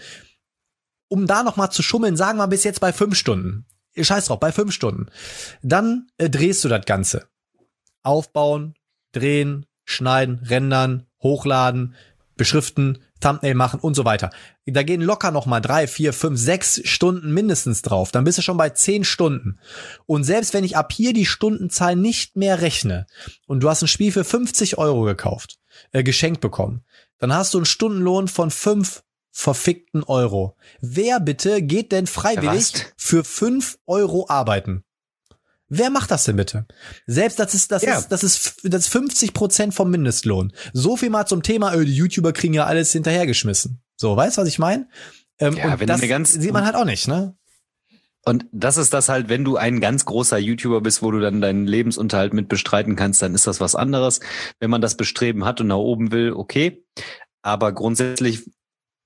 Um da nochmal zu schummeln, sagen wir bis jetzt bei fünf Stunden. Scheiß drauf, bei fünf Stunden. Dann äh, drehst du das Ganze. Aufbauen, drehen, schneiden, rendern, hochladen, beschriften, Thumbnail machen und so weiter. Da gehen locker noch mal drei, vier, fünf, sechs Stunden mindestens drauf. Dann bist du schon bei zehn Stunden. Und selbst wenn ich ab hier die Stundenzahl nicht mehr rechne und du hast ein Spiel für fünfzig Euro gekauft, äh, geschenkt bekommen, dann hast du einen Stundenlohn von fünf verfickten Euro. Wer bitte geht denn freiwillig Was? für fünf Euro arbeiten? Wer macht das denn bitte? Selbst das ist, das Ja. ist, das ist, das ist fünfzig Prozent vom Mindestlohn. So viel mal zum Thema, äh, die YouTuber kriegen ja alles hinterhergeschmissen. So, weißt du, was ich meine? Ähm, Ja, und wenn du das mir ganz- sieht man halt auch nicht, ne? Und das ist das halt, wenn du ein ganz großer YouTuber bist, wo du dann deinen Lebensunterhalt mit bestreiten kannst, dann ist das was anderes. Wenn man das Bestreben hat und nach oben will, okay. Aber grundsätzlich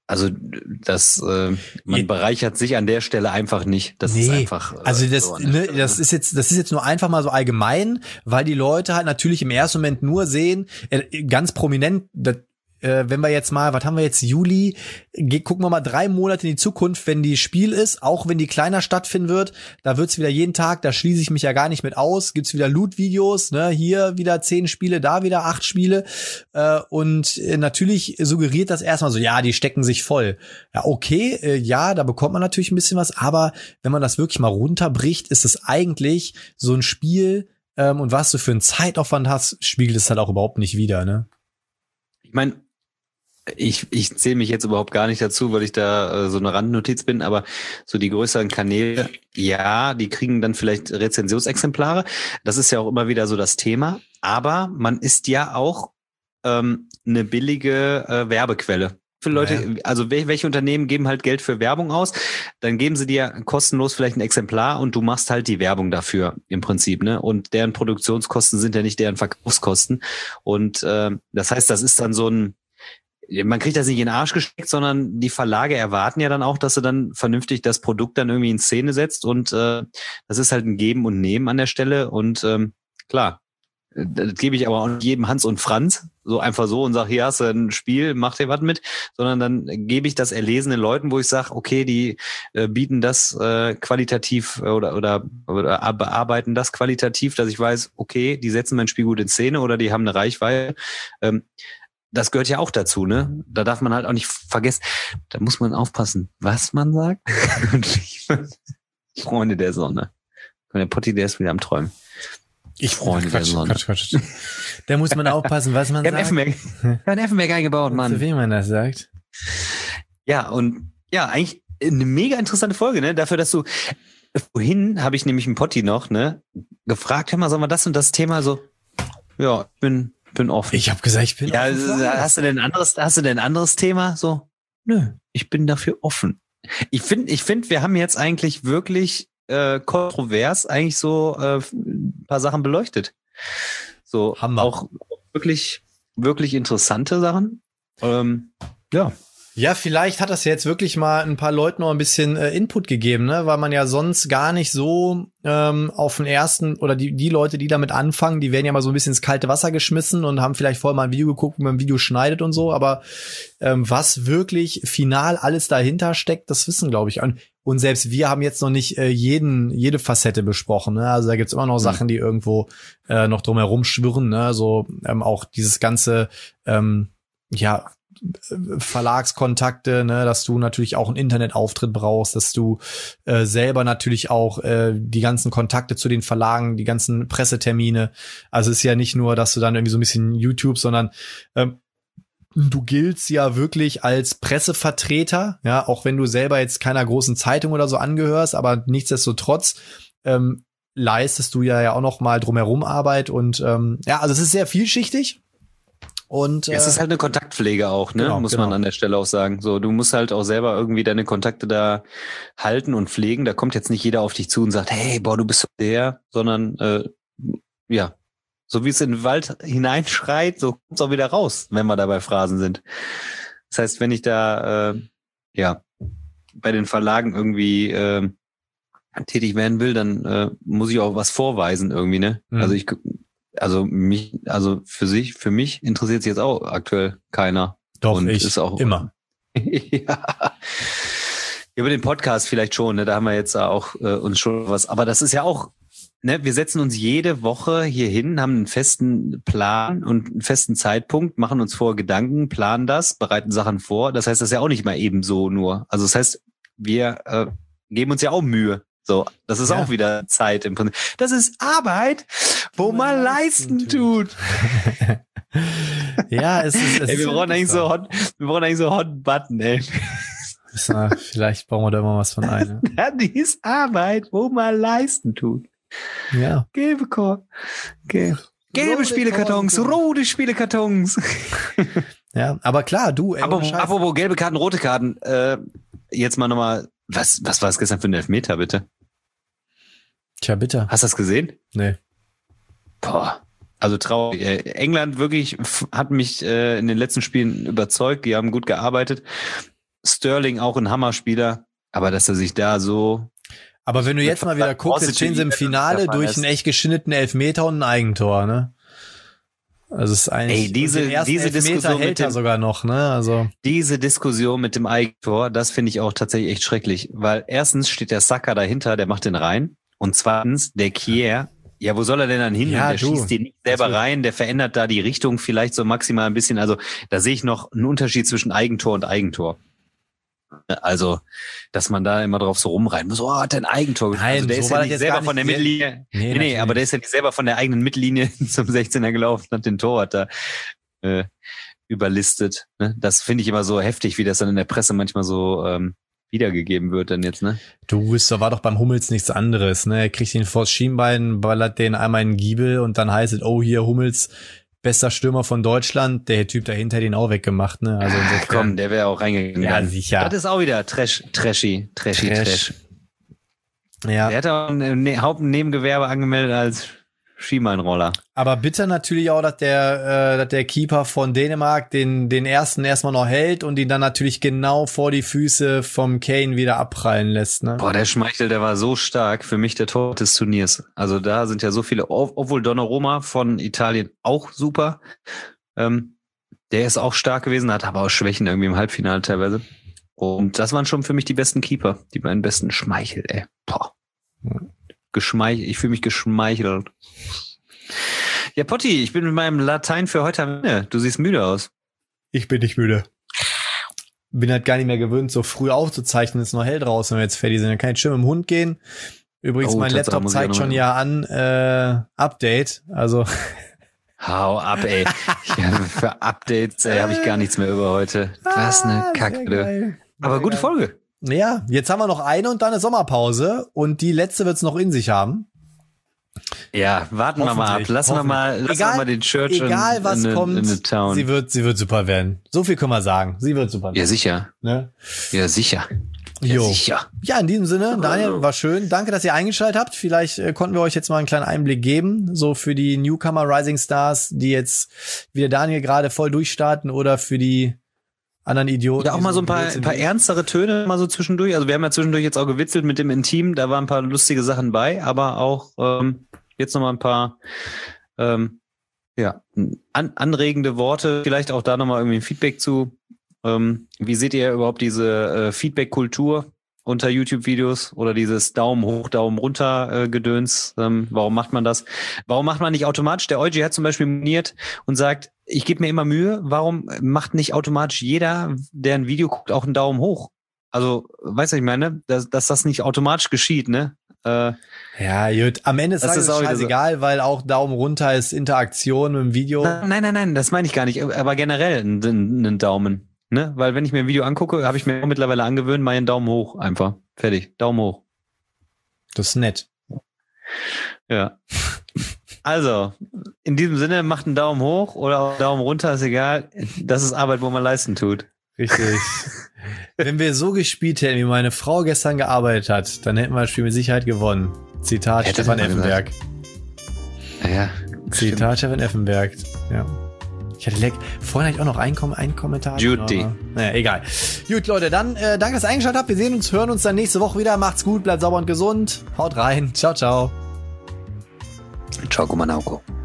Also das, äh, man Je- bereichert sich an der Stelle einfach nicht. Das ist einfach. Äh, also das, so an der ne, Stelle. das ist jetzt, das ist jetzt nur einfach mal so allgemein, weil die Leute halt natürlich im ersten Moment nur sehen, äh, ganz prominent, das, äh, wenn wir jetzt mal, was haben wir jetzt, Juli, ge- gucken wir mal drei Monate in die Zukunft, wenn die Spiel ist, auch wenn die kleiner stattfinden wird, da wird's wieder jeden Tag, da schließe ich mich ja gar nicht mit aus, gibt's wieder Loot-Videos, ne, hier wieder zehn Spiele, da wieder acht Spiele, äh, und äh, natürlich suggeriert das erstmal so, ja, die stecken sich voll. Ja, okay, äh, ja, da bekommt man natürlich ein bisschen was, aber wenn man das wirklich mal runterbricht, ist es eigentlich so ein Spiel, ähm, und was du für einen Zeitaufwand hast, spiegelt es halt auch überhaupt nicht wider, ne? Ich meine, ich, ich zähle mich jetzt überhaupt gar nicht dazu, weil ich da äh, so eine Randnotiz bin, aber so die größeren Kanäle, ja, die kriegen dann vielleicht Rezensionsexemplare. Das ist ja auch immer wieder so das Thema. Aber man ist ja auch ähm, eine billige äh, Werbequelle. Für Leute, Ja. also wel- welche Unternehmen geben halt Geld für Werbung aus? Dann geben sie dir kostenlos vielleicht ein Exemplar und du machst halt die Werbung dafür im Prinzip, ne? Und deren Produktionskosten sind ja nicht deren Verkaufskosten. Und äh, das heißt, das ist dann so ein man kriegt das nicht in den Arsch gesteckt, sondern die Verlage erwarten ja dann auch, dass du dann vernünftig das Produkt dann irgendwie in Szene setzt und äh, das ist halt ein Geben und Nehmen an der Stelle und ähm, klar, das gebe ich aber auch nicht jedem Hans und Franz so einfach so und sage, hier hast du ein Spiel, mach dir was mit, sondern dann gebe ich das erlesenen Leuten, wo ich sage, okay, die äh, bieten das äh, qualitativ oder, oder oder bearbeiten das qualitativ, dass ich weiß, okay, die setzen mein Spiel gut in Szene oder die haben eine Reichweite. Ähm, Das gehört ja auch dazu, ne? Da darf man halt auch nicht vergessen, da muss man aufpassen, was man sagt. Freunde der Sonne. Und der Potti, der ist wieder am Träumen. Ich Freunde der Sonne. Quatsch, Quatsch. Da muss man aufpassen, was man Kein sagt. Effenberg, kein Effenberg eingebaut, Zu Mann. wem man das sagt. Ja, und ja, eigentlich eine mega interessante Folge, ne? Dafür, dass du vorhin habe ich nämlich einen Potti noch, ne, gefragt, hör mal, sollen wir das und das Thema so? Ja, ich bin bin offen. Ich habe gesagt, ich bin Ja, offen für alles. hast du denn ein anderes, hast du denn ein anderes Thema? So, nö, ich bin dafür offen. Ich finde, ich finde, wir haben jetzt eigentlich wirklich äh, kontrovers eigentlich so äh, ein paar Sachen beleuchtet. So Hammer. auch wirklich, wirklich interessante Sachen. Ähm, ja. Ja, vielleicht hat das ja jetzt wirklich mal ein paar Leuten noch ein bisschen äh, Input gegeben, ne, weil man ja sonst gar nicht so ähm, auf den ersten oder die die Leute, die damit anfangen, die werden ja mal so ein bisschen ins kalte Wasser geschmissen und haben vielleicht vorher mal ein Video geguckt, wie man ein Video schneidet und so, aber ähm, was wirklich final alles dahinter steckt, das wissen, glaube ich. Und, und selbst wir haben jetzt noch nicht äh, jeden jede Facette besprochen, ne? Also da gibt's immer noch Mhm. Sachen, die irgendwo äh, noch drumherum schwirren, ne? So ähm, auch dieses ganze ähm, ja Verlagskontakte, ne, dass du natürlich auch einen Internetauftritt brauchst, dass du äh, selber natürlich auch äh, die ganzen Kontakte zu den Verlagen, die ganzen Pressetermine. Also es ist ja nicht nur, dass du dann irgendwie so ein bisschen YouTube, sondern ähm, du giltst ja wirklich als Pressevertreter, ja, auch wenn du selber jetzt keiner großen Zeitung oder so angehörst, aber nichtsdestotrotz ähm, leistest du ja ja auch noch mal drumherum Arbeit und ähm, ja, also es ist sehr vielschichtig. Und, äh, Es ist halt eine Kontaktpflege auch, ne? Genau, muss genau. man an der Stelle auch sagen. So, du musst halt auch selber irgendwie deine Kontakte da halten und pflegen. Da kommt jetzt nicht jeder auf dich zu und sagt, hey, boah, du bist so der, sondern äh, ja, so wie es in den Wald hineinschreit, so kommt's auch wieder raus, wenn wir da bei Phrasen sind. Das heißt, wenn ich da äh, ja bei den Verlagen irgendwie äh, tätig werden will, dann äh, muss ich auch was vorweisen irgendwie, ne? Mhm. Also ich Also mich, also für sich, für mich interessiert sich jetzt auch aktuell keiner. doch, Und ich ist auch immer. ja. Über den Podcast vielleicht schon, ne? Da haben wir jetzt auch äh, uns schon was. Aber das ist ja auch, ne? Wir setzen uns jede Woche hier hin, haben einen festen Plan und einen festen Zeitpunkt, machen uns vorher Gedanken, planen das, bereiten Sachen vor. Das heißt, das ist ja auch nicht mal eben so nur. Also das heißt, wir äh, geben uns ja auch Mühe. So, das ist Ja. auch wieder Zeit im Prinzip. Das ist Arbeit, wo man man leisten leisten tut. Ja, es ist, es Ey, ist wir brauchen eigentlich so so. Hot, wir brauchen eigentlich so Hot Button, ey. Na, vielleicht bauen wir da immer was von ein. Ja, die ist Arbeit, wo man leisten tut. Ja. Ja. Gelbe Korb. Gelbe, gelbe Rote Spielekartons, Karten. rote Spielekartons. Ja, aber klar, du, ey, ohne Apropos, Scheiß. apropos gelbe Karten, rote Karten. Äh, jetzt mal nochmal, was, was war es gestern für ein Elfmeter, bitte? Tja, bitte. Hast du das gesehen? Nee. Boah. Also traurig. Äh, England wirklich f- hat mich äh, in den letzten Spielen überzeugt. Die haben gut gearbeitet. Sterling auch ein Hammerspieler, aber dass er sich da so... Aber wenn du jetzt mal wieder guckst, jetzt stehen sie im Finale durch einen echt geschnittenen Elfmeter und ein Eigentor, ne? Also es ist eigentlich Ey, diese, den ersten diese Elfmeter Diskussion hält mit er dem, sogar noch, ne? Also diese Diskussion mit dem Eigentor, das finde ich auch tatsächlich echt schrecklich, weil erstens steht der Saka dahinter, der macht den rein, und zweitens der Kier, ja, wo soll er denn dann hin? Ja, der du. schießt den nicht selber rein, der verändert da die Richtung vielleicht so maximal ein bisschen, also da sehe ich noch einen Unterschied zwischen Eigentor und Eigentor. Also, dass man da immer drauf so rumreiten muss, oh, hat der ein Eigentor geschossen. Also der so ist war ja das nicht jetzt selber gar von der nicht. Mittellinie. Nee, Nee, nee, aber der ist ja nicht selber von der eigenen Mittellinie zum sechzehner gelaufen, hat den Torwart da äh, überlistet. Ne? Das finde ich immer so heftig, wie das dann in der Presse manchmal so ähm, wiedergegeben wird dann jetzt, ne? Du, es war doch beim Hummels nichts anderes, ne? Er kriegt ihn vors Schienbein, ballert den einmal in den Giebel und dann heißt es, oh, hier Hummels, bester Stürmer von Deutschland, der Typ dahinter hat ihn auch weggemacht, ne? Also insofern, Ach, komm, der wäre auch reingegangen. Ja, sicher. Das ist auch wieder Trash, Trashy, Trashy, Trash. Trash. Ja. Der hat auch ein ne- Hauptnebengewerbe angemeldet als Schienbeinroller. Aber bitte natürlich auch, dass der, äh, dass der Keeper von Dänemark den, den ersten erstmal noch hält und ihn dann natürlich genau vor die Füße vom Kane wieder abprallen lässt, ne? Boah, der Schmeichel, der war so stark, für mich der Torwart des Turniers. Also da sind ja so viele, obwohl Donnarumma von Italien auch super. Ähm, der ist auch stark gewesen, hat aber auch Schwächen irgendwie im Halbfinale teilweise. Und das waren schon für mich die besten Keeper, die beiden besten. Schmeichel, ey. Boah. Geschmeichelt, ich fühle mich geschmeichelt. Ja, Potti, ich bin mit meinem Latein für heute am Ende. Du siehst müde aus. Ich bin nicht müde. Bin halt gar nicht mehr gewöhnt, so früh aufzuzeichnen, ist noch hell draußen, wenn wir jetzt fertig sind. Dann kann ich schön mit dem Hund gehen. Übrigens, Oh, mein Tatsache, Laptop muss ich auch zeigt noch schon mal- ja an, äh, Update. Also, Hau ab, ey. Ja, für Updates, ey, habe ich gar nichts mehr über heute. Was eine Ah, Kacke. sehr du. geil. Aber Sehr gute geil. Folge. Ja, jetzt haben wir noch eine und dann eine Sommerpause und die letzte wird's noch in sich haben. Ja, warten wir mal ab. Hoffentlich, Lassen wir mal, hoffentlich. lassen Egal- wir mal den Church Egal in, was in, the- kommt, in the town. sie wird, sie wird super werden. So viel können wir sagen. Sie wird super Ja, werden. sicher. Ne? Ja, sicher. Ja, Jo. sicher. Ja, in diesem Sinne, Daniel, war schön. Danke, dass ihr eingeschaltet habt. Vielleicht äh, konnten wir euch jetzt mal einen kleinen Einblick geben, so für die Newcomer Rising Stars, die jetzt wie der Daniel gerade voll durchstarten oder für die anderen Idioten. Ja, auch die mal so ein paar, blöd sind ein paar wie ich. ernstere Töne mal so zwischendurch. Also wir haben ja zwischendurch jetzt auch gewitzelt mit dem Intim, da waren ein paar lustige Sachen bei, aber auch ähm, jetzt noch mal ein paar ähm, ja, an, anregende Worte, vielleicht auch da noch mal irgendwie ein Feedback zu. Ähm, wie seht ihr überhaupt diese äh, Feedback-Kultur unter YouTube-Videos oder dieses Daumen hoch, Daumen runter äh, Gedöns? Ähm, warum macht man das? Warum macht man nicht automatisch? Der Eugi hat zum Beispiel moniert und sagt, ich gebe mir immer Mühe. Warum macht nicht automatisch jeder, der ein Video guckt, auch einen Daumen hoch? Also, weißt du, was ich meine? Dass, dass das nicht automatisch geschieht, ne? Äh, Ja, gut. Am Ende ist Das es ist auch wieder so- scheißegal, weil auch Daumen runter ist Interaktion mit dem Video. Nein, nein, nein, das meine ich gar nicht. Aber generell einen, einen Daumen. Ne? Weil wenn ich mir ein Video angucke, habe ich mir auch mittlerweile angewöhnt, meinen Daumen hoch einfach. Fertig. Daumen hoch. Das ist nett. Ja. Also, in diesem Sinne, macht einen Daumen hoch oder auch einen Daumen runter, ist egal. Das ist Arbeit, wo man leisten tut. Richtig. Wenn wir so gespielt hätten, wie meine Frau gestern gearbeitet hat, dann hätten wir das Spiel mit Sicherheit gewonnen. Zitat Hätte Stefan man gesagt. Effenberg. Ja, ja. Zitat Stefan Effenberg. Ja. Ich hatte leck. Vorhin hatte ich auch noch einen, Kom einen Kommentar. Judy. Aber, naja, egal. Gut, Leute, dann äh, danke, dass ihr eingeschaltet habt. Wir sehen uns, hören uns dann nächste Woche wieder. Macht's gut, bleibt sauber und gesund. Haut rein. Ciao, ciao. Ciao, Gumanauko.